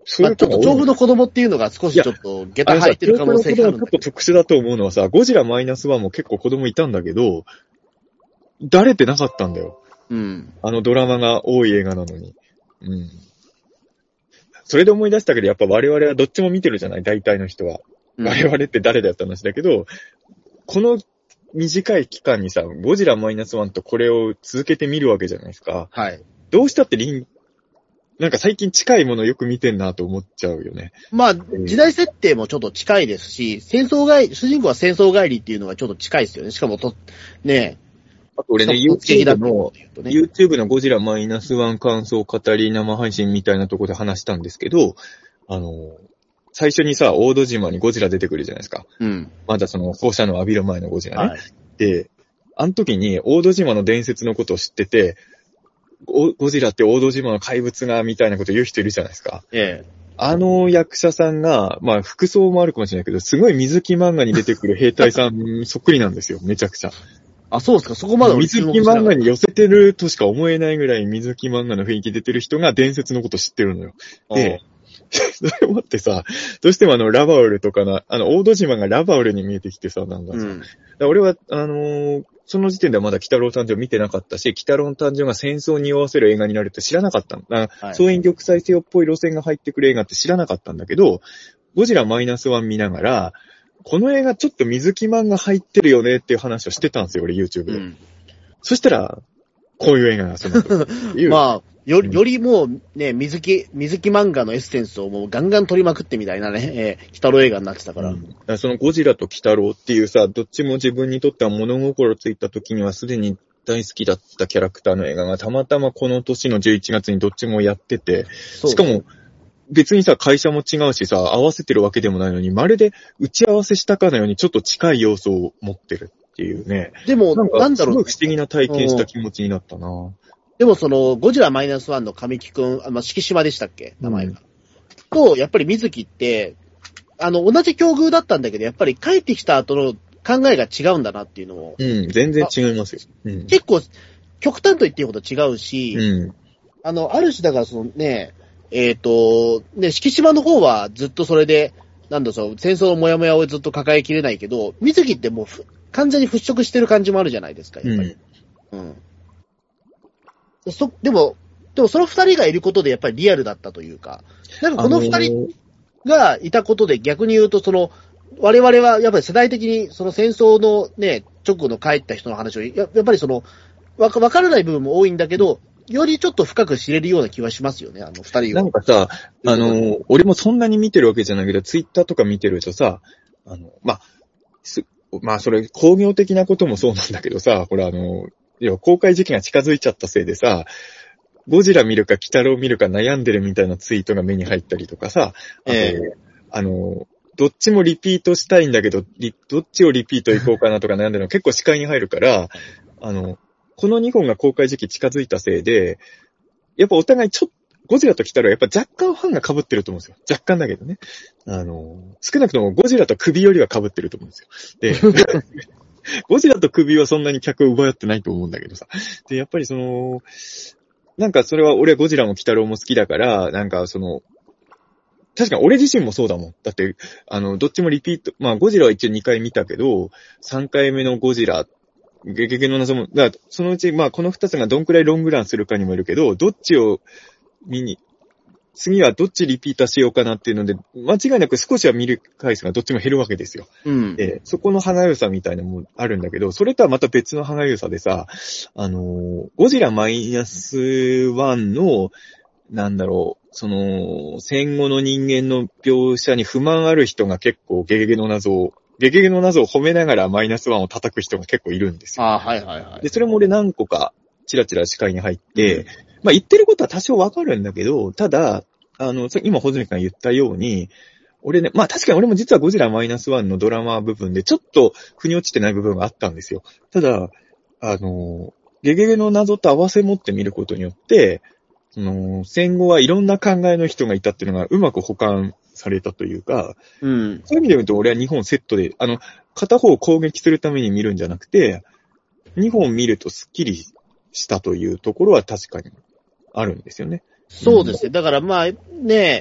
まあ、ちょっと調布の子供っていうのが少しちょっと下駄入ってる可能性があるんだけど。 ちょっと特殊だと思うのはさ、ゴジラマイナスワンも結構子供いたんだけど、だれてなかったんだよ。 うん。 あのドラマが多い映画なのに。うん。それで思い出したけど、やっぱ我々はどっちも見てるじゃない、大体の人は。うん、我々って誰だった話だけど、この短い期間にさ、ゴジラマイナスワンとこれを続けて見るわけじゃないですか。 はい。 どうしたってリン、なんか最近近いものよく見てんなと思っちゃうよね。 まあ、時代設定もちょっと近いですし、戦争帰り、主人公は戦争帰りっていうのがちょっと近いですよね。しかもと、ねあと俺ね、YouTube の、ね、YouTube のゴジラマイナスワン感想語り生配信みたいなところで話したんですけど、あの、最初にさ、大戸島にゴジラ出てくるじゃないですか。 うん。 まだその放射能浴びる前のゴジラね。 はい、 で、あの時に大戸島の伝説のことを知ってて、ゴジラって大戸島の怪物が、みたいなこと言う人いるじゃないですか。 ええ。 あの役者さんが、まあ服装もあるかもしれないけど、すごい水木漫画に出てくる兵隊さんそっくりなんですよ、めちゃくちゃ。 あ、そうですか、そこまで水木漫画に寄せてるとしか思えないぐらい水木漫画の雰囲気出てる人が伝説のこと知ってるのよ。で、それもってさ、どうしてもあのラバウルとかな、あの大戸島がラバウルに見えてきてさ、なんかさ、うん、俺はあのー、その時点ではまだ鬼太郎誕生見てなかったし、鬼太郎誕生が戦争に合わせる映画になるって知らなかったの。はい、総演玉砕せよっぽい路線が入ってくる映画って知らなかったんだけど、ゴジラマイナスワン見ながら、この映画ちょっと水木漫画入ってるよねっていう話をしてたんですよ、俺 YouTube で。うん、そしたら、こういう映画がそのまあ、より、よりもうね、水木、水木漫画のエッセンスをもうガンガン取りまくってみたいなね、えー、鬼太郎映画になってたから。うん、だからそのゴジラと鬼太郎っていうさ、どっちも自分にとっては物心ついた時にはすでに大好きだったキャラクターの映画がたまたまこの年のじゅういちがつにどっちもやってて、しかも別にさ、会社も違うしさ、合わせてるわけでもないのに、まるで打ち合わせしたかのようにちょっと近い要素を持ってるっていうね。 でも、なんか、なんだろう。すごい不思議な体験した気持ちになったな。 でもその、ゴジラマイナスワンの神木くん、あの、敷島でしたっけ名前が。うん、と、やっぱり水木って、あの、同じ境遇だったんだけど、やっぱり帰ってきた後の考えが違うんだなっていうのを。 うん、全然違いますよ。うん、 結構、極端と言っていいほど違うし、 うん、 あの、ある種だからそのね、えっと、ね、敷島の方はずっとそれで、なんだそう、戦争のモヤモヤをずっと抱えきれないけど、水木ってもう完全に払拭してる感じもあるじゃないですか、やっぱり。うん。うんそ、でも、でもその二人がいることでやっぱりリアルだったというか、なんかこの二人がいたことで逆に言うと、その、我々はやっぱり世代的にその戦争のね、直後の帰った人の話を、や, やっぱりその、わか、わからない部分も多いんだけど、よりちょっと深く知れるような気はしますよね、あの二人は。なんかさ、あの、俺もそんなに見てるわけじゃないけど、ツイッターとか見てるとさ、あの、まあ、す、まあそれ工業的なこともそうなんだけどさ、これあの、要は公開時期が近づいちゃったせいでさ、ゴジラ見るか鬼太郎見るか悩んでるみたいなツイートが目に入ったりとかさ、あと、えー、あの、どっちもリピートしたいんだけど、どっちをリピート行こうかなとか悩んでるの結構視界に入るから、あの、このにほんが公開時期近づいたせいで、やっぱお互いちょっと、ゴジラと鬼太郎はやっぱ若干ファンが被ってると思うんですよ。若干だけどね。あの、少なくともゴジラと首よりは被ってると思うんですよ。で、ゴジラと首はそんなに客を奪い合ってないと思うんだけどさ。で、やっぱりその、なんかそれは俺はゴジラも鬼太郎も好きだから、なんかその、確かに俺自身もそうだもん。だって、あの、どっちもリピート、まあゴジラは一応にかい見たけど、さんかいめのゴジラ、ゲゲゲの謎も、だからそのうちまあこのふたつがどんくらいロングランするかにもよるけど、どっちを見に、次はどっちリピーターしようかなっていうので、間違いなく少しは見る回数がどっちも減るわけですよ。 うん。 で、そこの歯がゆさみたいなのもあるんだけど、それとはまた別の歯がゆさでさ、あのー、ゴジラマイナスワンの、なんだろう、その、戦後の人間の描写に不満ある人が結構ゲゲゲの謎を、ゲゲゲの謎を褒めながらマイナスワンを叩く人が結構いるんですよ。 ああ、はいはいはい。 で、それも俺何個か、チラチラ視界に入って、うん、まあ言ってることは多少わかるんだけど、ただ、あの、今、ホズミ君が言ったように、俺ね、まあ確かに俺も実はゴジラマイナスワンのドラマ部分でちょっと腑に落ちてない部分があったんですよ。ただ、あの、ゲゲゲの謎と合わせ持ってみることによって、その、戦後はいろんな考えの人がいたっていうのがうまく補完されたというか、 うん、 そういう意味で言うと俺はにほんセットで、あの、片方を攻撃するために見るんじゃなくて、にほん見るとスッキリしたというところは確かにあるんですよね。 そうですね。だからまあね、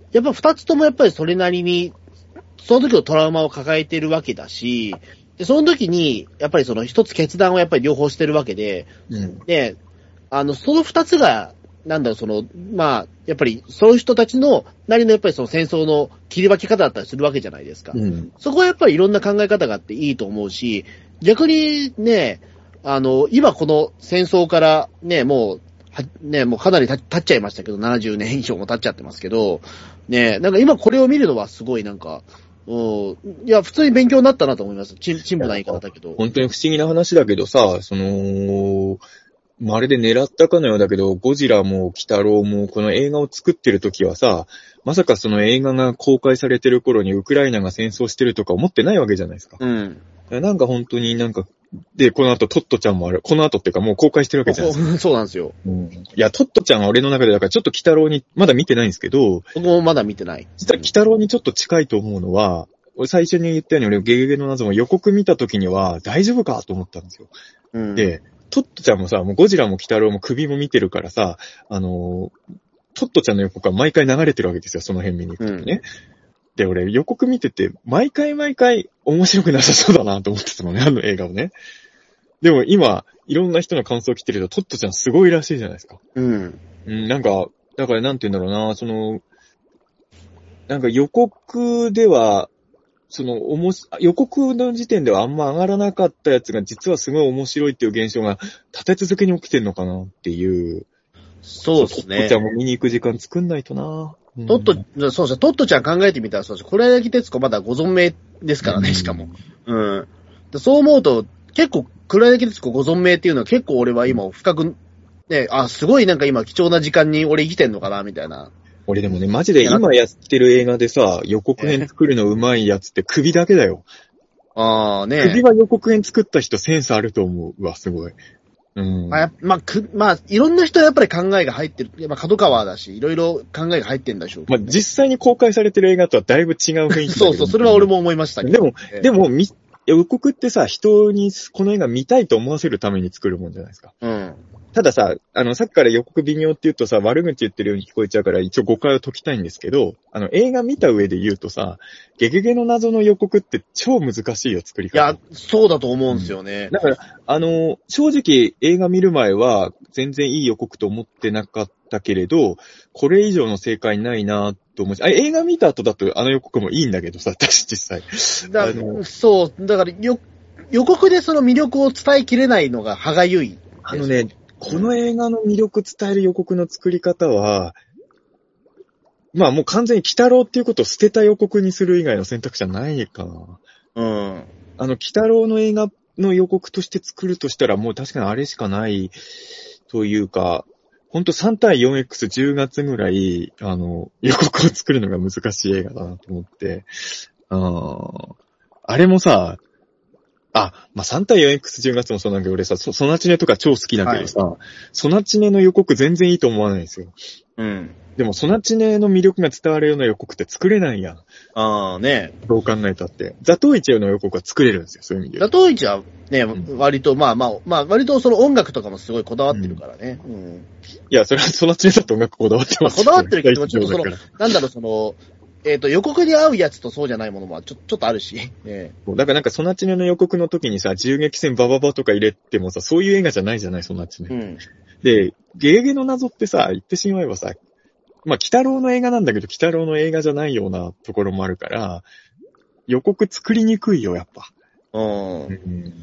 やっぱ二つともやっぱりそれなりに、その時のトラウマを抱えてるわけだし、で、その時に、やっぱりその一つ決断をやっぱり両方してるわけで、 うん。 で、あの、その二つが、なんだろう、その、まあ、やっぱり、そういう人たちの、なりのやっぱりその戦争の切り分け方だったりするわけじゃないですか。 うん。 そこはやっぱりいろんな考え方があっていいと思うし、逆にね、あの、今この戦争からね、もう、はね、もうかなり経っちゃいましたけど、ななじゅうねん以上も経っちゃってますけど、ね、なんか今これを見るのはすごいなんか、うん、いや、普通に勉強になったなと思います。ちん、ちんぶな言い方だけど。 本当に不思議な話だけどさ、その、まるで狙ったかのようだけど、ゴジラも鬼太郎もこの映画を作ってる時はさ、まさかその映画が公開されてる頃にウクライナが戦争してるとか思ってないわけじゃないですか。 うん。 なんか本当になんか、で、この後トットちゃんもある。この後っていうかもう公開してるわけじゃないですか。 そうなんですよ。 うん、いや、トットちゃんは俺の中でだからちょっと鬼太郎に、まだ見てないんですけど、 僕もまだ見てない。 実は鬼太郎にちょっと近いと思うのは、俺最初に言ったように俺ゲゲゲの謎も予告見た時には大丈夫かと思ったんですよ。 うん、 で、トットちゃんもさ、もうゴジラも鬼太郎も首も見てるからさ、あのー、トットちゃんの予告は毎回流れてるわけですよ、その辺見に行くとね。うん、で、俺予告見てて、毎回毎回面白くなさそうだなと思ってたのね、あの映画をね。でも今、いろんな人の感想を聞いてると、トットちゃんすごいらしいじゃないですか。 うん。 うん、なんか、だからなんて言うんだろうな、その、なんか予告では、その、おもし、予告の時点ではあんま上がらなかったやつが実はすごい面白いっていう現象が立て続けに起きてんのかなっていう。 そうですね。 トットちゃんも見に行く時間作んないとな。 うん、トット、そうですね。トットちゃん考えてみたらそうです。これだけ徹子まだご存命ですからね、うん、しかも。うん。そう思うと、結構、黒柳徹子ご存命っていうのは結構俺は今深く、ね、あ、すごいなんか今貴重な時間に俺生きてんのかな、みたいな。 俺でもね、マジで今やってる映画でさ、予告編作るの上手いやつって首だけだよ。 ああね。 首は予告編作った人センスあると思うわ、すごい。うん。 まあ、まあ、く、まあ、いろんな人やっぱり考えが入ってる。まあ、角川だし、いろいろ考えが入ってるんでしょうけど、ね。 まあ、実際に公開されてる映画とはだいぶ違う雰囲気だけど。 そうそう、それは俺も思いましたけど。 でも、えー、でも、み、予告ってさ、人にこの映画見たいと思わせるために作るもんじゃないですか。 うん。 たださ、あの、さっきから予告微妙って言うとさ、悪口言ってるように聞こえちゃうから、一応誤解を解きたいんですけど、あの、映画見た上で言うとさ、ゲゲゲの謎の予告って超難しいよ、作り方。 いや、そうだと思うんですよね。 うん、だから、あの、正直映画見る前は全然いい予告と思ってなかったけれど、これ以上の正解ないなと思うし、あ、映画見た後だとあの予告もいいんだけどさ、私実際。 だあのそう、だからよ、予告でその魅力を伝えきれないのが歯がゆい。 あのね、この映画の魅力伝える予告の作り方は、まあもう完全に鬼太郎っていうことを捨てた予告にする以外の選択肢はないかな。 うん。 あの、鬼太郎の映画の予告として作るとしたらもう確かにあれしかないというか、ほんとさん対よんエックスじゅうがつぐらい、あの、予告を作るのが難しい映画だなと思って。あ, あれもさ、あ、まあ、さん対よんエックスじゅうがつもそうなんだけど、俺さ、ソナチネとか超好きだけどさ、はい、ソナチネの予告全然いいと思わないんですよ。 うん。 でも、ソナチネの魅力が伝わるような予告って作れないやん。 ああ、ね。 どう考えたって。ザトウイチの予告は作れるんですよ、そういう意味で。 ザトウイチはね、うん、割と、まあまあ、まあ、割とその音楽とかもすごいこだわってるからね。うん。うん、 いや、それはソナチネだと音楽こだわってます、 まあ、こだわってるけど、ちょっとその、なんだろう、その、えっ、ー、と、予告に合うやつとそうじゃないものもちょ、ちょっとあるし。ね、 だからなんかソナチネの予告の時にさ、銃撃戦バババとか入れてもさ、そういう映画じゃないじゃない、ソナチネ。うん。で、ゲゲゲの謎ってさ、言ってしまえばさ、まあ、鬼太郎の映画なんだけど、鬼太郎の映画じゃないようなところもあるから、予告作りにくいよ、やっぱ。 うん。 うん、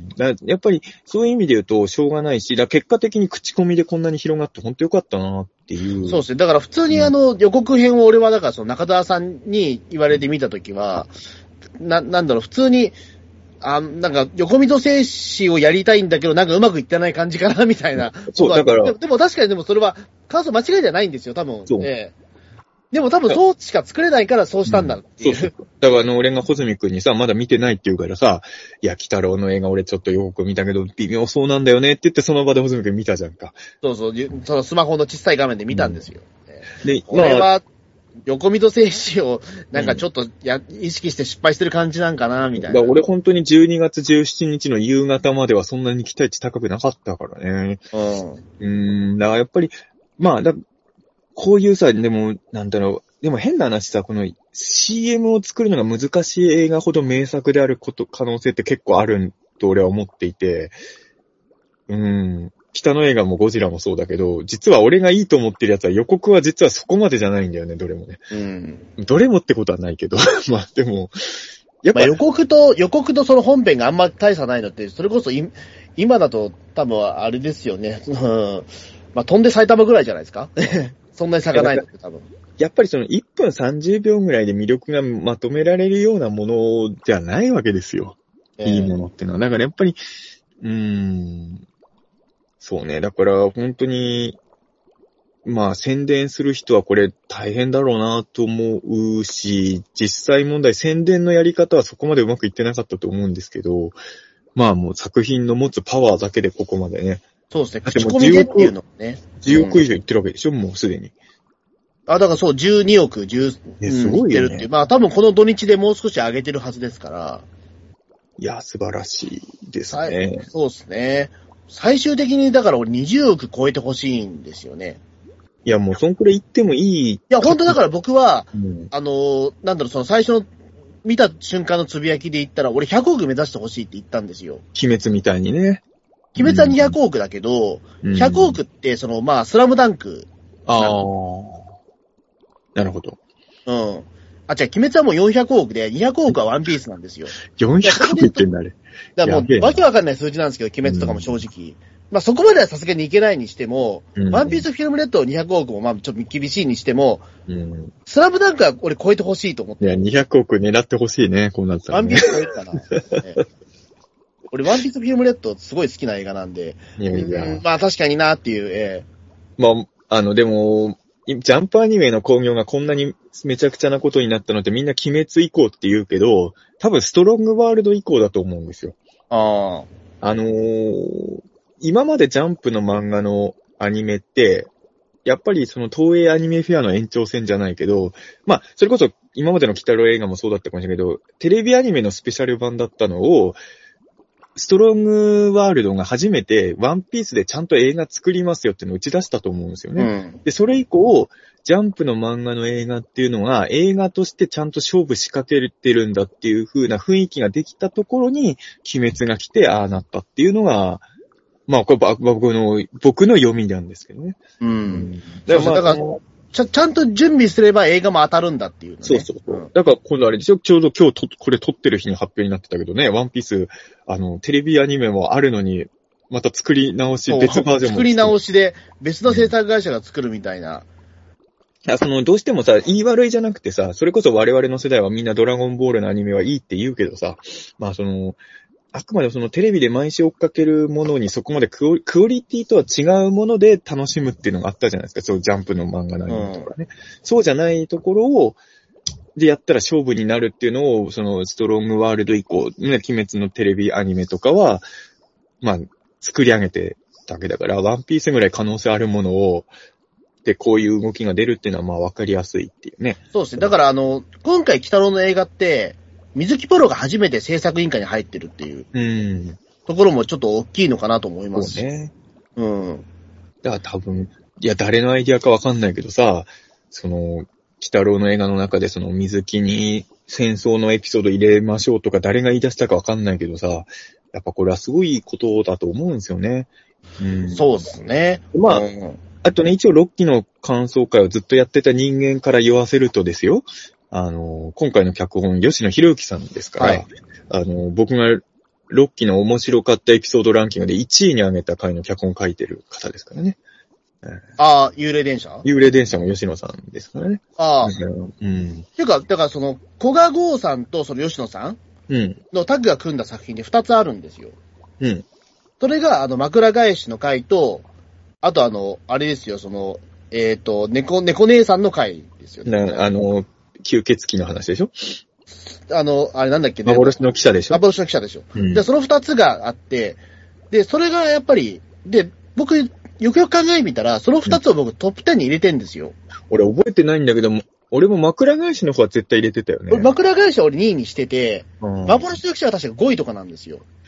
だやっぱり、そういう意味で言うと、しょうがないし、だ結果的に口コミでこんなに広がって本当よかったなっていう。 そうですね。だから普通にあの、予告編を俺はだからその中澤さんに言われてみたときは、な、なんだろう、普通に、あ、なんか、横溝静止をやりたいんだけど、なんかうまくいってない感じかな、みたいな。 そう、だから。 でも確かにでもそれは、感想間違いじゃないんですよ、多分。 そう。 ええでも多分そうしか作れないからそうしたんだっていう。うん、そうそう。 だからあの、俺がホズミ君にさ、まだ見てないって言うからさ、いや、鬼太郎の映画俺ちょっと予告見たけど、微妙そうなんだよねって言ってその場でホズミ君見たじゃんか。 そうそう、そのスマホの小さい画面で見たんですよ。 うん、で、 俺は、横溝静止をなんかちょっとや、うん、意識して失敗してる感じなんかな、みたいな。 だ俺本当にじゅうにがつじゅうしちにちの夕方まではそんなに期待値高くなかったからね。うん。うーん、だからやっぱり、まあ、だこういうさ、でも、なんだろう、 でも変な話さ、この シーエム を作るのが難しい映画ほど名作であること、可能性って結構あると俺は思っていて、うーん、北の映画もゴジラもそうだけど、実は俺がいいと思ってるやつは予告は実はそこまでじゃないんだよね、どれもね。 うん。 どれもってことはないけど、まあでも、 やっぱ予告と、予告とその本編があんま大差ないのって、それこそい今だと多分あれですよね。うん、まあ飛んで埼玉ぐらいじゃないですかそんなに差がないのって多分。 やっぱりそのいっぷんさんじゅうびょうぐらいで魅力がまとめられるようなものじゃないわけですよ。えー、いいものってのは。だからやっぱり、うーん、そうね。だから本当に、まあ宣伝する人はこれ大変だろうなと思うし、実際問題宣伝のやり方はそこまでうまくいってなかったと思うんですけど、まあもう作品の持つパワーだけでここまでね。 そうですね。口コミでっていうのもね。 じゅうおく以上いってるわけでしょ、うん、もうすでに。 あ、だからそう、じゅうにおく、じゅう、 ね、すごいよね。 いってるっていう。まあ多分この土日でもう少し上げてるはずですから。 いや、素晴らしいですね。 そうですね。最終的にだから俺にじゅうおく超えてほしいんですよね。 いや、もうそんくらい言ってもいい。 いや、本当だから僕は、 うん、 あの、なんだろう、その最初の見た瞬間のつぶやきで言ったら、俺ひゃくおく目指してほしいって言ったんですよ。 鬼滅みたいにね。 鬼滅はにひゃくおくだけど、うん、ひゃくおくって、その、まあ、スラムダンク。 ああ。なるほど。 うん。あ、違う、鬼滅はもうよんひゃくおくで、にひゃくおくはワンピースなんですよ。 よんひゃくおくってんだね。 だからもう、わけわかんない数字なんですけど、鬼滅とかも正直。うん、まあそこまではさすがにいけないにしても、うん、ワンピースフィルムレッドをにひゃくおくもまあちょっと厳しいにしても、うん、スラムダンクは俺超えてほしいと思って。 いや、にひゃくおく狙ってほしいね、こうなったら、ね。 ワンピース超えるかな。ね、俺ワンピースフィルムレッドすごい好きな映画なんで、いやいや、うん、まあ確かになっていう、えー、まあ、あのでも、ジャンプアニメの興行がこんなにめちゃくちゃなことになったのってみんな鬼滅以降って言うけど、多分ストロングワールド以降だと思うんですよ。 ああ。あのー、今までジャンプの漫画のアニメって、やっぱりその東映アニメフェアの延長線じゃないけど、まあ、それこそ今までの鬼太郎映画もそうだったかもしれないけど、テレビアニメのスペシャル版だったのを、ストロングワールドが初めてワンピースでちゃんと映画作りますよっていうのを打ち出したと思うんですよね。うん、で、それ以降、ジャンプの漫画の映画っていうのは映画としてちゃんと勝負仕掛けてるんだっていう風な雰囲気ができたところに鬼滅が来てああなったっていうのが、まあこれ僕の、僕の読みなんですけどね。 うん。だから、まあ、だからちゃ、ちゃんと準備すれば映画も当たるんだっていう、ね。 そうそうそう。うん、だから今度あれでしょ、ちょうど今日とこれ撮ってる日に発表になってたけどね、ワンピース、あの、テレビアニメもあるのに、また作り直し、別バージョンも。 作り直しで、別の制作会社が作るみたいな。 うん、その、どうしてもさ、言い悪いじゃなくてさ、それこそ我々の世代はみんなドラゴンボールのアニメはいいって言うけどさ、まあその、あくまでそのテレビで毎週追っかけるものにそこまでクオ、クオリティとは違うもので楽しむっていうのがあったじゃないですか。そうジャンプの漫画のアニメとかね、うん。そうじゃないところを、でやったら勝負になるっていうのを、そのストロングワールド以降、ね、鬼滅のテレビアニメとかは、まあ、作り上げてたわけだから、ワンピースぐらい可能性あるものを、で、こういう動きが出るっていうのはまあわかりやすいっていうね。 そうですね。だからあの、今回鬼太郎の映画って、水木プロが初めて制作委員会に入ってるっていう、うん、ところもちょっと大きいのかなと思います。 そうね。 うん。 だから多分、いや、誰のアイディアかわかんないけどさ、その、鬼太郎の映画の中でその水木に戦争のエピソード入れましょうとか誰が言い出したかわかんないけどさ、やっぱこれはすごいことだと思うんですよね。 うん、そうですね。 まあ、 うん、 あとね、一応ろっきの感想会をずっとやってた人間から言わせるとですよ、あの、今回の脚本、吉野博之さんですから、はい、あの、僕がろっきの面白かったエピソードランキングでいちいに挙げた回の脚本を書いてる方ですからね。 ああ、幽霊電車幽霊電車も吉野さんですからね。 ああ。 うん。 ていうか、だからその、古賀剛さんとその吉野さんのタッグが組んだ作品でふたつあるんですよ。 うん。 それが、あの、枕返しの回と、あとあの、あれですよ、その、えっと、猫、猫姉さんの回ですよね。 なあの、吸血鬼の話でしょ？ あの、あれなんだっけね。 幻の記者でしょ？ 幻の記者でしょ。うん、で、その二つがあって、で、それがやっぱり、で、僕、よくよく考えてみたら、その二つを僕トップじゅうに入れてんですよ。 俺覚えてないんだけども、俺も枕返しの方は絶対入れてたよね。 俺枕返しは俺にいにしてて、うん、幻の記者は確かごいとかなんですよ。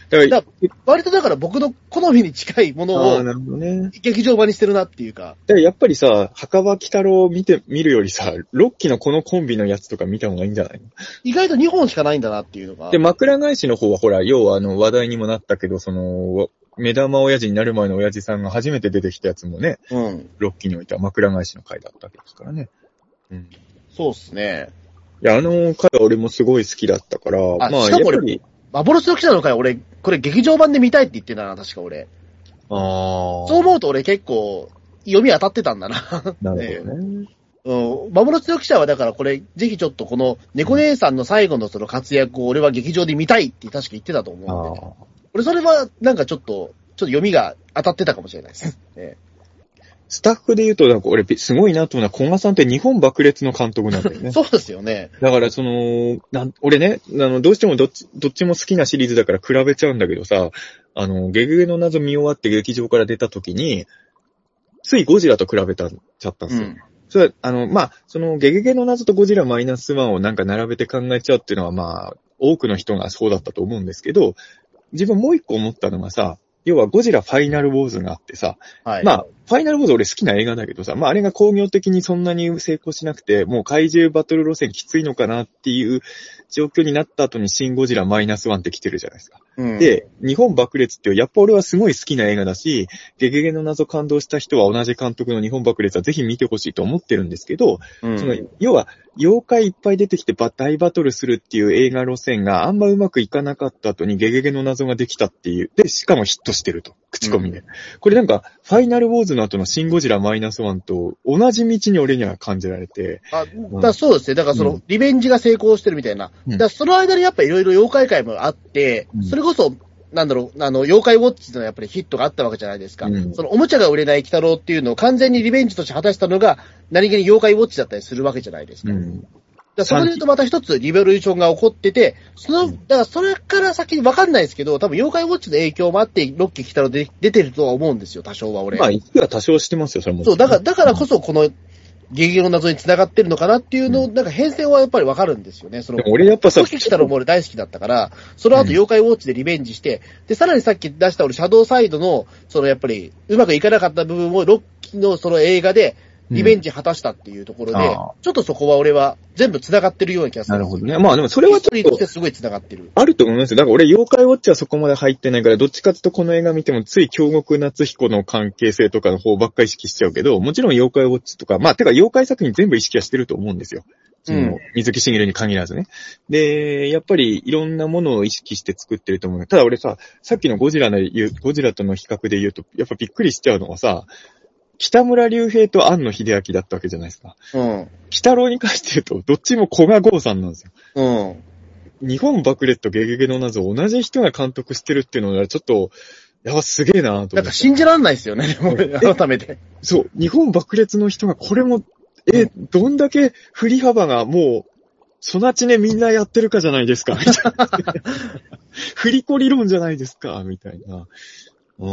だから、割とだから僕の好みに近いものを、なるほどね。劇場版にしてるなっていうか。 だからやっぱりさ、墓場鬼太郎を見て、見るよりさ、ろっきのこのコンビのやつとか見た方がいいんじゃないの？ 意外とにほんしかないんだなっていうのが。 で、枕返しの方はほら、要はあの、話題にもなったけど、その、目玉親父になる前の親父さんが初めて出てきたやつもね、うん。ろっきにおいては枕返しの回だったわけですからね。 うん。そうっすね。 いや、あの回は俺もすごい好きだったから、 あ、まあ、やっぱり、幻の記者の回俺、これ劇場版で見たいって言ってたな、確か俺。ああ。そう思うと俺結構、読み当たってたんだな。 なるほどね。 うん。幻の記者はだからこれ、ぜひちょっとこの、猫姉さんの最後のその活躍を俺は劇場で見たいって確か言ってたと思うんで、ね。俺それは、なんかちょっと、ちょっと読みが当たってたかもしれないです。ね、 スタッフで言うと、なんか俺、すごいなと思うのは、古賀さんって日本爆裂の監督なんだよね。 そうですよね。 だから、その、なん俺ね、あの、どうしてもどっち、どっちも好きなシリーズだから比べちゃうんだけどさ、あの、ゲゲゲの謎見終わって劇場から出た時に、ついゴジラと比べた、ちゃったんですよ。うん、それは、あの、まあ、その、ゲゲゲの謎とゴジラマイナスワンをなんか並べて考えちゃうっていうのは、まあ、多くの人がそうだったと思うんですけど、自分もう一個思ったのがさ、要はゴジラファイナルウォーズがあってさ、はい、まあ、ファイナルウォーズ俺好きな映画だけどさ、まああれが工業的にそんなに成功しなくて、もう怪獣バトル路線きついのかなっていう状況になった後にシンゴジラマイナスワンって来てるじゃないですか。うん、で、日本爆裂ってやっぱ俺はすごい好きな映画だし、ゲゲゲの謎感動した人は同じ監督の日本爆裂はぜひ見てほしいと思ってるんですけど、うん、その、要は妖怪いっぱい出てきて大バトルするっていう映画路線があんまうまくいかなかった後にゲゲゲの謎ができたっていう、で、しかもヒットしてると、口コミで。うん、これなんか、ファイナルウォーズの後のシンゴジラマイナスワンと同じ道に俺には感じられて。 あ、だそうですね。だからその、うん、リベンジが成功してるみたいな。うん、だからその間にやっぱいろいろ妖怪界もあって、うん、それこそ、なんだろう、あの、妖怪ウォッチのやっぱりヒットがあったわけじゃないですか。うん、そのおもちゃが売れない鬼太郎っていうのを完全にリベンジとして果たしたのが、何気に妖怪ウォッチだったりするわけじゃないですか。うん、だそこで言うとまた一つリベルーションが起こってて、その、だからそれから先に分かんないですけど、多分妖怪ウォッチの影響もあって、ロッキー鬼太郎で出てるとは思うんですよ、多少は俺。 まあ、いくら多少してますよ、それも。 そう、だから、だからこそこの、ゲゲゲの謎に繋がってるのかなっていうのを、なんか変遷はやっぱりわかるんですよね。その、 俺やっぱさ、 ロッキー鬼太郎も俺大好きだったから、その後妖怪ウォッチでリベンジして、で、さらにさっき出した俺シャドウサイドの、そのやっぱり、うまくいかなかった部分をロッキーのその映画で、リベンジ果たしたっていうところで、うん、ちょっとそこは俺は全部繋がってるような気がする。 なるほどね。まあでもそれはちょっと。 としてすごい繋がってる。 あると思いますよ。だから俺、妖怪ウォッチはそこまで入ってないから、どっちかというとこの映画見てもつい京極夏彦の関係性とかの方ばっかり意識しちゃうけど、もちろん妖怪ウォッチとか、まあてか妖怪作品全部意識はしてると思うんですよ。その、うん、水木しげるに限らずね。で、やっぱりいろんなものを意識して作ってると思う。ただ俺さ、さっきのゴジラの言う、ゴジラとの比較で言うと、やっぱびっくりしちゃうのはさ、北村隆平と庵野秀明だったわけじゃないですか。うん。鬼太郎に関して言うと、どっちも古賀剛さんなんですよ。うん。日本爆裂とゲゲゲの謎を同じ人が監督してるっていうのはちょっと、やばすげえなと思って。 なんか信じらんないですよね、改めて。 そう、日本爆裂の人がこれも、え、うん、どんだけ振り幅がもう、そなちねみんなやってるかじゃないですか、みたいな。振り子理論じゃないですか、みたいな。うん。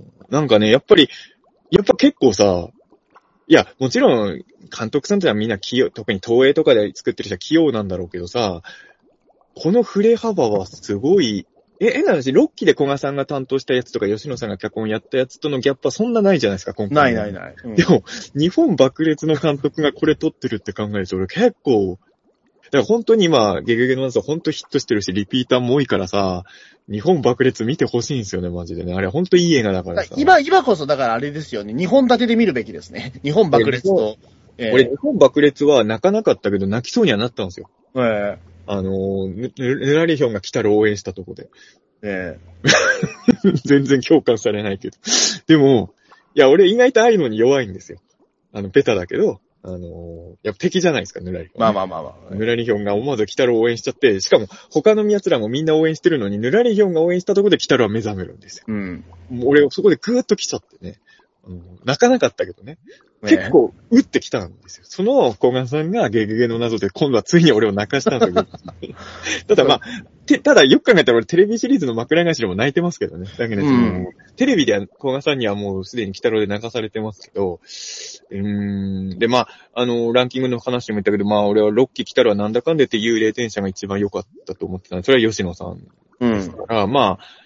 なんかね、やっぱり、やっぱ結構さ、いや、もちろん、監督さんってのはみんな器用、特に東映とかで作ってる人は器用なんだろうけどさ、この振れ幅はすごい、え、変な話、ロッキーで古賀さんが担当したやつとか、吉野さんが脚本やったやつとのギャップはそんなないじゃないですか、今回。 ないないない。 うん、でも、日本爆裂の監督がこれ撮ってるって考えると、俺結構、だから本当に今、ゲゲゲの謎は本当ヒットしてるし、リピーターも多いからさ、日本爆裂見てほしいんですよね、マジでね。あれ本当いい映画だからさ。 今、今こそだからあれですよね。日本立てで見るべきですね。日本爆裂と。 えー、俺、日本爆裂は泣かなかったけど泣きそうにはなったんですよ。えー、あのー、ぬらりひょんが来たら応援したとこで。えー、全然共感されないけど。でも、いや、俺意外とああいうのに弱いんですよ。あの、ベタだけど。あのー、やっぱ敵じゃないですか、ぬらりひょん。 まあまあまあまあ。 ぬらりひょんが思わず鬼太郎を応援しちゃって、しかも他の奴らもみんな応援してるのに、ぬらりひょんが応援したところで鬼太郎は目覚めるんですよ。うん。もう俺そこでぐーっと来ちゃってね。うん、泣かなかったけどね。結構、打ってきたんですよ。その、古賀さんがゲゲゲの謎で、今度はついに俺を泣かしたんだけど。ただまあ、て、ただよく考えたら俺テレビシリーズの枕返しでも泣いてますけどね。だけど、ね、うん、テレビでは古賀さんにはもうすでに鬼太郎で泣かされてますけど、うーん、でまあ、あの、ランキングの話でも言ったけど、まあ俺はロッキー鬼太郎はなんだかんでって幽霊転写が一番良かったと思ってたんで、それは吉野さんですから、うん、まあ、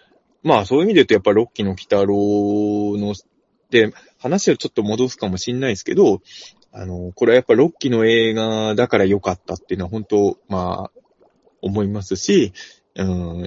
まあそういう意味で言うとやっぱロッキーの鬼太郎の、で、話をちょっと戻すかもしんないですけど、あの、これはやっぱロッキーの映画だから良かったっていうのは本当、まあ、思いますし、うん、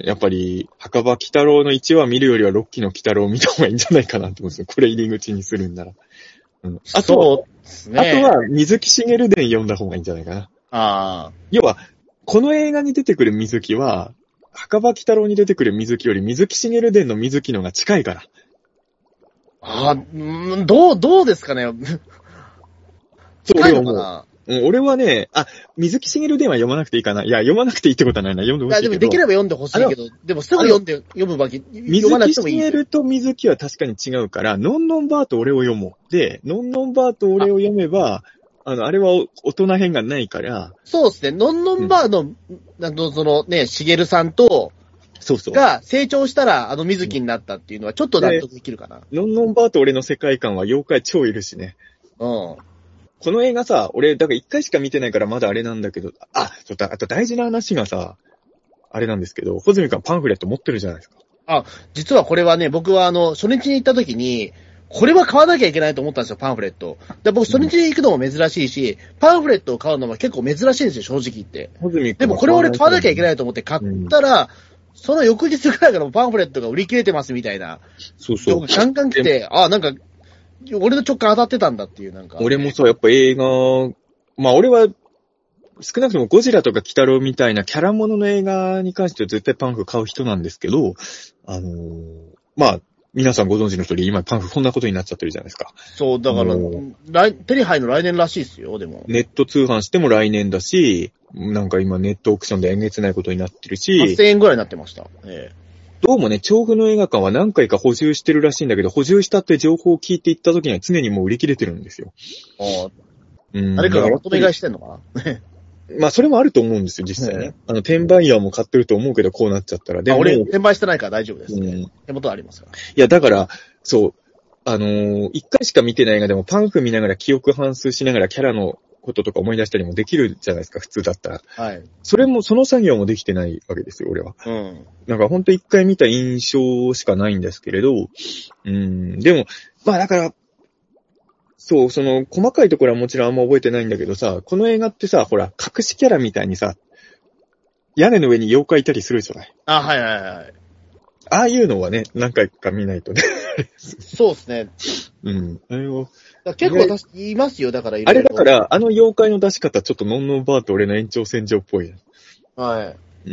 やっぱり、墓場鬼太郎のいちわ見るよりはロッキーの鬼太郎を見た方がいいんじゃないかなと思うんですよ。これ入り口にするんなら。うん、あと、 そうですね。 あとは、水木しげる伝読んだ方がいいんじゃないかな。 ああ。 要は、この映画に出てくる水木は、墓場鬼太郎に出てくる水木より水木しげる伝の水木のが近いから。 ああ、うん、どう、どうですかね。近いのかな。 うん、俺はね、あ、水木しげる伝は読まなくていいかな。いや、読まなくていいってことはないな。読んでほしいけど。 いや、でもできれば読んでほしいけど、でもすぐ読んで、読むわけ、読まなくてもいい。 水木しげると水木は確かに違うから、ノンノンバーと俺を読もう。で、ノンノンバーと俺を読めば、あの、あれは大人編がないから。 そうですね。ノンノンバーの、うん、あの、そのね、しげるさんと、 そうそう。 が成長したら、あの水木になったっていうのはちょっと納得できるかな。 ノンノンバーと俺の世界観は妖怪超いるしね。 うん。 この映画さ、俺、だから一回しか見てないからまだあれなんだけど、あ、ちょっと、あと大事な話がさ、あれなんですけど、穂積君パンフレット持ってるじゃないですか。 あ、実はこれはね、僕はあの、初日に行った時に、これは買わなきゃいけないと思ったんですよ、パンフレット。で僕、初日に行くのも珍しいし、うん、パンフレットを買うのも結構珍しいんですよ、正直言って。 穂積君でもこれ俺買わなきゃいけないと思って買ったら、うん、その翌日ぐらいからパンフレットが売り切れてますみたいな。 そうそう。 ガンガン来て、あ、なんか、俺の直感当たってたんだっていう、なんか。 俺もさ、やっぱ映画、まあ俺は、少なくともゴジラとか鬼太郎みたいなキャラものの映画に関しては絶対パンフ買う人なんですけど、あのー、まあ、皆さんご存知の通り、今パンフこんなことになっちゃってるじゃないですか。 そう、だから、来手に入るの来年らしいですよ、でも。 ネット通販しても来年だし、なんか今ネットオークションでえげつないことになってるし。 はっせんえんぐらいになってました。ええ、 どうもね、調布の映画館は何回か補充してるらしいんだけど、補充したって情報を聞いていった時には常にもう売り切れてるんですよ。 ああ。うん。誰かがまとめ買いしてんのかなまあ、それもあると思うんですよ、実際ね。ね、あの、転売ヤーも買ってると思うけど、こうなっちゃったら。 でも、俺、転売してないから大丈夫ですね。うん、手元ありますから。 いや、だから、そう、あのー、一回しか見てない映画でも、パンフ見ながら記憶反芻しながらキャラのこととか思い出したりもできるじゃないですか、普通だったら。 はい。 それも、その作業もできてないわけですよ、俺は。 うん。 なんか、ほんと一回見た印象しかないんですけれど、うん、でも、まあ、だから、そう、その、細かいところはもちろんあんま覚えてないんだけどさ、この映画ってさ、ほら、隠しキャラみたいにさ、屋根の上に妖怪いたりするじゃない。 あ、はいはいはい。 ああいうのはね、何回か見ないとね。 そうですね。 うん。あれを。 結構私、言いますよ、だからいろいろ。あれだから、あの妖怪の出し方、ちょっとノンノンバーと俺の延長線上っぽい。 はい。 うん。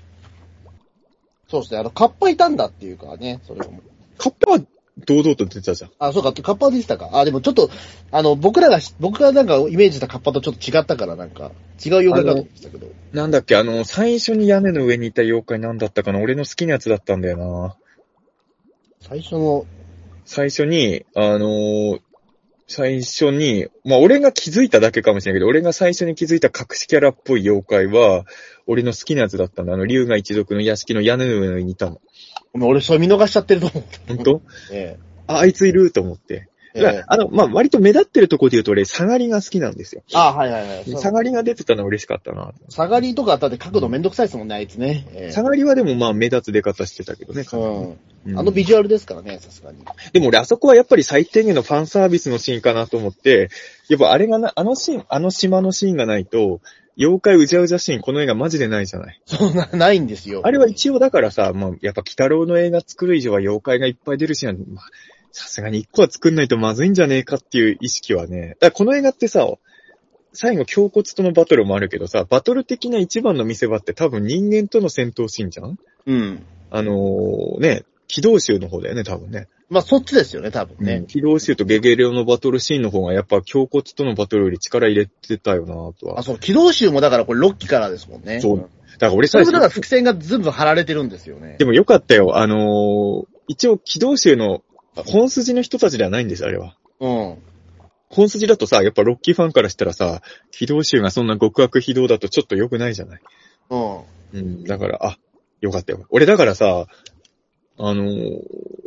そうですね、あの、カッパいたんだっていうかね、それも。 カッパは、堂々と出てたじゃん。 あ、そうか、カッパは出てたか。あ、でもちょっと、あの、僕らが、僕がなんかイメージしたカッパとちょっと違ったから、なんか、違う妖怪かと思ってたけど。 なんだっけ、あの、最初に屋根の上にいた妖怪なんだったかな、俺の好きなやつだったんだよな。 最初の、 最初に、あの、最初に、まあ、俺が気づいただけかもしれないけど、俺が最初に気づいた隠しキャラっぽい妖怪は、俺の好きなやつだったんだ。あの、竜が一族の屋敷の屋根の上にいたの。 俺、それ見逃しちゃってると思う。 本当？ ええ。 あ、あいついると思って。ええ、あの、まあ、割と目立ってるところで言うと俺、サガリが好きなんですよ。 あ、はいはいはい。 サガリが出てたのは嬉しかったな。 サガリとかあったって角度めんどくさいですもんね、あいつね。 ええ、サガリはでもまあ、目立つ出方してたけどね。 うん。うん、あのビジュアルですからね、さすがに。 でも俺、あそこはやっぱり最低限のファンサービスのシーンかなと思って、やっぱあれがな、あのシーン、あの島のシーンがないと、妖怪うじゃうじゃシーン、この映画マジでないじゃない。 そうな、ないんですよ。 あれは一応だからさ、まあ、やっぱ鬼太郎の映画作る以上は妖怪がいっぱい出るシーンは、まあ、さすがに一個は作んないとまずいんじゃねえかっていう意識はね。だからこの映画ってさ、最後胸骨とのバトルもあるけどさ、バトル的な一番の見せ場って多分人間との戦闘シーンじゃん？ うん。 あのー、ね、機動衆の方だよね、多分ね。 まあ、そっちですよね、多分ね。 うん、機動衆とゲゲレオのバトルシーンの方がやっぱ胸骨とのバトルより力入れてたよなとは。 あ、そう、機動衆もだからこれろっきからですもんね。 そう。だから俺最初。それもだから伏線が全部張られてるんですよね。 でもよかったよ。あのー、一応機動衆の本筋の人たちではないんです、あれは。 うん。 本筋だとさ、やっぱロッキーファンからしたらさ、機動衆がそんな極悪非道だとちょっと良くないじゃない。 うん。 うん、だから、あ、よかったよ。俺だからさ、あのー、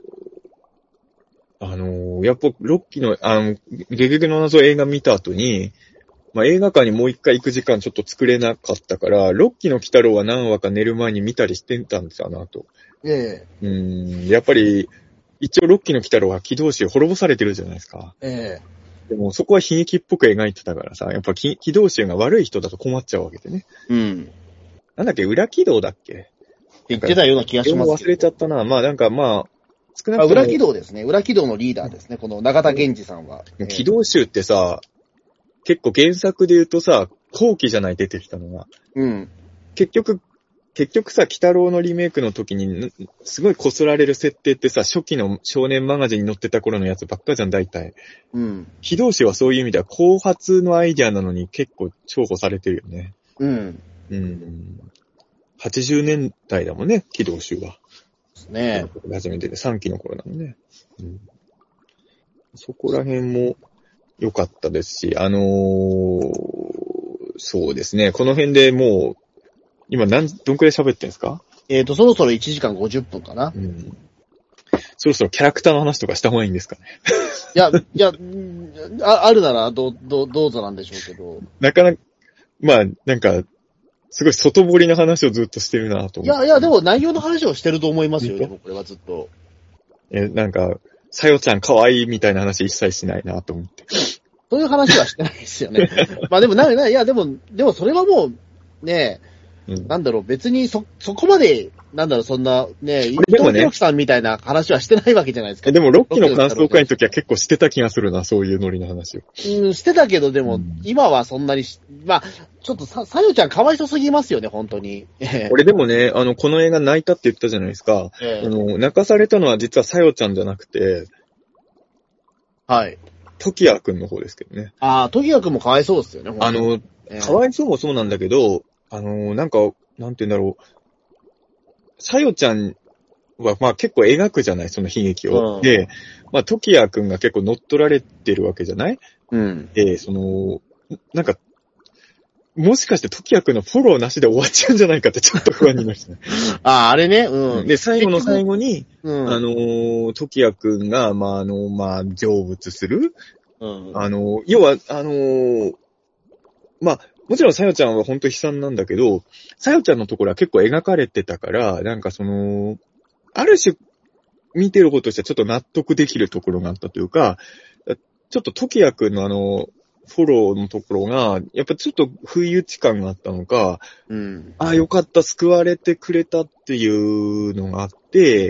あのー、やっぱロッキーの、あの、ゲゲゲの謎映画見た後に、 まあ映画館にもう一回行く時間ちょっと作れなかったから、ロッキーの鬼太郎は何話か寝る前に見たりしてたんですよ、あの後。 ええ。うん、やっぱり、一応ロッキーの鬼太郎は軌道衆滅ぼされてるじゃないですか。 ええ。 でもそこは悲劇っぽく描いてたからさ、やっぱ軌道衆が悪い人だと困っちゃうわけでね。 うん。 なんだっけ、裏軌道だっけ言ってたような気がします忘れちゃったな。まあなんかまあ、 少なくとも。裏軌道ですね。裏軌道のリーダーですね。この永田源次さんは。 軌道衆ってさ、結構原作で言うとさ、後期じゃない出てきたのが。 うん。 結局、結局さ、鬼太郎のリメイクの時に、すごい擦られる設定ってさ、初期の少年マガジンに載ってた頃のやつばっかじゃん、大体。 うん。 機動士はそういう意味では後発のアイデアなのに結構重宝されてるよね。 うん。 うん。はちじゅうねんだいだもんね、機動士は。 ねえ。初めてでさんきの頃だもんね。うん。そこら辺も良かったですし、あのー、そうですね、この辺でもう、今何、どんくらい喋ってんですか？ えっと、そろそろいちじかんごじゅっぷんかな。 うん。そろそろキャラクターの話とかした方がいいんですかね。 いや、いや、あ、あるなら、ど、ど、どうぞなんでしょうけど。 なかなか、まあ、なんか、すごい外堀の話をずっとしてるなと思って。 いや、いや、でも内容の話をしてると思いますよ、でもこれはずっと。 え、なんか、さよちゃん可愛いみたいな話一切しないなと思って。 そういう話はしてないですよね。まあでもな、な、いや、でも、でもそれはもう、ねえ、うん、なんだろう、別にそ、そこまで、なんだろう、そんな、ねえ、伊藤弘樹さんみたいな話はしてないわけじゃないですか。 でも、ロッキーの感想会の時は結構してた気がするな、そういうノリの話を。 うん、してたけど、でも、うん、今はそんなにし、まあ、ちょっとさ、さよちゃんかわいそすぎますよね、本当に。 俺でもね、あの、この映画泣いたって言ったじゃないですか。えー、あの、泣かされたのは実はさよちゃんじゃなくて、 はい。 トキヤくんの方ですけどね。 ああ、トキヤくんもかわいそうですよね、 あの、えー、かわいそうもそうなんだけど、あの、なんか、なんて言うんだろう。さよちゃんは、まあ結構描くじゃない、その悲劇を。うん、で、まあ、トキヤくんが結構乗っ取られてるわけじゃない？ うん。 で、その、なんか、もしかしてトキヤくんのフォローなしで終わっちゃうんじゃないかってちょっと不安になりましたね。 ああ、あれね、うん。 で、最後の最後に、うん、あの、トキヤくんが、まあ、あの、まあ、成仏する。うん。あの、要は、あの、まあ、もちろんさよちゃんは本当悲惨なんだけど、さよちゃんのところは結構描かれてたから、なんかその、ある種、見てる方としてはちょっと納得できるところがあったというか、ちょっとトキヤくんのあの、フォローのところが、やっぱちょっと不意打ち感があったのか、 うん、 ああ、よかった、救われてくれたっていうのがあって、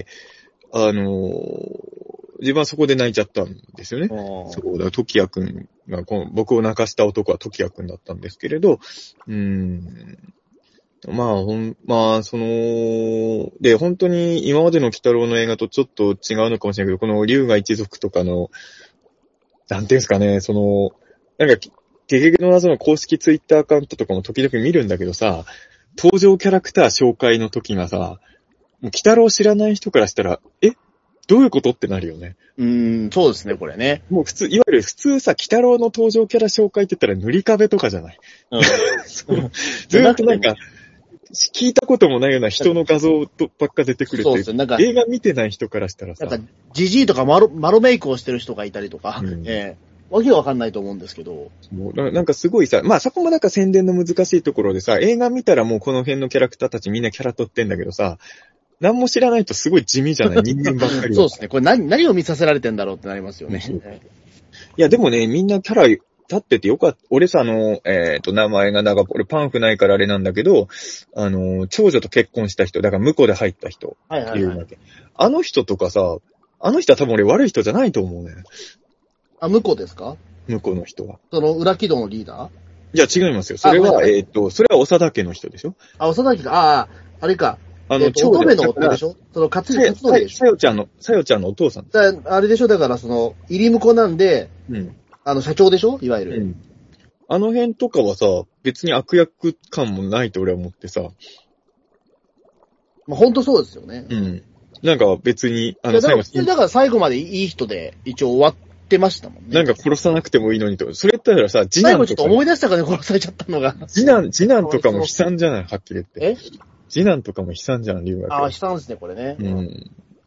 あの、自分はそこで泣いちゃったんですよね。そうだ、トキヤくんがこの、僕を泣かした男はトキヤくんだったんですけれど、うーん、まあ、ほん、まあ、その、で、本当に今までの鬼太郎の映画とちょっと違うのかもしれないけど、この龍河一族とかの、なんていうんですかね、その、なんか、ゲゲゲの謎の公式ツイッターアカウントとかも時々見るんだけどさ、登場キャラクター紹介の時がさ、もう鬼太郎知らない人からしたら、えどういうことってなるよね。 うーん、そうですね、これね。 もう普通、いわゆる普通さ、鬼太郎の登場キャラ紹介って言ったら塗り壁とかじゃない。うん、そうずっとなんか、聞いたこともないような人の画像とばっか出てくるって、そうですね、なんか映画見てない人からしたらさ。 なんか、ジジイとかマロ、マロメイクをしてる人がいたりとか、うん、ええー、わけわかんないと思うんですけど。 もうなんかすごいさ、まあそこもなんか宣伝の難しいところでさ、映画見たらもうこの辺のキャラクターたちみんなキャラ取ってんだけどさ、何も知らないとすごい地味じゃない人間ばっかり。 そうですね。これ何、何を見させられてんだろうってなりますよね。 いや、でもね、みんなキャラ立っててよかった。俺さ、あの、えっと、名前がなんか、俺パンフないからあれなんだけど、あの、長女と結婚した人、だから向こうで入った人っていうわけ。はいはいはい、あの人とかさ、あの人は多分俺悪い人じゃないと思うね。 あ、向こうですか？ 向こうの人は。 その、裏軌道のリーダー？ いや、違いますよ。それは、えっと、それは長田家の人でしょ？ あ、長田家か。ああ、あれか。あの、長女の夫でしょ？その、かつ、かつのでしょ？ さよちゃんの、さよちゃんのお父さん。 だあれでしょ？だから、その、入り婿なんで、うん。あの、社長でしょ？いわゆる。うん。 あの辺とかはさ、別に悪役感もないと俺は思ってさ。 まあ、ほんとそうですよね。 うん。なんか別に、 あの、最後。だから最後までいい人で、一応終わってましたもんね。 なんか殺さなくてもいいのにと。それ言ったらさ、次男とか。 最後ちょっと思い出したからね、殺されちゃったのが。 次男、次男とかも悲惨じゃない、はっきり言って。 え次男とかも悲惨じゃん、龍河。 ああ、悲惨ですね、これね。 うん。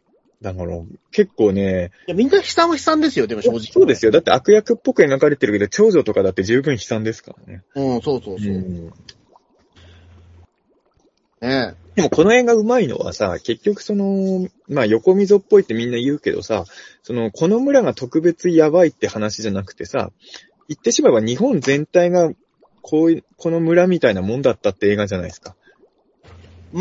だから、結構ね。 いや、みんな悲惨は悲惨ですよ、でも正直。 そうですよ。だって悪役っぽく描かれてるけど、長女とかだって十分悲惨ですからね。 うん、そうそうそう。うん、ねでもこの映画うまいのはさ、結局その、まあ横溝っぽいってみんな言うけどさ、その、この村が特別やばいって話じゃなくてさ、言ってしまえば日本全体が、こういう、この村みたいなもんだったって映画じゃないですか。 うん。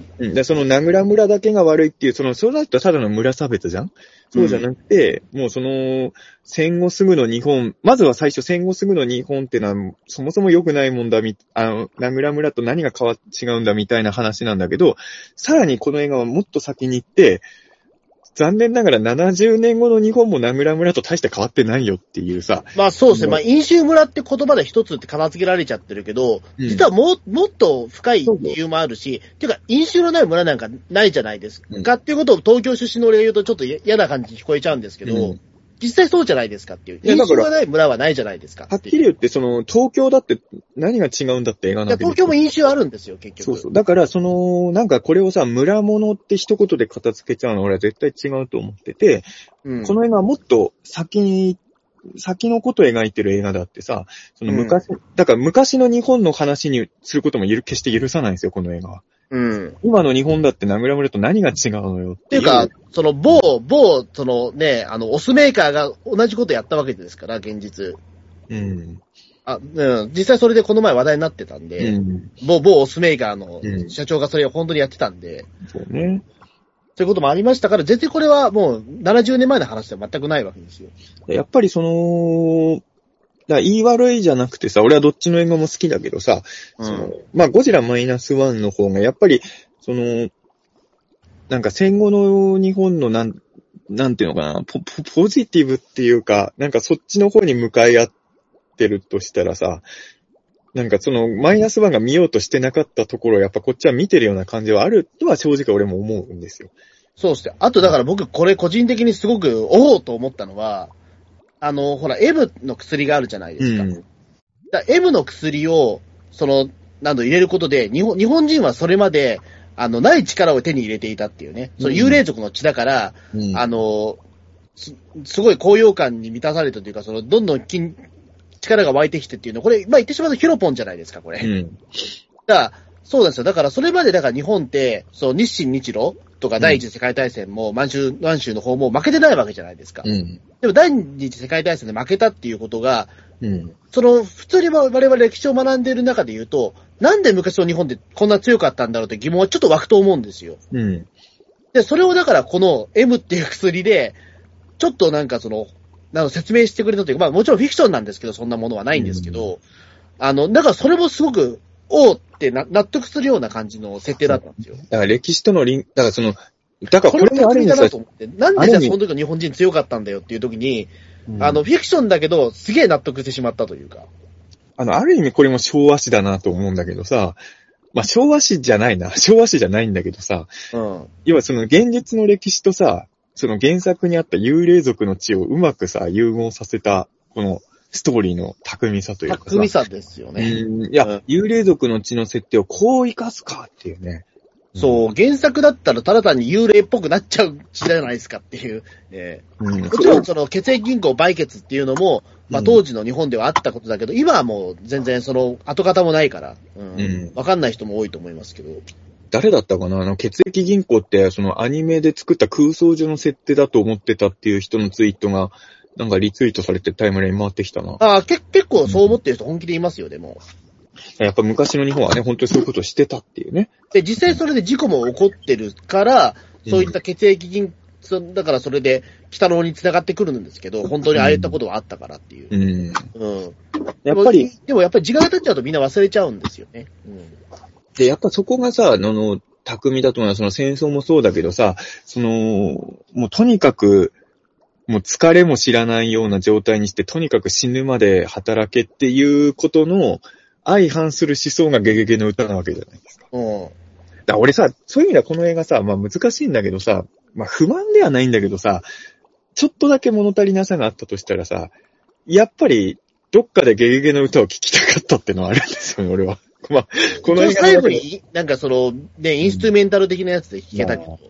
うん。で、その名倉村だけが悪いっていう、その、そうなるとただの村差別じゃん？そうじゃなくて、うん、もうその、戦後すぐの日本、まずは最初戦後すぐの日本ってのは、そもそも良くないもんだみ、あの、名倉村と何が変わっ違うんだみたいな話なんだけど、さらにこの映画はもっと先に行って、残念ながらななじゅうねんごの日本も名倉村と大して変わってないよっていうさ。 まあそうですね。まあ、飲酒村って言葉で一つって片付けられちゃってるけど、うん、実はも、もっと深い理由もあるし、そうそうっていうか、飲酒のない村なんかないじゃないですか。うん、っていうことを東京出身の俺が言うとちょっと嫌な感じに聞こえちゃうんですけど、うん、実際そうじゃないですかっていう。飲酒がない村はないじゃないですか。 はっきり言って、その、東京だって何が違うんだって映画なんで。 東京も飲酒あるんですよ、結局。 そうそう。だから、その、なんかこれをさ、村物って一言で片付けちゃうのは俺は絶対違うと思ってて、うん、この映画はもっと先に、先のことを描いてる映画だってさ、その昔、うん、だから昔の日本の話にすることも決して許さないんですよ、この映画は。うん。今の日本だって名倉村と何が違うのよっていう。 っていうか、その某、某、そのね、あの、オスメーカーが同じことやったわけですから、現実。うん。あ、うん。実際それでこの前話題になってたんで、うん、某、某オスメーカーの社長がそれを本当にやってたんで。 うん、そうね。 そういうこともありましたから、全然これはもうななじゅうねんまえの話では全くないわけですよ。 やっぱりその、だ言い悪いじゃなくてさ、俺はどっちの映画も好きだけどさ、うん、そのまあ、ゴジラマイナスワンの方が、やっぱり、その、なんか戦後の日本のなん、なんていうのかな、ポ、ポ、ポジティブっていうか、なんかそっちの方に向かい合ってるとしたらさ、なんかそのマイナスワンが見ようとしてなかったところをやっぱこっちは見てるような感じはあるとは正直俺も思うんですよ。 そうですね。あとだから僕これ個人的にすごくおおと思ったのは、あの、ほら、M の薬があるじゃないですか。うん、だ M の薬を、その、なんだ入れることで、日本、日本人はそれまで、あの、ない力を手に入れていたっていうね。その幽霊族の血だから、うん、あのす、すごい高揚感に満たされたというか、その、どんどん筋、力が湧いてきてっていうの、これ、まあ、言ってしまうとヒロポンじゃないですか、これ。うん、だから、そうなんですよ。だから、それまで、だから日本って、そう、日清日露とか第一次世界大戦も、満州、満州の方も負けてないわけじゃないですか。うん、でも、第二次世界大戦で負けたっていうことが、うん、その、普通に我々歴史を学んでいる中で言うと、なんで昔の日本ってこんな強かったんだろうって疑問はちょっと湧くと思うんですよ。うん、で、それをだからこの M っていう薬で、ちょっとなんかその、なんか説明してくれたというか、まあもちろんフィクションなんですけど、そんなものはないんですけど、うん、あの、だからそれもすごく、おーってな納得するような感じの設定だったんですよ。 だから歴史とのリン、だからその、だからこれもあるんですよ。 なんでじゃあその時の日本人強かったんだよっていう時に、うん、あの、フィクションだけど、すげえ納得してしまったというか。 あの、ある意味これも昭和史だなと思うんだけどさ、まあ、昭和史じゃないな。昭和史じゃないんだけどさ、うん、要はその現実の歴史とさ、その原作にあった幽霊族の血をうまくさ、融合させた、このストーリーの巧みさというかさ。 巧みさですよね。 うん、いや、うん、幽霊族の血の設定をこう活かすかっていうね。 そう、原作だったらただ単に幽霊っぽくなっちゃう血じゃないですかっていう。えーうん、もちろんその血液銀行売血っていうのも、まあ当時の日本ではあったことだけど、うん、今はもう全然その跡形もないから、うん、うん、わかんない人も多いと思いますけど。 誰だったかなあの血液銀行ってそのアニメで作った空想上の設定だと思ってたっていう人のツイートがなんかリツイートされてタイムライン回ってきたな。 ああ、け結構そう思ってる人本気でいますよ、でも。 やっぱ昔の日本はね、本当にそういうことをしてたっていうね。 で、実際それで事故も起こってるから、そういった血液銀、うん、だからそれで、鬼太郎に繋がってくるんですけど、本当にああいったことはあったからっていう。うん。うん。やっぱり、でもやっぱり時間が経っちゃうとみんな忘れちゃうんですよね。うん。 で、やっぱそこがさ、あの、巧みだと思うのは、その戦争もそうだけどさ、その、もうとにかく、もう疲れも知らないような状態にして、とにかく死ぬまで働けっていうことの、相反する思想がゲゲゲの歌なわけじゃないですか。うん。だから俺さ、そういう意味ではこの映画さ、まあ難しいんだけどさ、まあ不満ではないんだけどさ、ちょっとだけ物足りなさがあったとしたらさ、やっぱりどっかでゲゲゲの歌を聴きたかったってのはあるんですよね、俺は。まあ、 この映画最後に、なんかその、ね、インストゥルメンタル的なやつで聴けたけど、うん、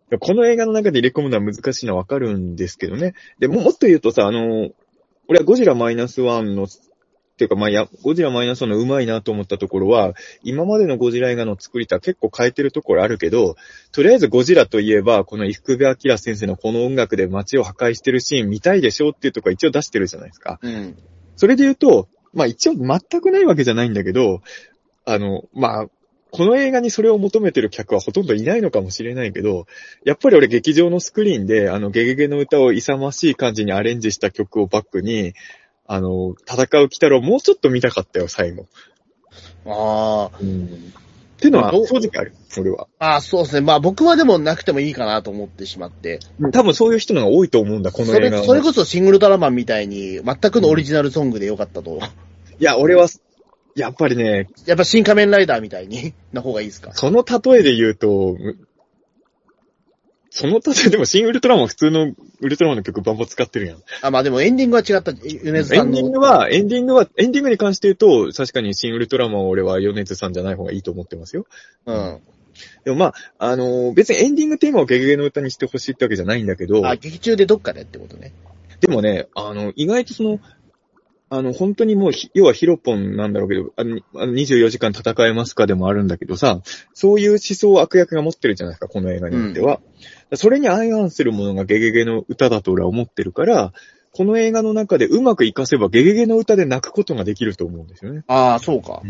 この映画の中で入れ込むのは難しいのはわかるんですけどね。で、も、もっと言うとさ、あの、俺はゴジラマイナスワンの、っていうか、まあ、や、ゴジラマイナスワンの上手いなと思ったところは、今までのゴジラ映画の作りとは結構変えてるところあるけど、とりあえずゴジラといえば、この伊福部明先生のこの音楽で街を破壊してるシーン見たいでしょっていうところは一応出してるじゃないですか。 うん。 それで言うと、まあ一応全くないわけじゃないんだけど、あの、まあ、この映画にそれを求めてる客はほとんどいないのかもしれないけど、やっぱり俺劇場のスクリーンで、あの、ゲゲゲの歌を勇ましい感じにアレンジした曲をバックに、あの、戦う鬼太郎もうちょっと見たかったよ、最後。 ああ。 うん。っていうのは正直ある、俺は。 ああ、そうですね。まあ僕はでもなくてもいいかなと思ってしまって。 多分そういう人のが多いと思うんだ、この映画は。 それ、それこそシングルトラマンみたいに、全くのオリジナルソングでよかったと。うん、いや、俺は、やっぱりね。 やっぱ新仮面ライダーみたいに、な方がいいですか？ その例えで言うと、その例えでも新ウルトラマン普通のウルトラマンの曲バンバン使ってるやん。 あ、まあでもエンディングは違った、米津さんの。 エンディングは、エンディングは、エンディングに関して言うと、確かに新ウルトラマンは俺は米津さんじゃない方がいいと思ってますよ。 うん。 でもまあ、あのー、別にエンディングテーマをゲゲゲの歌にしてほしいってわけじゃないんだけど。 あ、劇中でどっかでってことね。 でもね、あの、意外とその、あの、本当にもう、要はヒロポンなんだろうけど、あの、あのにじゅうよじかん戦えますかでもあるんだけどさ、そういう思想を悪役が持ってるじゃないですか、この映画においては。うん、それに相反するものがゲゲゲの歌だと俺は思ってるから、この映画の中でうまく活かせばゲゲゲの歌で泣くことができると思うんですよね。 ああ、そうか。 うん。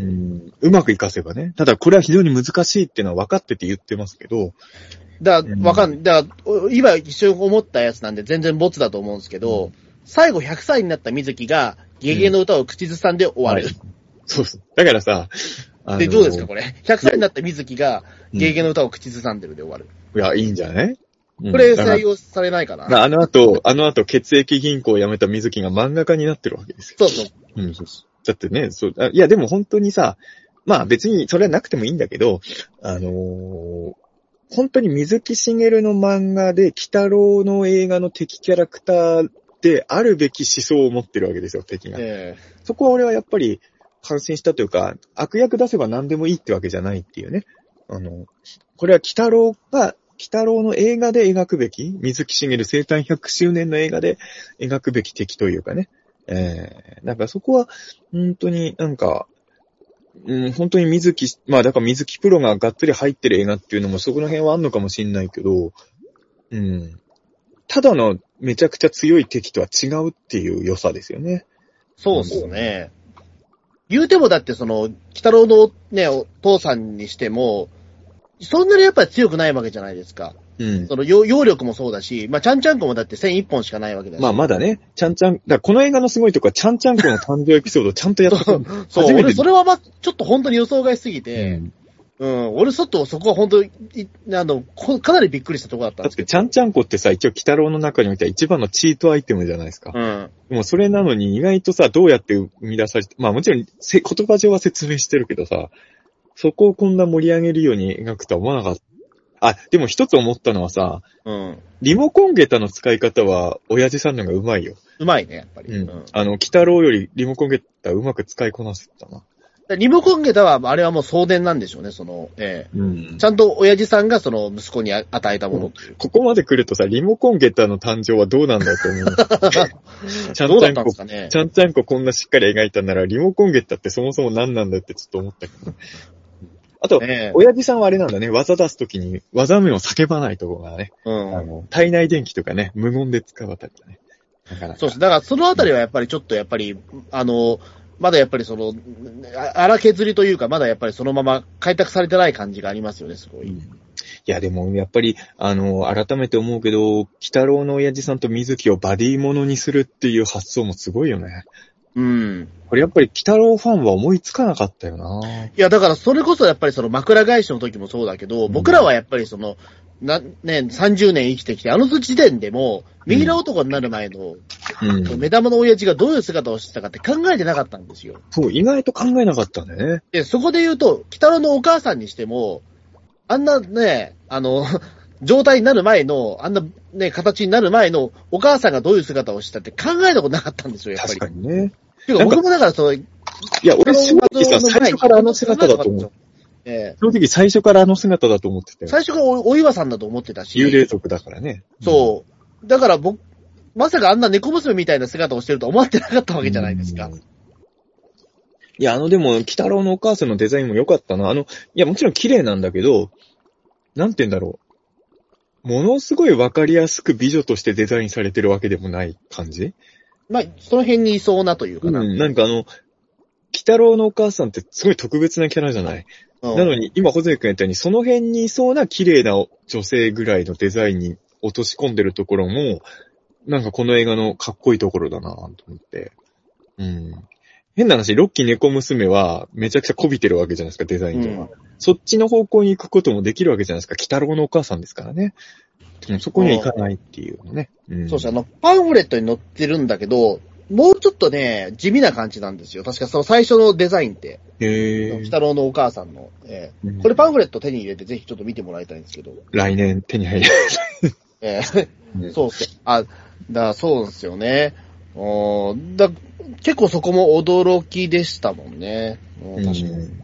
うまく活かせばね。ただこれは非常に難しいっていうのは分かってて言ってますけど。 だから、わかんない。だから、今一瞬思ったやつなんで全然ボツだと思うんですけど、うん、最後ひゃくさいになった水木が、ゲゲゲの歌を口ずさんで終わる。うんはい、 そうそう。だからさ、 あのー、で、どうですかこれ。ひゃくさいになった水木が、ゲゲゲの歌を口ずさんでるで終わる。 いや、いいんじゃない、 うん、これ採用されないかな。 あの後、あの後血液銀行を辞めた水木が漫画家になってるわけですよ。 そうそう。 うん、そうそう。だってね、そう、いやでも本当にさ、まあ別にそれはなくてもいいんだけど、あのー、本当に水木しげるの漫画で、鬼太郎の映画の敵キャラクターであるべき思想を持ってるわけですよ、敵が。えー、そこは俺はやっぱり感心したというか、悪役出せば何でもいいってわけじゃないっていうね。あの、これは鬼太郎が、鬼太郎の映画で描くべき、水木しげる生誕ひゃくしゅうねんの映画で描くべき敵というかね。えー、なんかそこは、本当になんか、うん、本当に水木、まあだから水木プロががっつり入ってる映画っていうのもそこの辺はあんのかもしんないけど、うん。ただのめちゃくちゃ強い敵とは違うっていう良さですよね。 そうですね。言うてもだってその、鬼太郎のね、お父さんにしても、そんなにやっぱり強くないわけじゃないですか。うん。その、揚力もそうだし、まあ、ちゃんちゃんこもだって線一本しかないわけだし。 まあ、まだね、ちゃんちゃん、だからこの映画のすごいとこは、ちゃんちゃんこの誕生エピソードをちゃんとやった。そう、 そう俺それはまあ、ちょっと本当に予想外すぎて、うんうん。俺ちょっとそこは本当に、あの、かなりびっくりしたところだったんですけど。 だって、ちゃんちゃんこってさ、一応、鬼太郎の中においては一番のチートアイテムじゃないですか。うん。でもそれなのに意外とさ、どうやって生み出されて、まあもちろん、言葉上は説明してるけどさ、そこをこんな盛り上げるように描くとは思わなかった。あ、でも一つ思ったのはさ、うん。リモコンゲタの使い方は、親父さんの方がうまいよ。 うまいね、やっぱり。 うん。うん、あの、鬼太郎よりリモコンゲタうまく使いこなせたな。 リモコンゲタは、あれはもう送電なんでしょうね、その、ええ、うん。ちゃんと親父さんがその息子に与えたものという。 ここまで来るとさ、リモコンゲタの誕生はどうなんだと思う。ちゃんちゃんこ、ね、ちゃんちゃんここんなしっかり描いたなら、リモコンゲタってそもそも何なんだってちょっと思ったけど。あと、ええ、親父さんはあれなんだね、技出すときに技名を叫ばないところがね、うん、あの、体内電気とかね、無言で使うあたりだね。 なかなかそうです。だからそのあたりはやっぱりちょっとやっぱり、あの、まだやっぱりその、荒削りというか、まだやっぱりそのまま開拓されてない感じがありますよね、すごい。うん、いや、でもやっぱり、あの、改めて思うけど、鬼太郎の親父さんと水木をバディものにするっていう発想もすごいよね。うん。これやっぱり鬼太郎ファンは思いつかなかったよな。 いや、だからそれこそやっぱりその枕返しの時もそうだけど、うん、僕らはやっぱりその、な、ね、さんじゅうねん生きてきて、あの時点でも、ミイラ男になる前の、うん、目玉の親父がどういう姿をしてたかって考えてなかったんですよ。 そう、意外と考えなかったんだよね。 で、そこで言うと、鬼太郎のお母さんにしても、あんなね、あの、状態になる前の、あんなね、形になる前の、お母さんがどういう姿をしてたって考えたことなかったんですよ、やっぱり。 確かにね。 てか僕もだからその、いや、俺正直さ、最初からあの姿だと思う。 え正直最初からあの姿だと思ってたよ。 最初からお、お岩さんだと思ってたし。 幽霊族だからね。 そう。だから僕、まさかあんな猫娘みたいな姿をしてると思ってなかったわけじゃないですか。 いや、あのでも、鬼太郎のお母さんのデザインも良かったな。あの、いや、もちろん綺麗なんだけど、なんて言うんだろう。ものすごいわかりやすく美女としてデザインされてるわけでもない感じ？ まあ、その辺にいそうなというかな。 うん、なんかあの、鬼太郎のお母さんってすごい特別なキャラじゃない？うん、なのに、今、ホゼミ君言ったように、その辺にいそうな綺麗な女性ぐらいのデザインに落とし込んでるところも、なんかこの映画のかっこいいところだなと思って。うん。変な話、ロッキー猫娘はめちゃくちゃ媚びてるわけじゃないですか、デザイン上は、うん。そっちの方向に行くこともできるわけじゃないですか。鬼太郎のお母さんですからね。でもそこには行かないっていうのね。 うん、そうです。あの、パンフレットに載ってるんだけど、もうちょっとね、地味な感じなんですよ。確かその最初のデザインって。 へー。 鬼太郎のお母さんの、えーうん。これパンフレット手に入れてぜひちょっと見てもらいたいんですけど。 来年手に入れる。 えーうん、そうっす。あ、だ、そうですよね。おだ結構そこも驚きでしたもんね。確かに。うん、い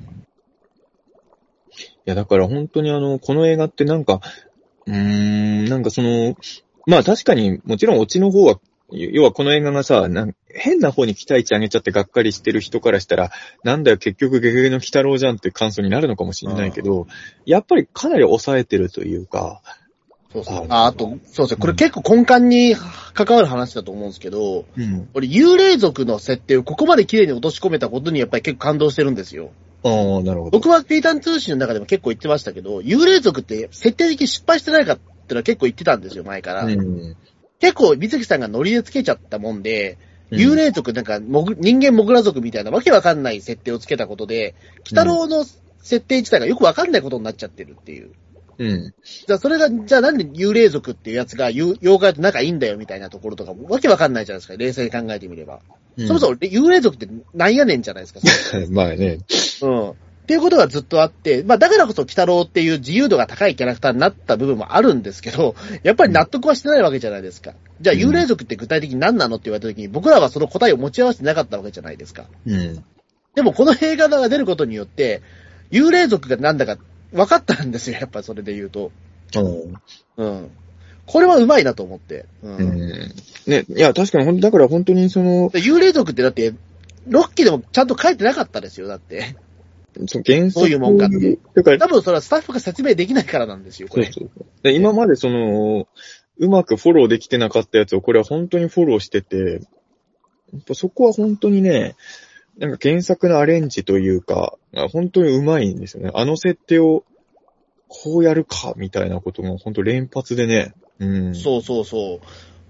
や、だから本当にあの、この映画ってなんか、うーん、なんかその、まあ確かにもちろんオチの方は、要はこの映画がさ、なん変な方に期待値上げちゃってがっかりしてる人からしたら、なんだよ結局ゲゲゲの鬼太郎じゃんって感想になるのかもしれないけど、うん、やっぱりかなり抑えてるというか、 そうそう。あ、あと、そうですね。これ結構根幹に関わる話だと思うんですけど、うん、俺、幽霊族の設定をここまで綺麗に落とし込めたことにやっぱり結構感動してるんですよ。 ああ、なるほど。 僕はピータン通信の中でも結構言ってましたけど、幽霊族って設定的に失敗してないかってのは結構言ってたんですよ、前から。うん、結構、水木さんがノリでつけちゃったもんで、うん、幽霊族なんかもぐ、人間モグラ族みたいなわけわかんない設定をつけたことで、鬼太郎の設定自体がよくわかんないことになっちゃってるっていう。うん。じゃあそれが、じゃあなんで幽霊族っていうやつが妖怪と仲いいんだよみたいなところとかもわけわかんないじゃないですか、冷静に考えてみれば。うん、そもそも幽霊族ってなんやねんじゃないですか。 まあね。 うん。っていうことがずっとあって、まあだからこそ鬼太郎っていう自由度が高いキャラクターになった部分もあるんですけど、やっぱり納得はしてないわけじゃないですか。じゃあ幽霊族って具体的に何なのって言われた時に僕らはその答えを持ち合わせてなかったわけじゃないですか。うん。でもこの映画が出ることによって、幽霊族がなんだか分かったんですよ、やっぱそれで言うと。うん。うん。これはうまいなと思って。うん。うん、 ね、いや、確かにほん、だから本当にその。 幽霊族ってだって、ロッキーでもちゃんと書いてなかったですよ、だって。 そう、原作。 そういうもんかって。だから多分それはスタッフが説明できないからなんですよ、これ。 そうそうそうで今までその、うまくフォローできてなかったやつをこれは本当にフォローしてて、やっぱそこは本当にね、なんか原作のアレンジというか、本当にうまいんですよね。あの設定をこうやるか、みたいなことも本当連発でね。うん。 そうそうそう。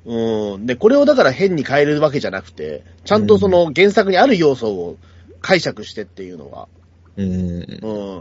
うん。で、これをだから変に変えるわけじゃなくて、ちゃんとその原作にある要素を解釈してっていうのは。うん。うん。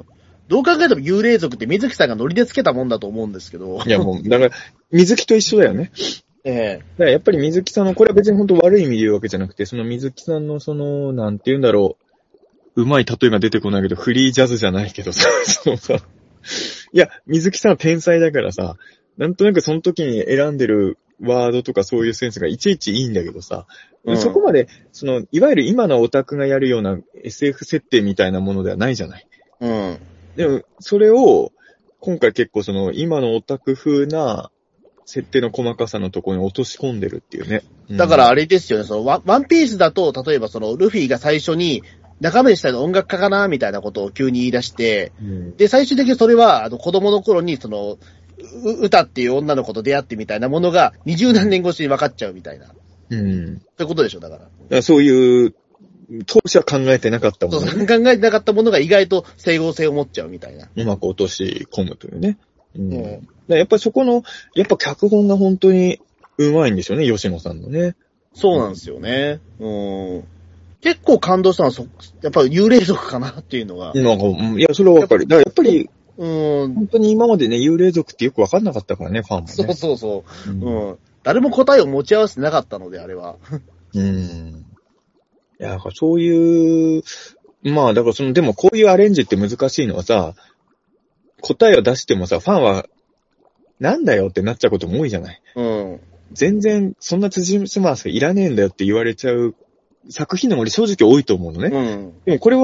どう考えても幽霊族って水木さんがノリでつけたもんだと思うんですけど。 いやもう、だから、水木と一緒だよね。 ええ。 だからやっぱり水木さんの、これは別に本当悪い意味で言うわけじゃなくて、その水木さんのその、なんて言うんだろう、うまい例えが出てこないけど、フリージャズじゃないけどさ、そのさ、いや、水木さんは天才だからさ、なんとなくその時に選んでるワードとかそういうセンスがいちいちいいんだけどさ、うん、そこまで、その、いわゆる今のオタクがやるような エスエフ 設定みたいなものではないじゃない。うん。でも、それを、今回結構その、今のオタク風な、設定の細かさのところに落とし込んでるっていうね。 うん、だからあれですよね、そのワ、ワンピースだと、例えばその、ルフィが最初に、中目下の音楽家かなみたいなことを急に言い出して、うん、で、最終的にそれは、あの、子供の頃に、その、歌っていう女の子と出会ってみたいなものが、二十何年越しに分かっちゃうみたいな。うん。そういうことでしょ、だから。だからそういう、当初は考えてなかったもの、ね。 そう、考えてなかったものが意外と整合性を持っちゃうみたいな。 うまく落とし込むというね。うん。うん、やっぱりそこの、やっぱ脚本が本当にうまいんでしょうね、吉野さんのね。 そうなんですよね。うん。結構感動したのはそ、やっぱり幽霊族かなっていうのが。 なんか、いや、それはわかる。だからやっぱり、うん。本当に今までね、幽霊族ってよくわかんなかったからね、ファンもね。 そうそうそう。うん。うん、誰も答えを持ち合わせてなかったので、あれは。 うん。いや、だからそういう、まあ、だからその、でもこういうアレンジって難しいのはさ、答えを出してもさ、ファンは、なんだよってなっちゃうことも多いじゃない。うん。全然、そんな辻褄合わせいらねえんだよって言われちゃう作品の森正直多いと思うのね。うん。でもこれは、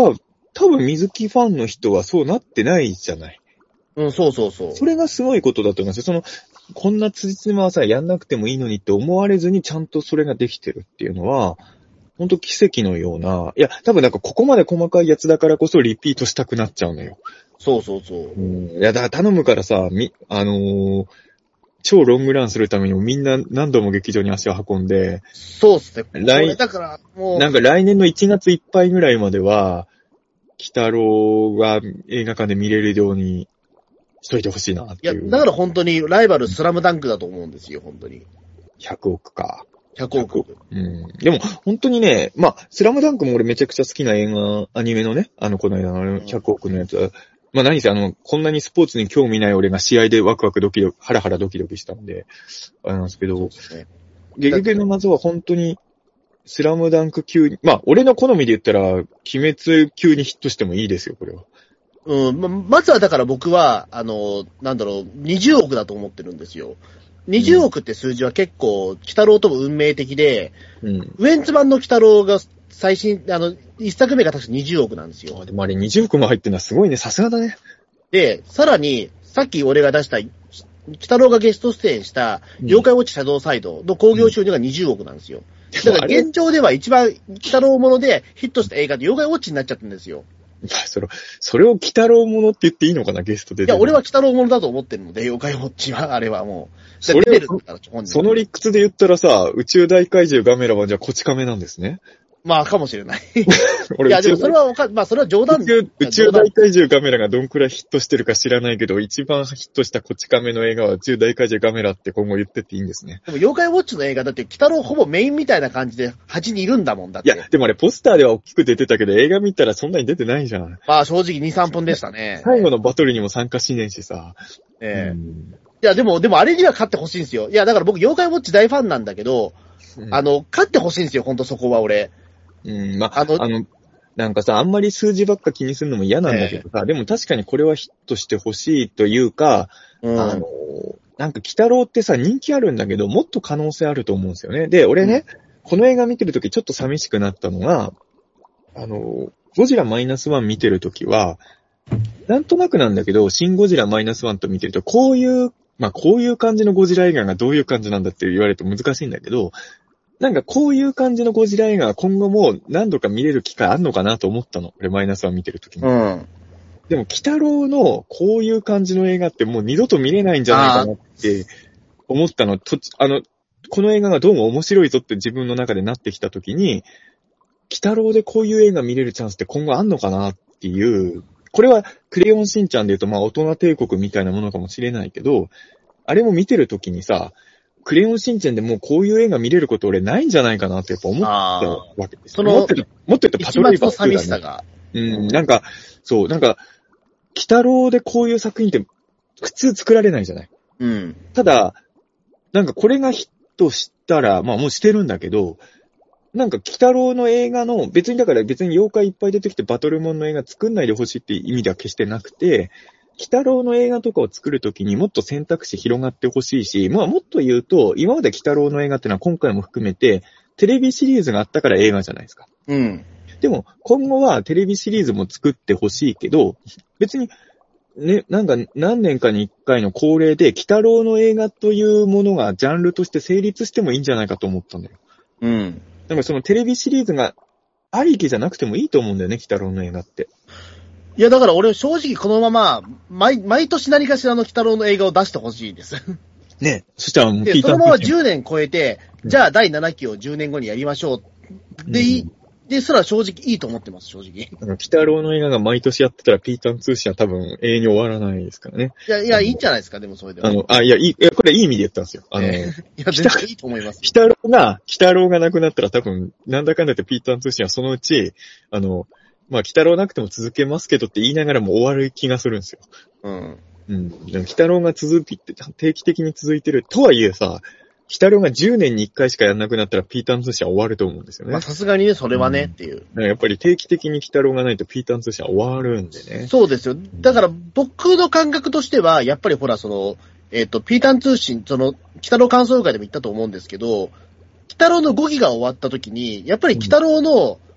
多分水木ファンの人はそうなってないじゃない。 うん、そうそうそう。 それがすごいことだと思いますよ。その、こんな辻褄はさ、やんなくてもいいのにって思われずにちゃんとそれができてるっていうのは、ほんと奇跡のような、いや、多分なんかここまで細かいやつだからこそリピートしたくなっちゃうのよ。 そうそうそう。 うん、いや、だから頼むからさ、み、あのー、超ロングランするためにもみんな何度も劇場に足を運んで、 そうっすね。 来、 だからもう。 なんか来年のいちがついっぱいぐらいまでは、鬼太郎が映画館で見れるようにしといてほしいなっていう。 いや、だから本当にライバルスラムダンクだと思うんですよ、本当に。 ひゃくおくか。 ひゃくおく。 うん。でも、本当にね、まあ、スラムダンクも俺めちゃくちゃ好きな映画、アニメのね、あの、この間のひゃくおくのやつは、うん、まあ何せあの、こんなにスポーツに興味ない俺が試合でワクワクドキドキ、ハラハラドキドキしたんで、あれなんですけど、ね、ゲゲゲの謎は本当に、スラムダンク級に、まあ、俺の好みで言ったら、鬼滅級にヒットしてもいいですよ、これは。 うん、ま、まずはだから僕は、あの、なんだろう、にじゅうおくだと思ってるんですよ。にじゅうおくって数字は結構、鬼太郎とも運命的で、うん、ウエンツ版の鬼太郎が最新、あの、一作目が確かにじゅうおくなんですよ。 あ、でもあれにじゅうおくも入ってるのはすごいね、さすがだね。 で、さらに、さっき俺が出した、鬼太郎がゲスト出演した、妖怪ウォッチシャドウサイドの興行収入がにじゅうおくなんですよ。だから現状では一番、鬼太郎ものでヒットした映画で妖怪ウォッチになっちゃったんですよ。 それ、それを鬼太郎ものって言っていいのかな、ゲストで。 いや、俺は鬼太郎ものだと思ってるので、妖怪ウォッチは、あれはもう。 それ、その理屈で言ったらさ、宇宙大怪獣ガメラはじゃあこち亀なんですね。 まあ、かもしれない。いや、でもそれはわか、まあ、それは冗談宇宙、宇宙大怪獣ガメラがどんくらいヒットしてるか知らないけど、一番ヒットしたこち亀の映画は宇宙大怪獣ガメラって今後言ってっていいんですね。 でも、妖怪ウォッチの映画だって、鬼太郎ほぼメインみたいな感じで端にいるんだもんだって。 いや、でもあれポスターでは大きく出てたけど、映画見たらそんなに出てないじゃん。 まあ、正直に、さんぷんでしたね。 最後のバトルにも参加しねえしさ。 ええーうん。いや、でも、でもあれには勝ってほしいんですよ。いや、だから僕、妖怪ウォッチ大ファンなんだけど、うん、あの、勝ってほしいんですよ、ほんとそこは俺。 うん、まあ、あの、あの、なんかさ、あんまり数字ばっか気にするのも嫌なんだけどさ、えー、でも確かにこれはヒットしてほしいというか、うん、あの、なんか、鬼太郎ってさ、人気あるんだけど、もっと可能性あると思うんですよね。で、俺ね、うん、この映画見てるときちょっと寂しくなったのが、あの、ゴジラマイナスワン見てるときは、なんとなくなんだけど、シンゴジラマイナスワンと見てると、こういう、まあ、こういう感じのゴジラ映画がどういう感じなんだって言われると難しいんだけど、なんかこういう感じのゴジラ映画が今後も何度か見れる機会あんのかなと思ったの。俺マイナスワン見てるときに。うん。でも、鬼太郎のこういう感じの映画ってもう二度と見れないんじゃないかなって思ったの。とあの、この映画がどうも面白いぞって自分の中でなってきたときに、鬼太郎でこういう映画見れるチャンスって今後あんのかなっていう、これはクレヨンしんちゃんで言うとまあ大人帝国みたいなものかもしれないけど、あれも見てるときにさ、クレヨンしんちゃんでもうこういう映画見れること俺ないんじゃないかなってやっぱ思ったわけですよ。その、もっと言うとパトレイバー、ね。 寂しさが。 うん、なんか、そう、なんか、鬼太郎でこういう作品って普通作られないじゃない。うん。ただ、なんかこれがヒットしたら、まあもうしてるんだけど、なんか鬼太郎の映画の、別にだから別に妖怪いっぱい出てきてバトルモンの映画作んないでほしいっていう意味では決してなくて、鬼太郎の映画とかを作るときにもっと選択肢広がってほしいし、まあもっと言うと、今まで鬼太郎の映画ってのは今回も含めて、テレビシリーズがあったから映画じゃないですか。うん。でも、今後はテレビシリーズも作ってほしいけど、別に、ね、なんか何年かに一回の恒例で、鬼太郎の映画というものがジャンルとして成立してもいいんじゃないかと思ったんだよ。うん。だからそのテレビシリーズがありきじゃなくてもいいと思うんだよね、鬼太郎の映画って。 いや、だから俺正直このまま、毎、毎年何かしらの鬼太郎の映画を出してほしいです。 ね。そしたらもう聞いた。 で、そのままじゅうねん超えて、うん、じゃあだいななきをじゅうねんごにやりましょう。で、いい、うん、ですら正直いいと思ってます、正直。 鬼太郎の映画が毎年やってたらピータン通信は多分永遠に終わらないですからね。 いや、いや、いいんじゃないですか、でもそれでは。 あの、あ、いや、いい、いや、これいい意味で言ったんですよ。あの、 えー、いや、全然いいと思います。 鬼太郎が、鬼太郎がなくなったら多分、なんだかんだってピータン通信はそのうち、あの、まあ、鬼太郎なくても続けますけどって言いながらも終わる気がするんですよ。うん。うん。でも鬼太郎が続きって定期的に続いてる。とはいえさ、鬼太郎がじゅうねんにいっかいしかやんなくなったらピータン通信は終わると思うんですよね。 まあさすがにね、それはね、うん、っていう。 やっぱり定期的に鬼太郎がないとピータン通信は終わるんでね。 そうですよ。だから僕の感覚としては、やっぱりほらその、えっと、ピータン通信、その、鬼太郎感想会でも言ったと思うんですけど、鬼太郎のごきが終わった時に、やっぱり鬼太郎の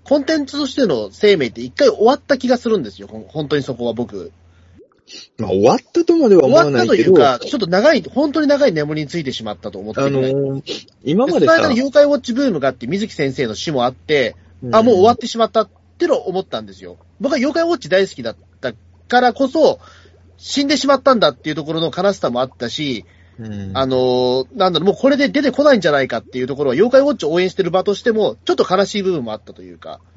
コンテンツとしての生命って一回終わった気がするんですよ。本当にそこは僕。 まあ終わったとまでは思わないけど。 終わったというか、ちょっと長い、本当に長い眠りについてしまったと思っていて。あのー、今までさ。 その間に妖怪ウォッチブームがあって、水木先生の死もあって、うん、あ、もう終わってしまったってのを思ったんですよ。僕は妖怪ウォッチ大好きだったからこそ、死んでしまったんだっていうところの悲しさもあったし、うん、あのー、なんだろう、もうこれで出てこないんじゃないかっていうところは、妖怪ウォッチを応援してる場としても、ちょっと悲しい部分もあったというか、うん、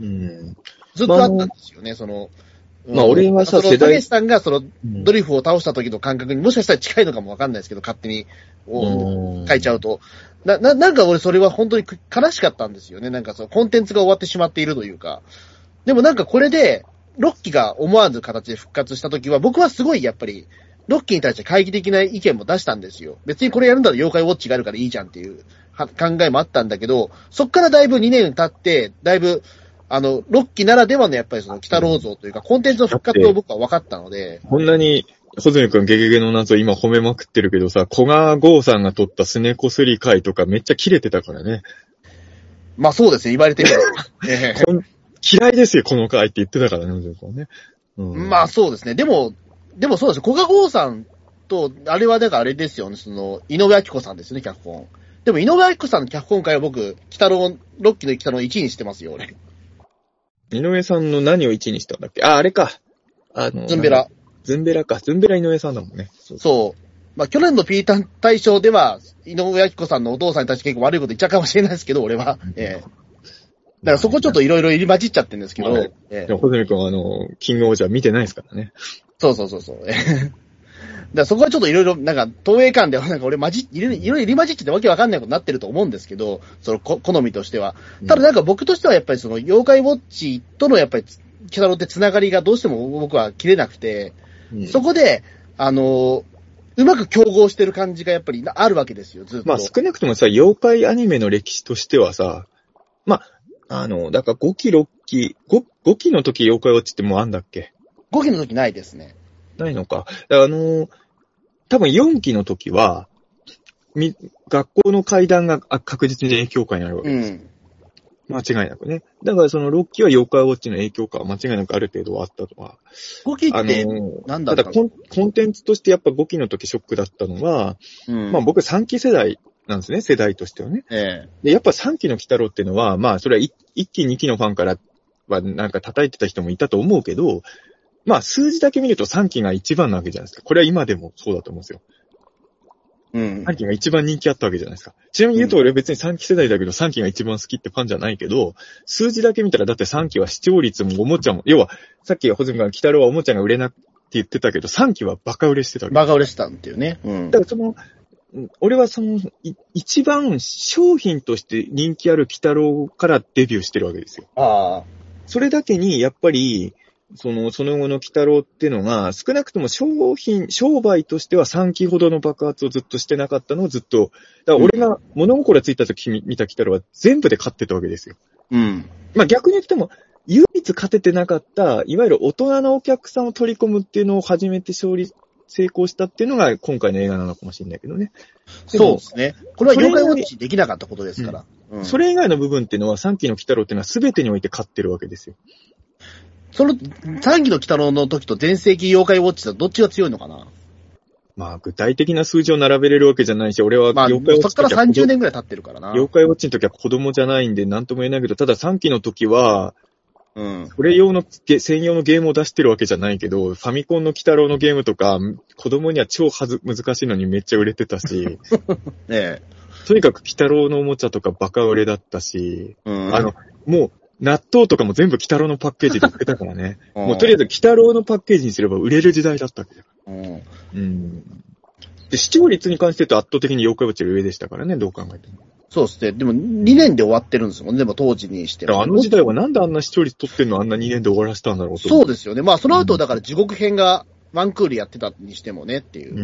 ずっとあったんですよね、まあ、その、 まあ、俺はさ、 世代。たけしさんがその、ドリフを倒した時の感覚にもしかしたら近いのかもわかんないですけど、勝手に、書いちゃうと。な、な、なんか俺それは本当に悲しかったんですよね。なんかそのコンテンツが終わってしまっているというか。でもなんかこれで、ロッキーが思わぬ形で復活した時は、僕はすごいやっぱり、ロッキーに対して懐疑的な意見も出したんですよ。別にこれやるんだら妖怪ウォッチがあるからいいじゃんっていう考えもあったんだけど、そっからだいぶにねん経って、だいぶ、あの、ロッキーならではのやっぱりその北郎像というか、コンテンツの復活を僕は分かったので。 こんなに、ホズミ君ゲゲゲの謎今褒めまくってるけどさ、小川剛さんが撮ったスネコスリ回とかめっちゃキレてたからね。 まあそうですね、言われてみれば。えー、嫌いですよ、この回って言ってたからね、ホズミ君ね。 うん、まあそうですね。でも、でもそうです。小川剛さんと、あれはだからあれですよね、その、井上明子さんですね、脚本。でも井上明子さんの脚本会は僕、北郎、ロッキーの北郎いちいにしてますよ、俺。 井上さんの何をいちいにしたんだっけ？あ、あれか。あの、 ズンベラ。 ズンベラか。ズンベラ井上さんだもんね。 そう。そうまあ、去年のピータン大賞では、井上明子さんのお父さんに対して結構悪いこと言っちゃうかもしれないですけど、俺は。ええ。だからそこちょっといろいろ入り混じっちゃってるんですけど。まあね、 ええ。でも、ホズミ君はあの、キングオージャー見てないですからね。 そうそうそうそう。だからそこはちょっといろいろ、なんか、投影感ではなんか俺混じ、いろいろ入り混じっててわけわかんないことになってると思うんですけど、そのこ好みとしては。ただなんか僕としてはやっぱりその、妖怪ウォッチとのやっぱり、キタロってつながりがどうしても僕は切れなくて、うん、そこで、あの、うまく競合してる感じがやっぱりあるわけですよ、ずっと。 まあ少なくともさ、妖怪アニメの歴史としてはさ、まあ、あの、だからごき、ろっき、ご、ごきの時妖怪ウォッチってもうあんだっけ？ ご 期の時ないですね。 ないのか。だからあの、多分よんきの時は、み、学校の階段が確実に影響下になるわけです。うん。間違いなくね。だからそのろっきは妖怪ウォッチの影響下は間違いなくある程度はあったとは。 ごきって、なんだったただコン、コンテンツとしてやっぱごきの時ショックだったのは、うん、まあ僕さんき世代なんですね、世代としてはね。ええ、で、やっぱさんきの鬼太郎っていうのは、まあそれはいっきにきのファンからはなんか叩いてた人もいたと思うけど、まあ数字だけ見るとさんきが一番なわけじゃないですか。これは今でもそうだと思うんですよ。うん。さんきが一番人気あったわけじゃないですか。ちなみに言うと俺別にさんき世代だけどさんきが一番好きってファンじゃないけど、数字だけ見たらだってさんきは視聴率もおもちゃも、要はさっきホズミが鬼太郎はおもちゃが売れなくて言ってたけど、さんきはバカ売れしてたわけ。 バカ売れしてたっていうね。うん。 だからその、俺はその、一番商品として人気ある鬼太郎からデビューしてるわけですよ。ああ。それだけにやっぱり、その、その後の鬼太郎っていうのが、少なくとも商品、商売としてはさんきほどの爆発をずっとしてなかったのをずっと、だから俺が物心ついた時見た鬼太郎は全部で勝ってたわけですよ。うん。まあ逆に言っても、唯一勝ててなかった、いわゆる大人のお客さんを取り込むっていうのを初めて勝利、成功したっていうのが今回の映画なのかもしれないけどね。 そうですね。これは妖怪ウォッチできなかったことですから。 うんうん、それ以外の部分っていうのはさんきの鬼太郎っていうのは全てにおいて勝ってるわけですよ。 その、さんきの鬼太郎の時と全盛期妖怪ウォッチとどっちが強いのかな？ まあ、具体的な数字を並べれるわけじゃないし、俺は妖怪ウォッチ。まあ、そっからさんじゅうねんぐらい経ってるからな。 妖怪ウォッチの時は子供じゃないんで何とも言えないけど、たださんきの時は、うん。それ用の、専用のゲームを出してるわけじゃないけど、ファミコンの鬼太郎のゲームとか、子供には超はず、難しいのにめっちゃ売れてたし、ねえ。とにかく鬼太郎のおもちゃとかバカ売れだったし、うん、あの、もう、納豆とかも全部鬼太郎のパッケージで売ってたからね。もうとりあえず鬼太郎のパッケージにすれば売れる時代だったわけだから。うん。うん。で、視聴率に関して言うと圧倒的に妖怪ウォッチが上でしたからね、どう考えても。 そうですね。でもにねんで終わってるんですもんね、でも当時にしては。あの時代はなんであんな視聴率取ってんのあんなにねんで終わらせたんだろうと。 そうですよね。まあその後だから地獄編がワンクールやってたにしてもねっていう。うん。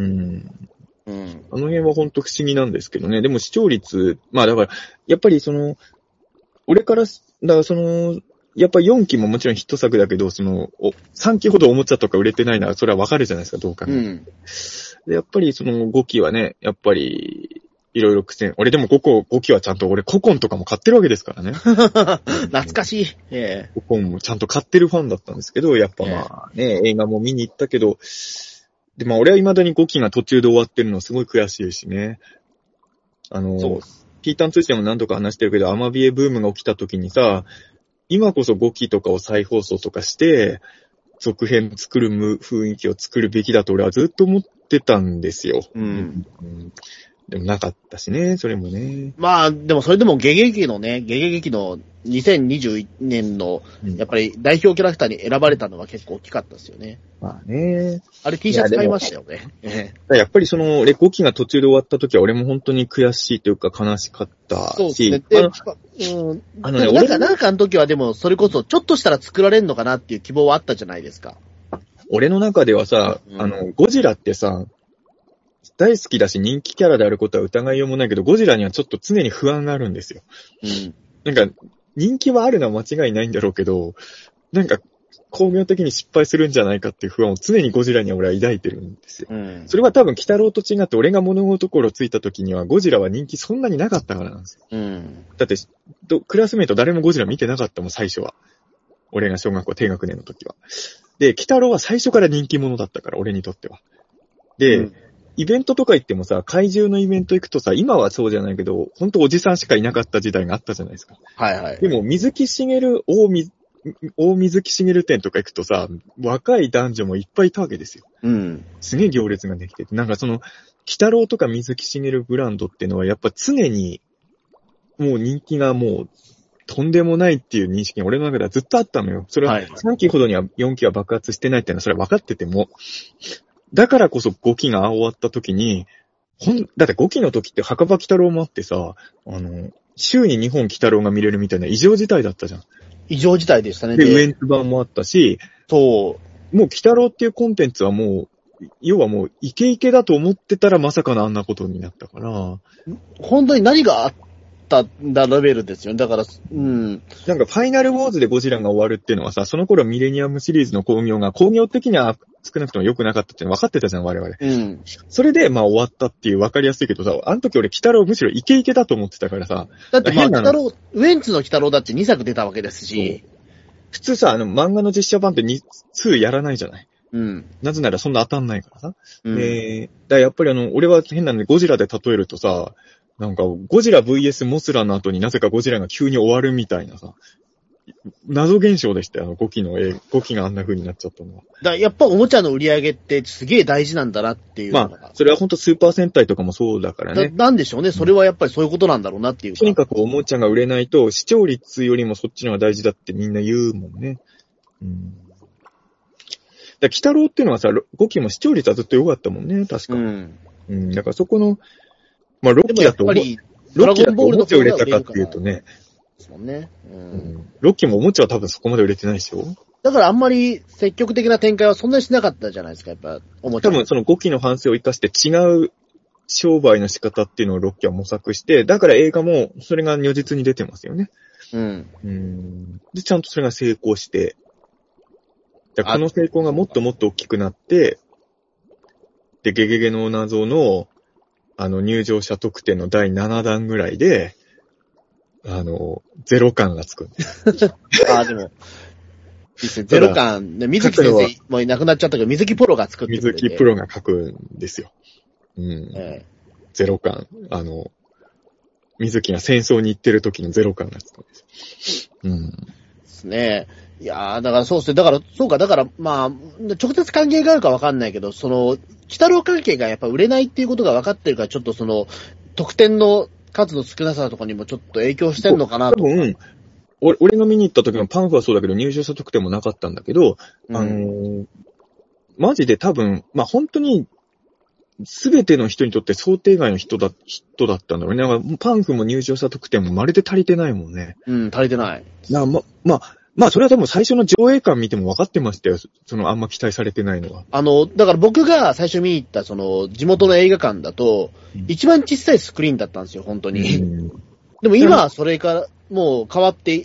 うん。あの辺はほんと不思議なんですけどね。でも視聴率、まあだから、やっぱりその、俺から、だからその、やっぱりよんきももちろんヒット作だけど、その、さんきほどおもちゃとか売れてないならそれはわかるじゃないですか、どうか、ね。うん。で、やっぱりそのごきはね、やっぱり、 いろいろ苦戦。俺でもごこ、ごきはちゃんと俺ココンとかも買ってるわけですからね。 懐かしい。ええ。 ココンもちゃんと買ってるファンだったんですけど、やっぱまあね、映画も見に行ったけど、で、まあ俺は未だにごきが途中で終わってるのすごい悔しいしね。あの、ピータン通信でも何度か話してるけど、アマビエブームが起きた時にさ、今こそごきとかを再放送とかして、続編作る雰囲気を作るべきだと俺はずっと思ってたんですよ。 うん。 うん、でもなかったしね、それもね。 まあ、でもそれでもゲゲゲのね、ゲゲゲのにせんにじゅういちねんの、やっぱり代表キャラクターに選ばれたのは結構大きかったですよね。 まあね。 あれ T シャツ買いましたよね。 やっぱりその、レごきが途中で終わった時は俺も本当に悔しいというか悲しかったし。そうですね。で、 うん。あのね、なんか、なんかの時はでもそれこそちょっとしたら作られるのかなっていう希望はあったじゃないですか。 俺の中ではさ、うん、あの、ゴジラってさ、大好きだし人気キャラであることは疑いようもないけど、ゴジラにはちょっと常に不安があるんですよ。うん。なんか、人気はあるのは間違いないんだろうけど、なんか、工業的に失敗するんじゃないかっていう不安を常にゴジラには俺は抱いてるんですよ。うん。それは多分、鬼太郎と違って俺が物心ついた時にはゴジラは人気そんなになかったからなんですよ。うん。だって、クラスメイト誰もゴジラ見てなかったもん、最初は。俺が小学校低学年の時は。で、鬼太郎は最初から人気者だったから、俺にとっては。で、うん、イベントとか行ってもさ、怪獣のイベント行くとさ、今はそうじゃないけど、ほんとおじさんしかいなかった時代があったじゃないですか。 はいはい。 でも、水木しげる、大水、大水木しげる店とか行くとさ、若い男女もいっぱいいたわけですよ。うん。すげえ行列ができてて、なんかその、鬼太郎とか水木しげるブランドっていうのはやっぱ常に、もう人気がもう、とんでもないっていう認識が俺の中ではずっとあったのよ。それはさんきほどにはよんきは爆発してないっていうのはそれは分かってても、だからこそごきが終わった時に、ほん、だってごきの時って墓場鬼太郎もあってさ、あの、週ににほん鬼太郎が見れるみたいな異常事態だったじゃん。 異常事態でしたね。 で、ウエンツ版もあったし、 そう。 もう鬼太郎っていうコンテンツはもう、要はもうイケイケだと思ってたらまさかのあんなことになったから。 本当に何があったんだレベルですよね。だから、うん。 なんかファイナルウォーズでゴジラが終わるっていうのはさ、その頃ミレニアムシリーズの興行が工業的には少なくとも良くなかったっていうの分かってたじゃん、我々。うん。それで、まあ終わったっていう分かりやすいけどさ、あの時俺、鬼太郎むしろイケイケだと思ってたからさ。 だってまあ、鬼太郎、ウエンツの鬼太郎だってにさく出たわけですし。 普通さ、あの、漫画の実写版ってに、にやらないじゃない。うん。なぜならそんな当たんないからさ。うん。えー、だやっぱりあの、俺は変なのでゴジラで例えるとさ、なんか、ゴジラ ブイエス モスラの後になぜかゴジラが急に終わるみたいなさ、謎現象でしたよ、あのごきの絵、ごきがあんな風になっちゃったのは。 だやっぱおもちゃの売り上げってすげえ大事なんだなっていうのが。 まあ、それはほんとスーパー戦隊とかもそうだからね。 な、なんでしょうね、それはやっぱりそういうことなんだろうなっていうか。 とにかくおもちゃが売れないと、視聴率よりもそっちの方が大事だってみんな言うもんね。うん。だ鬼太郎っていうのはさ、ごきも視聴率はずっと良かったもんね、確か。うん。うん、だからそこの、まあ、ロッキーだと、ロッキーだとおもちゃ売れたかっていうとね。 そうね。うん。うん、 ロッキーもおもちゃは多分そこまで売れてないでしょ？ だからあんまり積極的な展開はそんなにしなかったじゃないですか、やっぱ、おもちゃ。 多分そのごきの反省を生かして違う商売の仕方っていうのをロッキーは模索して、だから映画もそれが如実に出てますよね。うん。うん。で、ちゃんとそれが成功して、この成功がもっともっと大きくなって、で、ゲゲゲの謎の、あの、入場者特典のだいななだんぐらいで、あの、ゼロ感がつく。 ああ、でも、ゼロ感、ね、水木先生もういなくなっちゃったけど、水木プロが作ってくれて。 水木プロが書くんですよ。うん。ええ、ゼロ感。あの、水木が戦争に行ってる時のゼロ感がつくんです。うん。 ですね。いやー、だからそうですね。だから、そうか、だから、まあ、直接関係があるかわかんないけど、その、鬼太郎関係がやっぱ売れないっていうことが分かってるから、ちょっとその、得点の数の少なさとかにもちょっと影響してんのかなと。 多分、俺俺が見に行った時のパンフはそうだけど、入場者特典もなかったんだけど、うん、あのー、マジで多分、まあ、本当に、すべての人にとって想定外の人だ、人だったんだろうね。なんかパンフも入場者特典もまるで足りてないもんね。 うん、足りてない。 なま、まあ、まあ、それは多分最初の上映館見ても分かってましたよ。その、あんま期待されてないのは。 あの、だから僕が最初見に行った、その、地元の映画館だと、うん、一番小さいスクリーンだったんですよ、本当に。うん、でも今はそれから、もう変わって、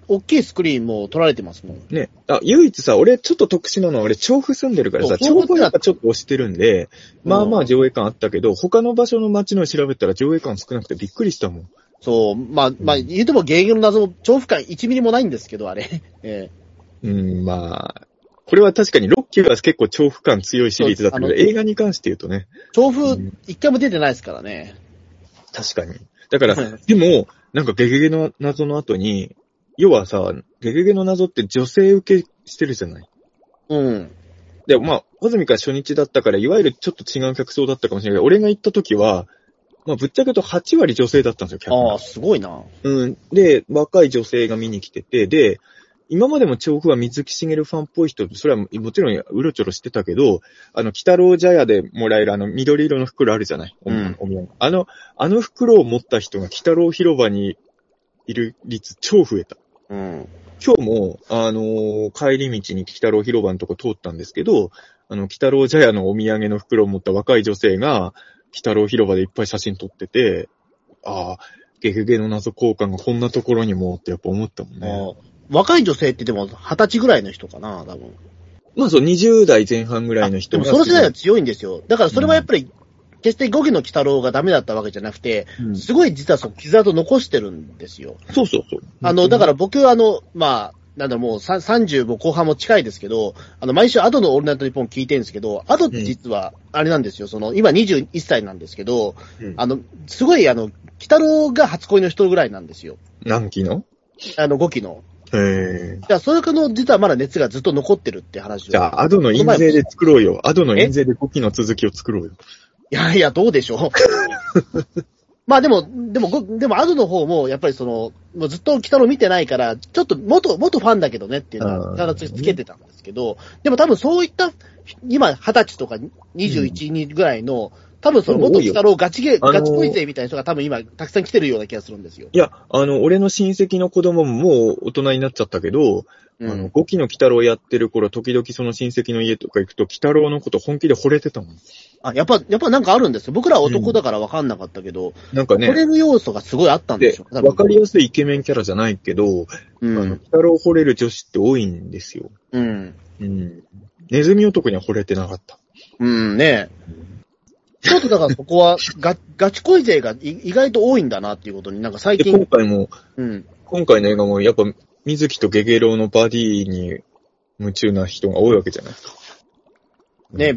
大きいスクリーンも撮られてますもん。 ね。あ、唯一さ、俺ちょっと特殊なのは、俺調布住んでるからさ、調布はやっぱちょっと押してるんで、まあまあ上映感あったけど、他の場所の街の調べたら上映感少なくてびっくりしたもん。 そう、まあ、まあ、言うてもゲーゲの謎も調布感いちミリもないんですけど、あれ。ええ、うん、まあ、これは確かにロッキーは結構調布感強いシリーズだったけど、映画に関して言うとね。 調布、一回も出てないですからね。 確かに。だから、でも、なんかゲゲゲの謎の後に、要はさ、ゲゲゲの謎って女性受けしてるじゃない。 うん。 で、まあ、ホズミから初日だったから、いわゆるちょっと違う客層だったかもしれないけど、俺が行った時は、まあ、ぶっちゃけとはち割女性だったんですよ、客が。 ああ、すごいな。 うん。で、若い女性が見に来てて、で、今までも調布は水木しげるファンっぽい人、それはもちろんうろちょろしてたけど、あの、北郎茶屋でもらえるあの緑色の袋あるじゃない、 うん、 お土産。あの、あの袋を持った人が北郎広場にいる率超増えた。 うん。 今日も、あのー、帰り道に北郎広場のとこ通ったんですけど、あの、北郎茶屋のお土産の袋を持った若い女性が、北郎広場でいっぱい写真撮ってて、ああ、ゲゲゲの謎交換がこんなところにもってやっぱ思ったもんね。 若い女性ってでも二十歳ぐらいの人かな、多分。 まあそう、にじゅう代前半ぐらいの人が。でもその世代は強いんですよ。だからそれはやっぱり、うん、決して五期の鬼太郎がダメだったわけじゃなくて、うん、すごい実はその傷跡残してるんですよ。 そうそうそう。 あの、だから僕はあの、まあ、なんだろう、もうさんじゅうも後半も近いですけど、あの、毎週アドのオールナイトニッポン聞いてるんですけど、アドって実は、あれなんですよ、その、今にじゅういっさいなんですけど、うん、あの、すごいあの、鬼太郎が初恋の人ぐらいなんですよ。 何期の？ あの、ご期の。 へぇ。 じゃあ、それの、実はまだ熱がずっと残ってるって話を。 じゃあ、アドの印税で作ろうよ。アドの印税でご期の続きを作ろうよ。 いやいや、どうでしょう。まあでも、でも、でも、アドの方も、やっぱりその、もうずっと鬼太郎見てないから、ちょっと元、元ファンだけどねっていうのは、ただつけてたんですけど、でも多分そういった、今、二十歳とかにじゅういち、にぐらいの、多分その元鬼太郎ガチゲ、ガチ恋勢みたいな人が多分今、たくさん来てるような気がするんですよ。 いや、あの、俺の親戚の子供ももう大人になっちゃったけど、うん、あの、ご期の鬼太郎やってる頃、時々その親戚の家とか行くと、鬼太郎のこと本気で惚れてたもん。 あ、やっぱ、やっぱなんかあるんですよ。僕らは男だから分かんなかったけど、うん、 なんかね、 惚れる要素がすごいあったんでしょ。 わかりやすいイケメンキャラじゃないけど、うん、あの、鬼太郎惚れる女子って多いんですよ。 うん。 うん。ネズミ男には惚れてなかった。 うんね。ちょっとだからそこはガ、ガチ恋勢が意外と多いんだなっていうことになんか最近。 今回も、うん。今回の映画もやっぱ、水木とゲゲロウのバディに夢中な人が多いわけじゃないですか。 ね、うん、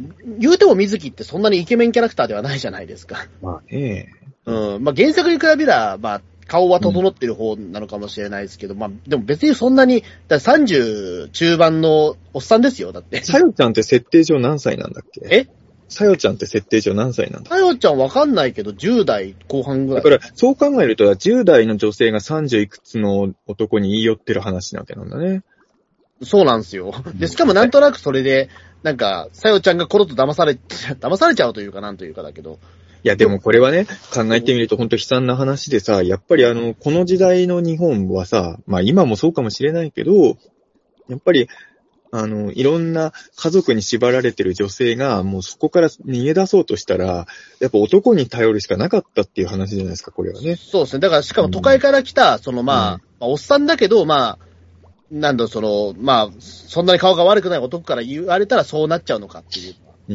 言うても水木ってそんなにイケメンキャラクターではないじゃないですか。 まあね。 うん。まあ原作に比べれば、まあ顔は整ってる方なのかもしれないですけど、うん、まあでも別にそんなに、ださんじゅう中盤のおっさんですよ、だって。 さよちゃんって設定上何歳なんだっけ？ えさよちゃんって設定上何歳なんだ？ さよちゃんわかんないけど、じゅう代後半ぐらい。 だから、そう考えると、じゅう代の女性がさんじゅういくつの男に言い寄ってる話なわけなんだね。 そうなんですよ。で、しかもなんとなくそれで、なんか、さよちゃんがコロッと騙され、騙されちゃうというかなんというかだけど。 いや、でもこれはね、考えてみると本当悲惨な話でさ、やっぱりあの、この時代の日本はさ、まあ今もそうかもしれないけど、やっぱり、あの、いろんな家族に縛られてる女性が、もうそこから逃げ出そうとしたら、やっぱ男に頼るしかなかったっていう話じゃないですか、これはね。 そうですね。だからしかも都会から来た、そのまあ、うん、まあ、おっさんだけど、まあ、なんだその、まあ、そんなに顔が悪くない男から言われたらそうなっちゃうのかっていう。 うん。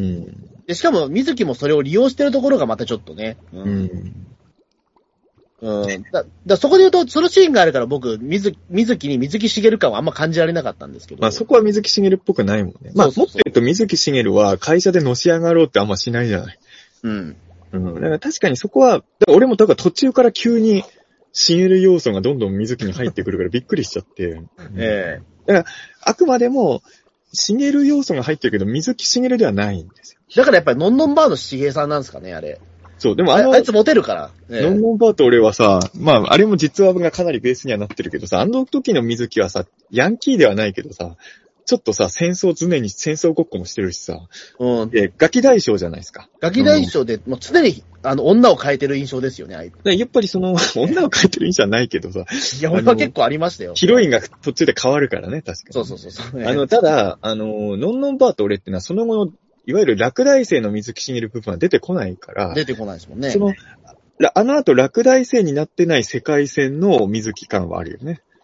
で、しかも水木もそれを利用してるところがまたちょっとね。 うん。うんうん。だ、だそこで言うと、そのシーンがあるから僕、水、水木に水木しげる感はあんま感じられなかったんですけど。 まあそこは水木しげるっぽくないもんね。まあ、もっと言うと水木しげるは会社でのし上がろうってあんましないじゃない。 うん。 うん。だから確かにそこは、だから俺もだから途中から急にしげる要素がどんどん水木に入ってくるからびっくりしちゃって。うん、 ええー。だから、あくまでも、しげる要素が入ってるけど、水木しげるではないんですよ。 だからやっぱりのんのんバーのしげさんなんですかね、あれ。 そう、でもあの、 あいつモテるから。 ね、ノンノンバーと俺はさ、まあ、あれも実話がかなりベースにはなってるけどさ、あの時の水木はさ、ヤンキーではないけどさ、ちょっとさ、戦争常に戦争ごっこもしてるしさ、 うん。 で、ガキ大将じゃないですか。 ガキ大将で、もう常に、あの、女を変えてる印象ですよね、あいつ。 やっぱりその、女を変えてる印象はないけどさ。 いや、俺は結構ありましたよ。 ヒロインが途中で変わるからね、確かに。 そうそうそうそう。 あの、ただ、あの、ノンノンバーと俺ってのはその後の、いわゆる落第生の水木しげる部分は出てこないから。 出てこないですもんね。 その、あの後落第生になってない世界線の水木感はあるよね。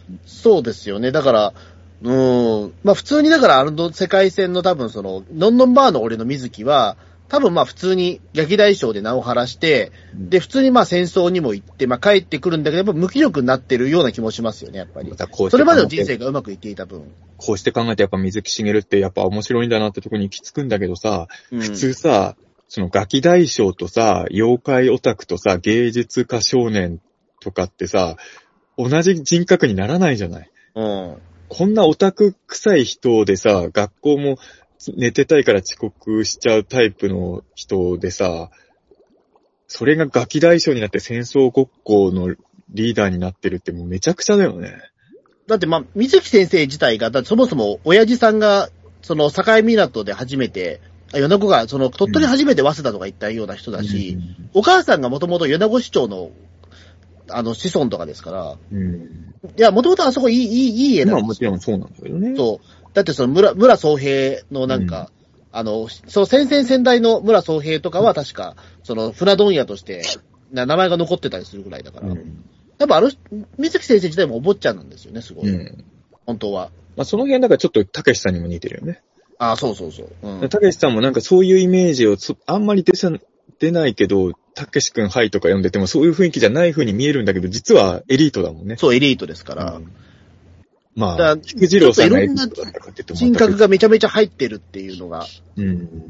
そうですよね。だから、うーん、まあ普通にだからあの世界戦の多分その、ノンノンバーの俺の水木は、多分まあ普通に劇大将で名を晴らして、うん、で、普通にまあ戦争にも行って、まあ帰ってくるんだけど、やっぱ無気力になってるような気もしますよね、やっぱり。それまでの人生がうまくいっていた分。 こうして考えてやっぱ水木しげるってやっぱ面白いんだなってとこに行き着くんだけどさ、うん、普通さ、そのガキ大将とさ、妖怪オタクとさ、芸術家少年とかってさ、同じ人格にならないじゃない。うん。こんなオタク臭い人でさ、学校も寝てたいから遅刻しちゃうタイプの人でさ、それがガキ大将になって戦争ごっこのリーダーになってるってもうめちゃくちゃだよね。 だってまあ、水木先生自体が、だそもそも親父さんが、その境港で初めて、米子が、その鳥取初めて早稲田とか行ったような人だし、うん、お母さんがもともと米子市長の、あの、子孫とかですから、うん、いや、もともとあそこいい、いい、いい家なんですよ。 まあもちろんそうなんだけどね。 そう。だってその村、村総平のなんか、うん、あの、その先々先代の村総平とかは確か、その船問屋として名前が残ってたりするぐらいだから、うん、やっぱあの、水木先生自体もお坊ちゃんなんですよね、すごい。うん、本当は。 まあその辺だからちょっとたけしさんにも似てるよね。 ああ、そうそうそう。 たけしさんもなんかそういうイメージをあんまり出さ、出ないけど、たけしくんはいとか読んでてもそういう雰囲気じゃない風に見えるんだけど、実はエリートだもんね。 そう、エリートですから。うん、 まあ、菊次郎さんがエリートだったかって言っても人格がめちゃめちゃ入ってるっていうのが、うん、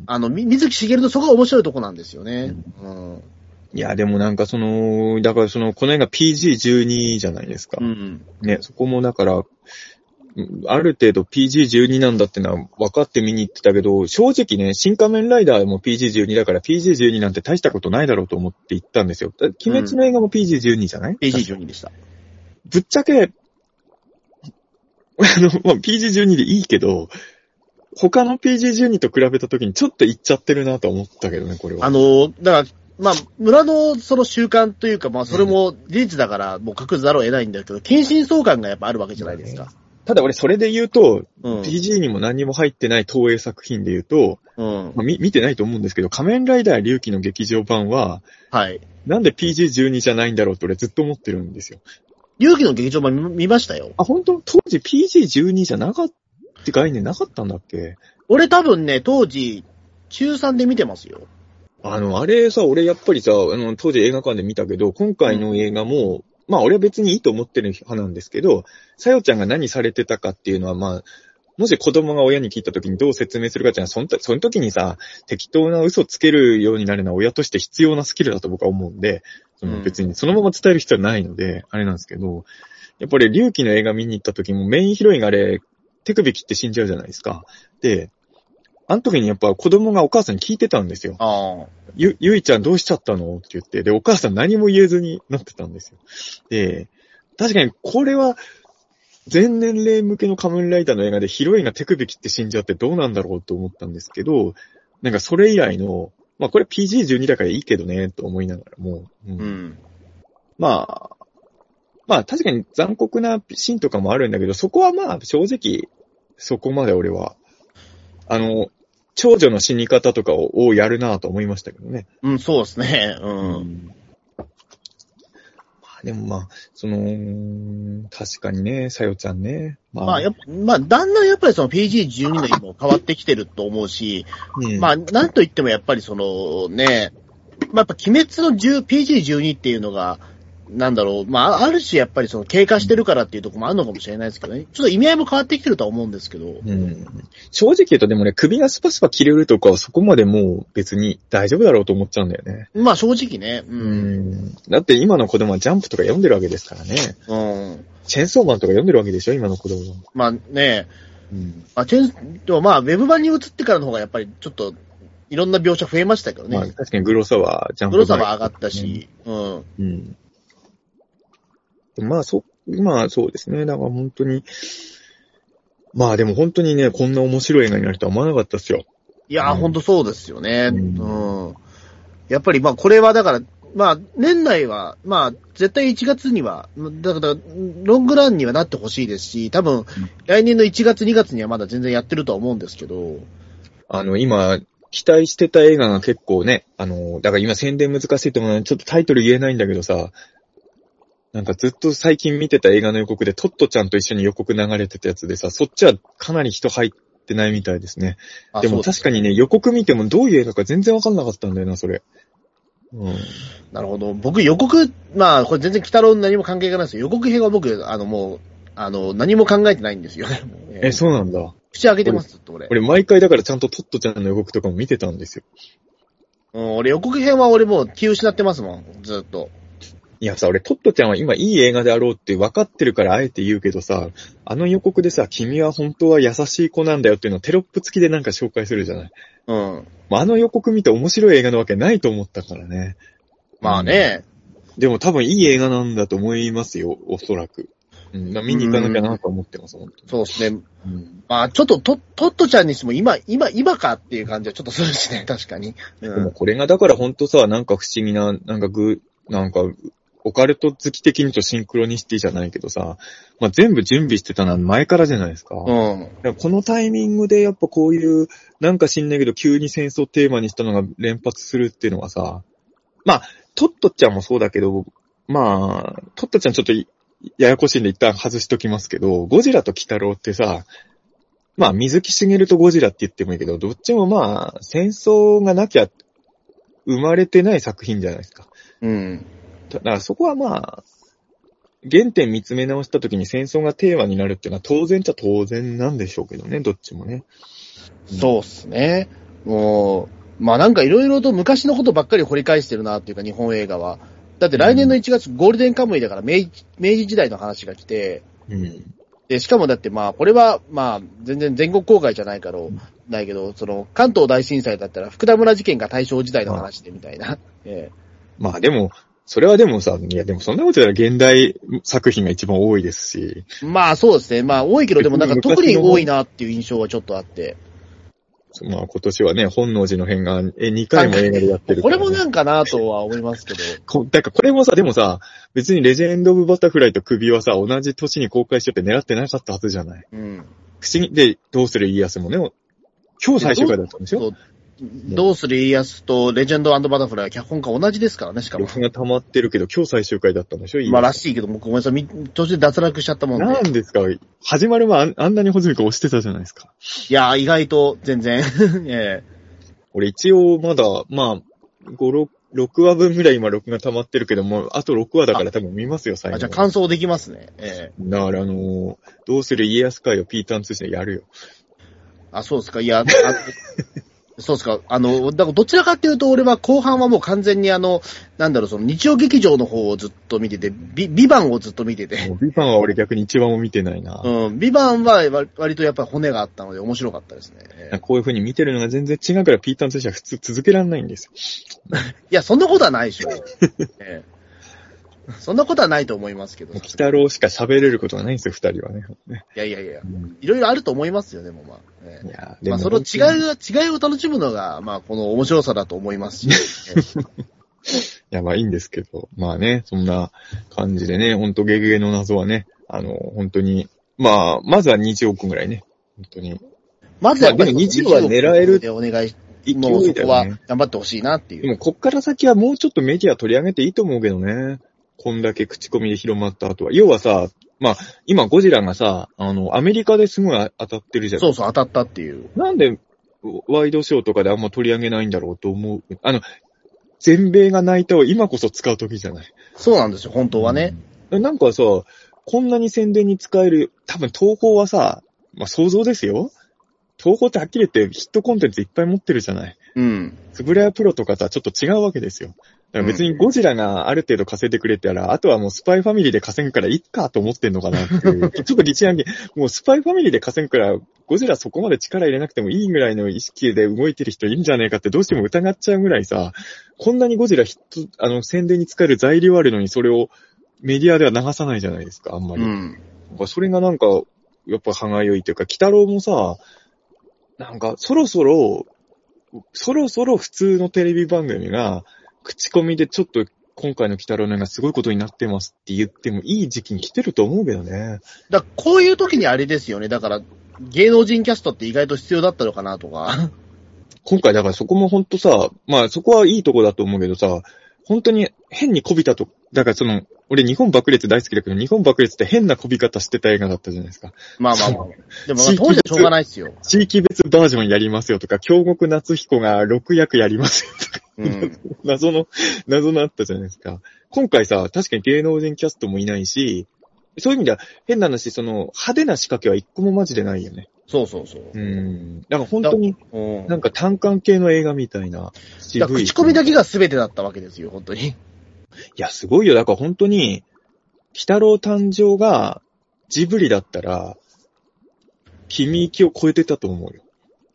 あの、水木しげるのそこが面白いとこなんですよね。うんうん、いや、でもなんかその、だからその、この映画 ピージーじゅうに じゃないですか。うん、ね、そこもだから、ある程度 ピージーじゅうに なんだってのは分かって見に行ってたけど、正直ね、新仮面ライダーも ピージーじゅうに だから ピージーじゅうに なんて大したことないだろうと思って行ったんですよ。鬼滅の映画も ピージーじゅうに じゃない、うん、 ピージーじゅうに でした。 ぶっちゃけ、あの、まあ、ピージーじゅうに でいいけど、他の ピージーじゅうに と比べたときにちょっと行っちゃってるなと思ったけどね、これは。 あの、だから、まあ、村のその習慣というか、まあ、それも事実だからもう隠すざるを得ないんだけど、近親相関がやっぱあるわけじゃないですか。 ただ俺それで言うと、うん、ピージー にも何にも入ってない東映作品で言うと、うんまあ、見見てないと思うんですけど、仮面ライダー龍騎の劇場版は、はい。なんで ピージーじゅうに じゃないんだろうって俺ずっと思ってるんですよ。 龍騎の劇場版 見, 見ましたよ。 あ、本当当時 ピージーじゅうに じゃなかったって概念なかったんだっけ？ 俺多分ね、当時、中さんで見てますよ。 あの、あれさ、俺やっぱりさ、あの、当時映画館で見たけど、今回の映画も、うんまあ俺は別にいいと思ってる派なんですけど、さよちゃんが何されてたかっていうのはまあ、もし子供が親に聞いた時にどう説明するかっていうのは、その時、その時にさ、適当な嘘つけるようになるのは親として必要なスキルだと僕は思うんで、その別にそのまま伝える必要はないので、あれなんですけど、やっぱり龍騎の映画見に行った時もメインヒロインがあれ、手首切って死んじゃうじゃないですか。で、あの時にやっぱ子供がお母さんに聞いてたんですよ。あゆ、ゆいちゃんどうしちゃったのって言って、で、お母さん何も言えずになってたんですよ。で、確かにこれは、全年齢向けの仮面ライダーの映画でヒロインが手首切って死んじゃってどうなんだろうと思ったんですけど、なんかそれ以来の、まあこれ ピージーじゅうに だからいいけどね、と思いながらも、うんうん、まあ、まあ確かに残酷なシーンとかもあるんだけど、そこはまあ正直、そこまで俺は、あの、長女の死に方とかを、をやるなぁと思いましたけどね。 うん、そうですね。うん。うん、 まあ、でもまあ、その、確かにね、さよちゃんね。 まあ、まあ、やっぱ、まあ、だんだんやっぱりその ピージーじゅうに の意味も変わってきてると思うし、うん、まあ、なんといってもやっぱりそのね、まあ、やっぱ鬼滅の ピージーじゅうに っていうのが、なんだろう、まあ、ある種やっぱりその経過してるからっていうところもあるのかもしれないですけどね。ちょっと意味合いも変わってきてるとは思うんですけど。うん。 正直言うとでもね、首がスパスパ切れるとかはそこまでもう別に大丈夫だろうと思っちゃうんだよね。 まあ正直ね。 うん。うんだって今の子供はジャンプとか読んでるわけですからね。うん。チェンソーマンとか読んでるわけでしょ、今の子供は。 まあね。うん。まあ、チェン、でもまあ、ウェブ版に移ってからの方がやっぱりちょっと、いろんな描写増えましたけどね。まあ確かにグロさはジャンプ、 ね。グロさは上がったし、うん。うん。 まあ、そ、まあ、そうですね。だから本当に、まあでも本当にね、こんな面白い映画になるとは思わなかったですよ。 いやー、うん、本当そうですよね、うん。うん。やっぱりまあこれはだから、まあ年内は、まあ絶対いちがつには、だからロングランにはなってほしいですし、多分、うん、来年のいちがつにがつにはまだ全然やってるとは思うんですけど。 あの、今、期待してた映画が結構ね、あの、だから今宣伝難しいと思うので、ちょっとタイトル言えないんだけどさ、 なんかずっと最近見てた映画の予告でトットちゃんと一緒に予告流れてたやつでさ、そっちはかなり人入ってないみたいですね。でも確かにね、予告見てもどういう映画か全然わかんなかったんだよな、それ。うん。 なるほど。僕予告、まあ、これ全然鬼太郎何も関係がないですよ。予告編は僕、あのもう、あの、何も考えてないんですよね。 え、そうなんだ。 口開けてます、ずっと俺。 俺毎回だからちゃんとトットちゃんの予告とかも見てたんですよ。 うん、俺予告編は俺もう気失ってますもん、ずっと。 いやさ、俺トットちゃんは今いい映画であろうって分かってるからあえて言うけどさ、あの予告でさ、君は本当は優しい子なんだよっていうのをテロップ付きでなんか紹介するじゃない。 うん。 あの予告見て面白い映画なわけないと思ったからね。 まあね。 うん、でも多分いい映画なんだと思いますよ、おそらく。うん、見に行かなきゃなと思ってます、本当に。 そうですね。うん、まあちょっとトットちゃんにしても今、今、今かっていう感じはちょっとするしね、確かに。 うん、でもこれがだから本当さ、なんか不思議な、なんかぐ、なんか、オカルト好き的にとシンクロニシティじゃないけどさ、まあ、全部準備してたのは前からじゃないですか。 うん。 だからこのタイミングでやっぱこういう、なんか知んないけど急に戦争テーマにしたのが連発するっていうのはさ、まあ、トットちゃんもそうだけど、まあ、トットちゃんちょっとややこしいんで一旦外しときますけど、ゴジラと鬼太郎ってさ、まあ、水木しげるとゴジラって言ってもいいけど、どっちもまあ、戦争がなきゃ生まれてない作品じゃないですか。 うん。 だからそこはまあ、原点見つめ直した時に戦争がテーマになるっていうのは当然っちゃ当然なんでしょうけどね、どっちもね。 そうっすね。もう、まあなんかいろいろと昔のことばっかり掘り返してるなっていうか、日本映画は。だって来年のいちがつ、ゴールデンカムイだから明治、明治時代の話が来て、 うん。 で、しかもだってまあ、これはまあ、全然全国公開じゃないから、ないけど、その、関東大震災だったら福田村事件が大正時代の話でみたいな。ええ、 まあでも、それはでもさ、いやでもそんなこと言ったら現代作品が一番多いですし。 まあそうですね。まあ多いけど、でもなんか特に多いなっていう印象はちょっとあって。 まあ今年はね、本能寺の変がえにかいも映画でやってるから、 ね。これもなんかなとは思いますけど。 こだからこれもさ、でもさ、別にレジェンド・オブ・バタフライと首はさ、同じ年に公開しようって狙ってなかったはずじゃない。 うん。 不思議で、どうする家康もね、今日最終回だったんでしょ？ どうする家康とレジェンド&バタフライは脚本家同じですからね、しかも。 録画溜まってるけど、今日最終回だったんでしょ？ まあらしいけど、僕ごめんなさい、途中で脱落しちゃったもんで。 なんですか？始まる前あん、あんなにホズミカ押してたじゃないですか。 いやー、意外と全然。ええ。 俺一応まだ、まあ、ご、ろく、ろくわぶんぐらい今録画溜まってるけども、あとろくわだから多分見ますよ、最後。 あ、じゃあ感想できますね。ええ。だからあのー、どうする家康会をピーターン通信でやるよ。 あ、そうですか。いや、あそうですか。あの、だからどちらかっていうと、俺は後半はもう完全にあの、なんだろう、その日曜劇場の方をずっと見てて、ビ、ビバンをずっと見てて。 ビバンは俺逆に一番も見てないな。 うん。ビバンは割とやっぱり骨があったので面白かったですね。 こういう風に見てるのが全然違うからピーターン通信は普通続けられないんですよ。 いや、そんなことはないでしょ。ええ、そんなことはないと思いますけど。 鬼太郎しか喋れることがないんですよ、二人はね。 いやいやいや、うん、いろいろあると思いますよ、でもまあ。ええ、 いやでもまあ、その違いが、違いを楽しむのが、まあ、この面白さだと思いますし。 いや、まあいいんですけど、まあね、そんな感じでね、ほんとゲゲゲの謎はね、あの、本当に、まあ、まずはにじゅうおくぐらいね、本当に。 まずは、 まあ、でもにじゅうは狙える。 でお願いもうそこは頑張ってほしいなっていう。 でも、こっから先はもうちょっとメディア取り上げていいと思うけどね。こんだけ口コミで広まった後は。要はさ、まあ、今ゴジラがさ、あの、アメリカですごい当たってるじゃん。 そうそう、当たったっていう。 なんで、ワイドショーとかであんま取り上げないんだろうと思う。あの、全米が泣いたを今こそ使う時じゃない。 そうなんですよ、本当はね。 うん、なんかさ、こんなに宣伝に使える、多分東宝はさ、まあ想像ですよ。東宝ってはっきり言ってヒットコンテンツいっぱい持ってるじゃない。 うん。 つぶらやプロとかとはちょっと違うわけですよ。だから別にゴジラがある程度稼いでくれたら、うん、あとはもうスパイファミリーで稼ぐからいっかと思ってんのかなっていう。ちょっと立案に、もうスパイファミリーで稼ぐから、ゴジラそこまで力入れなくてもいいぐらいの意識で動いてる人いるんじゃねえかってどうしても疑っちゃうぐらいさ、こんなにゴジラヒット、あの、宣伝に使える材料あるのにそれをメディアでは流さないじゃないですか、あんまり。うん。それがなんか、やっぱ歯がゆいというか、鬼太郎もさ、なんか、そろそろ、そろそろ普通のテレビ番組が、口コミでちょっと今回の鬼太郎の映画すごいことになってますって言ってもいい時期に来てると思うけどね。 だからこういう時にあれですよね。だから芸能人キャストって意外と必要だったのかなとか。 今回だからそこもほんとさ、まあそこはいいとこだと思うけどさ、本当に変にこびたと、だからその、 俺日本爆裂大好きだけど、日本爆裂って変なこび方してた映画だったじゃないですか。 まあまあまあ。でもまあ当時はしょうがないっすよ。 地域別バージョンやりますよとか、京極夏彦がろく役やりますよとか、うん、謎の、謎のあったじゃないですか。今回さ、確かに芸能人キャストもいないし、そういう意味では変な話、その派手な仕掛けは一個もマジでないよね。 そうそうそう。 うん。だから本当に、なんか単館系の映画みたいな。 渋い。口コミだけが全てだったわけですよ、本当に。いや、すごいよ。だから本当に、鬼太郎誕生がジブリだったら、君行きを超えてたと思うよ。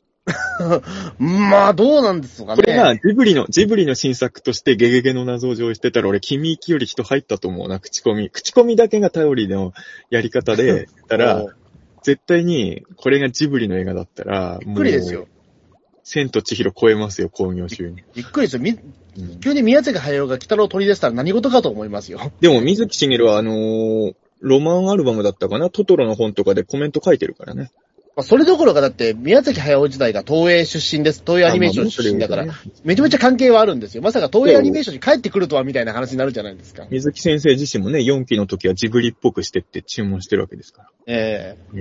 まあ、どうなんですかね。 これがジブリの、ジブリの新作としてゲゲゲの謎を上映してたら、俺、君行きより人入ったと思うな、口コミ。口コミだけが頼りのやり方で、たら、絶対に、これがジブリの映画だったら、 びっくりですよ。 千と千尋超えますよ、興行収入。 びっくりですよ。み、うん、急に宮崎駿が鬼太郎を取り出したら何事かと思いますよ。 でも、水木しげるは、あのー、ロマンアルバムだったかな、トトロの本とかでコメント書いてるからね。 まあ、それどころかだって、宮崎駿自体が東映出身です。東映アニメーション出身だから、まあまあね、めちゃめちゃ関係はあるんですよ。まさか東映アニメーションに帰ってくるとはみたいな話になるじゃないですか。 水木先生自身もね、よんきの時はジブリっぽくしてって注文してるわけですから。 ええー。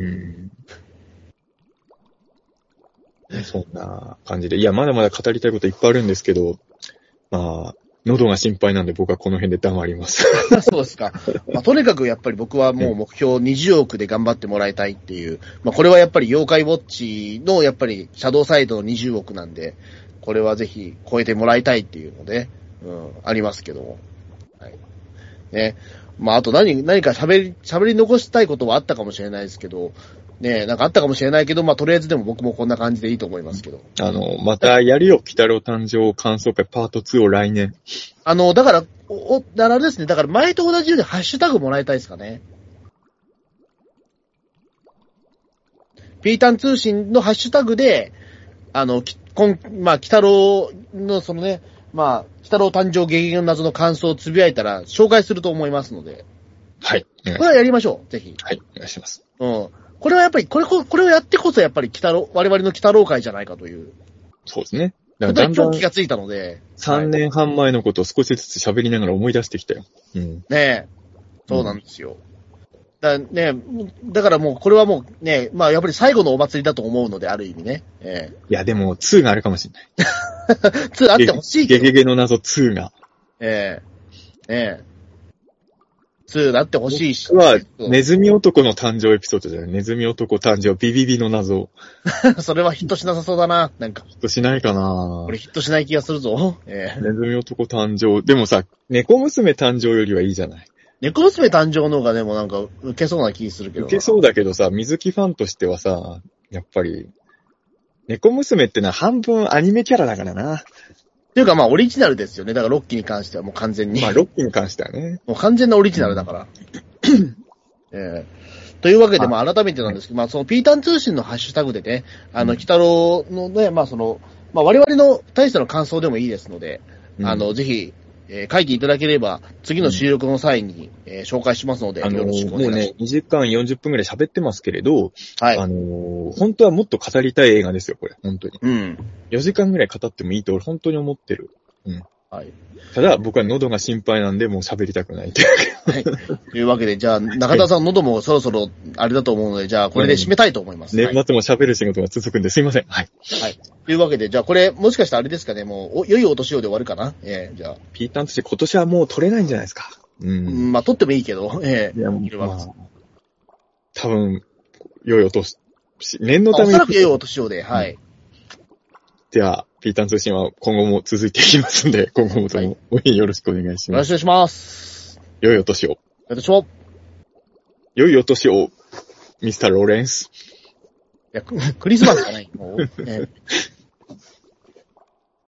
うん。そんな感じで。いや、まだまだ語りたいこといっぱいあるんですけど、まあ、喉が心配なんで僕はこの辺で黙ります。 そうですか。まあ、とにかくやっぱり僕はもう目標にじゅうおくで頑張ってもらいたいっていう。まあ、これはやっぱり妖怪ウォッチのやっぱりシャドウサイドのにじゅうおくなんで、これはぜひ超えてもらいたいっていうので、うん、ありますけども。はい。ね。まあ、あと何、何か喋り、喋り残したいことはあったかもしれないですけど、ねえ、なんかあったかもしれないけど、まあ、とりあえずでも僕もこんな感じでいいと思いますけど。 あの、またやるよ、鬼太郎誕生感想会パートツーを来年。 あの、だから、お、だからあれですね、だから前と同じようにハッシュタグもらいたいですかね。ピータン通信のハッシュタグで、あの、き、こん、まあ、鬼太郎のそのね、まあ、鬼太郎誕生ゲゲゲの謎の感想をつぶやいたら紹介すると思いますので。 はい。 これはやりましょう、ぜひ。 はい、お願いします。 うん。これはやっぱり、これ、これをやってこそやっぱり鬼太郎、我々の鬼太郎会じゃないかという。 そうですね。 だからだんだん今日気がついたので。 さんねんはん前のことを少しずつ喋りながら思い出してきたよ。うん。 ねえ。そうなんですよ。うん、だねだからもう、これはもうね、まあやっぱり最後のお祭りだと思うので、ある意味ね。ええ、 いや、でも、ツーがあるかもしれない。 ツーあってほしいけど。 ゲゲゲの謎ツーが。 ええ。ねえ。ツーだってほしいし。 僕は、ネズミ男の誕生エピソードじゃない。ネズミ男誕生ビビビの謎。 それはヒットしなさそうだな、なんか。 ヒットしないかな。 俺ヒットしない気がするぞ。ええ。 ネズミ男誕生。でもさ、猫娘誕生よりはいいじゃない。 猫娘誕生の方がでもなんか受けそうな気するけど。 受けそうだけどさ、水木ファンとしてはさ、やっぱり、猫娘ってのは半分アニメキャラだからな。 っていうかまあオリジナルですよね。だからロッキーに関してはもう完全に。 まあロッキーに関してはね。 もう完全なオリジナルだから。えー、というわけで、まあ改めてなんですけど、まあそのピータン通信のハッシュタグでね、あの、鬼太郎のね、まあその、まあ我々の大しての感想でもいいですので、うん、あの、ぜひ、えー、書いていただければ、次の収録の際に、うん、えー、紹介しますので、 あのー、 よろしくお願いします。 もうね、にじかんよんじゅっぷんくらい喋ってますけれど、 はい。 あのー、本当はもっと語りたい映画ですよ、これ、本当に。 うん。 よじかんくらい語ってもいいと俺本当に思ってる。うん。 はい。 ただ、僕は喉が心配なんで、もう喋りたくないという。 はい。というわけで、じゃあ、中田さん喉もそろそろ、あれだと思うので、じゃあ、これで締めたいと思います。 年末も喋る仕事が続くんですいません。はい。 はい。というわけで、じゃあ、これ、もしかしたらあれですかね、もう、お良いお年をで終わるかなええー、じゃあ。 ピータンとして今年はもう取れないんじゃないですか。 うん。うん、まあ、取ってもいいけど、ええー。いや、もう、 まあ、多分、良いお年、念のために。 おそらく良いお年をで、はい。 では、ピータン通信は今後も続いていきますので、今後もとも応援よろしくお願いします。 よろしくお願いします。 良いお年を。 良いお年を。 良いお年を、ミスターローレンス。 いや、クリスマスじゃない。もう、ね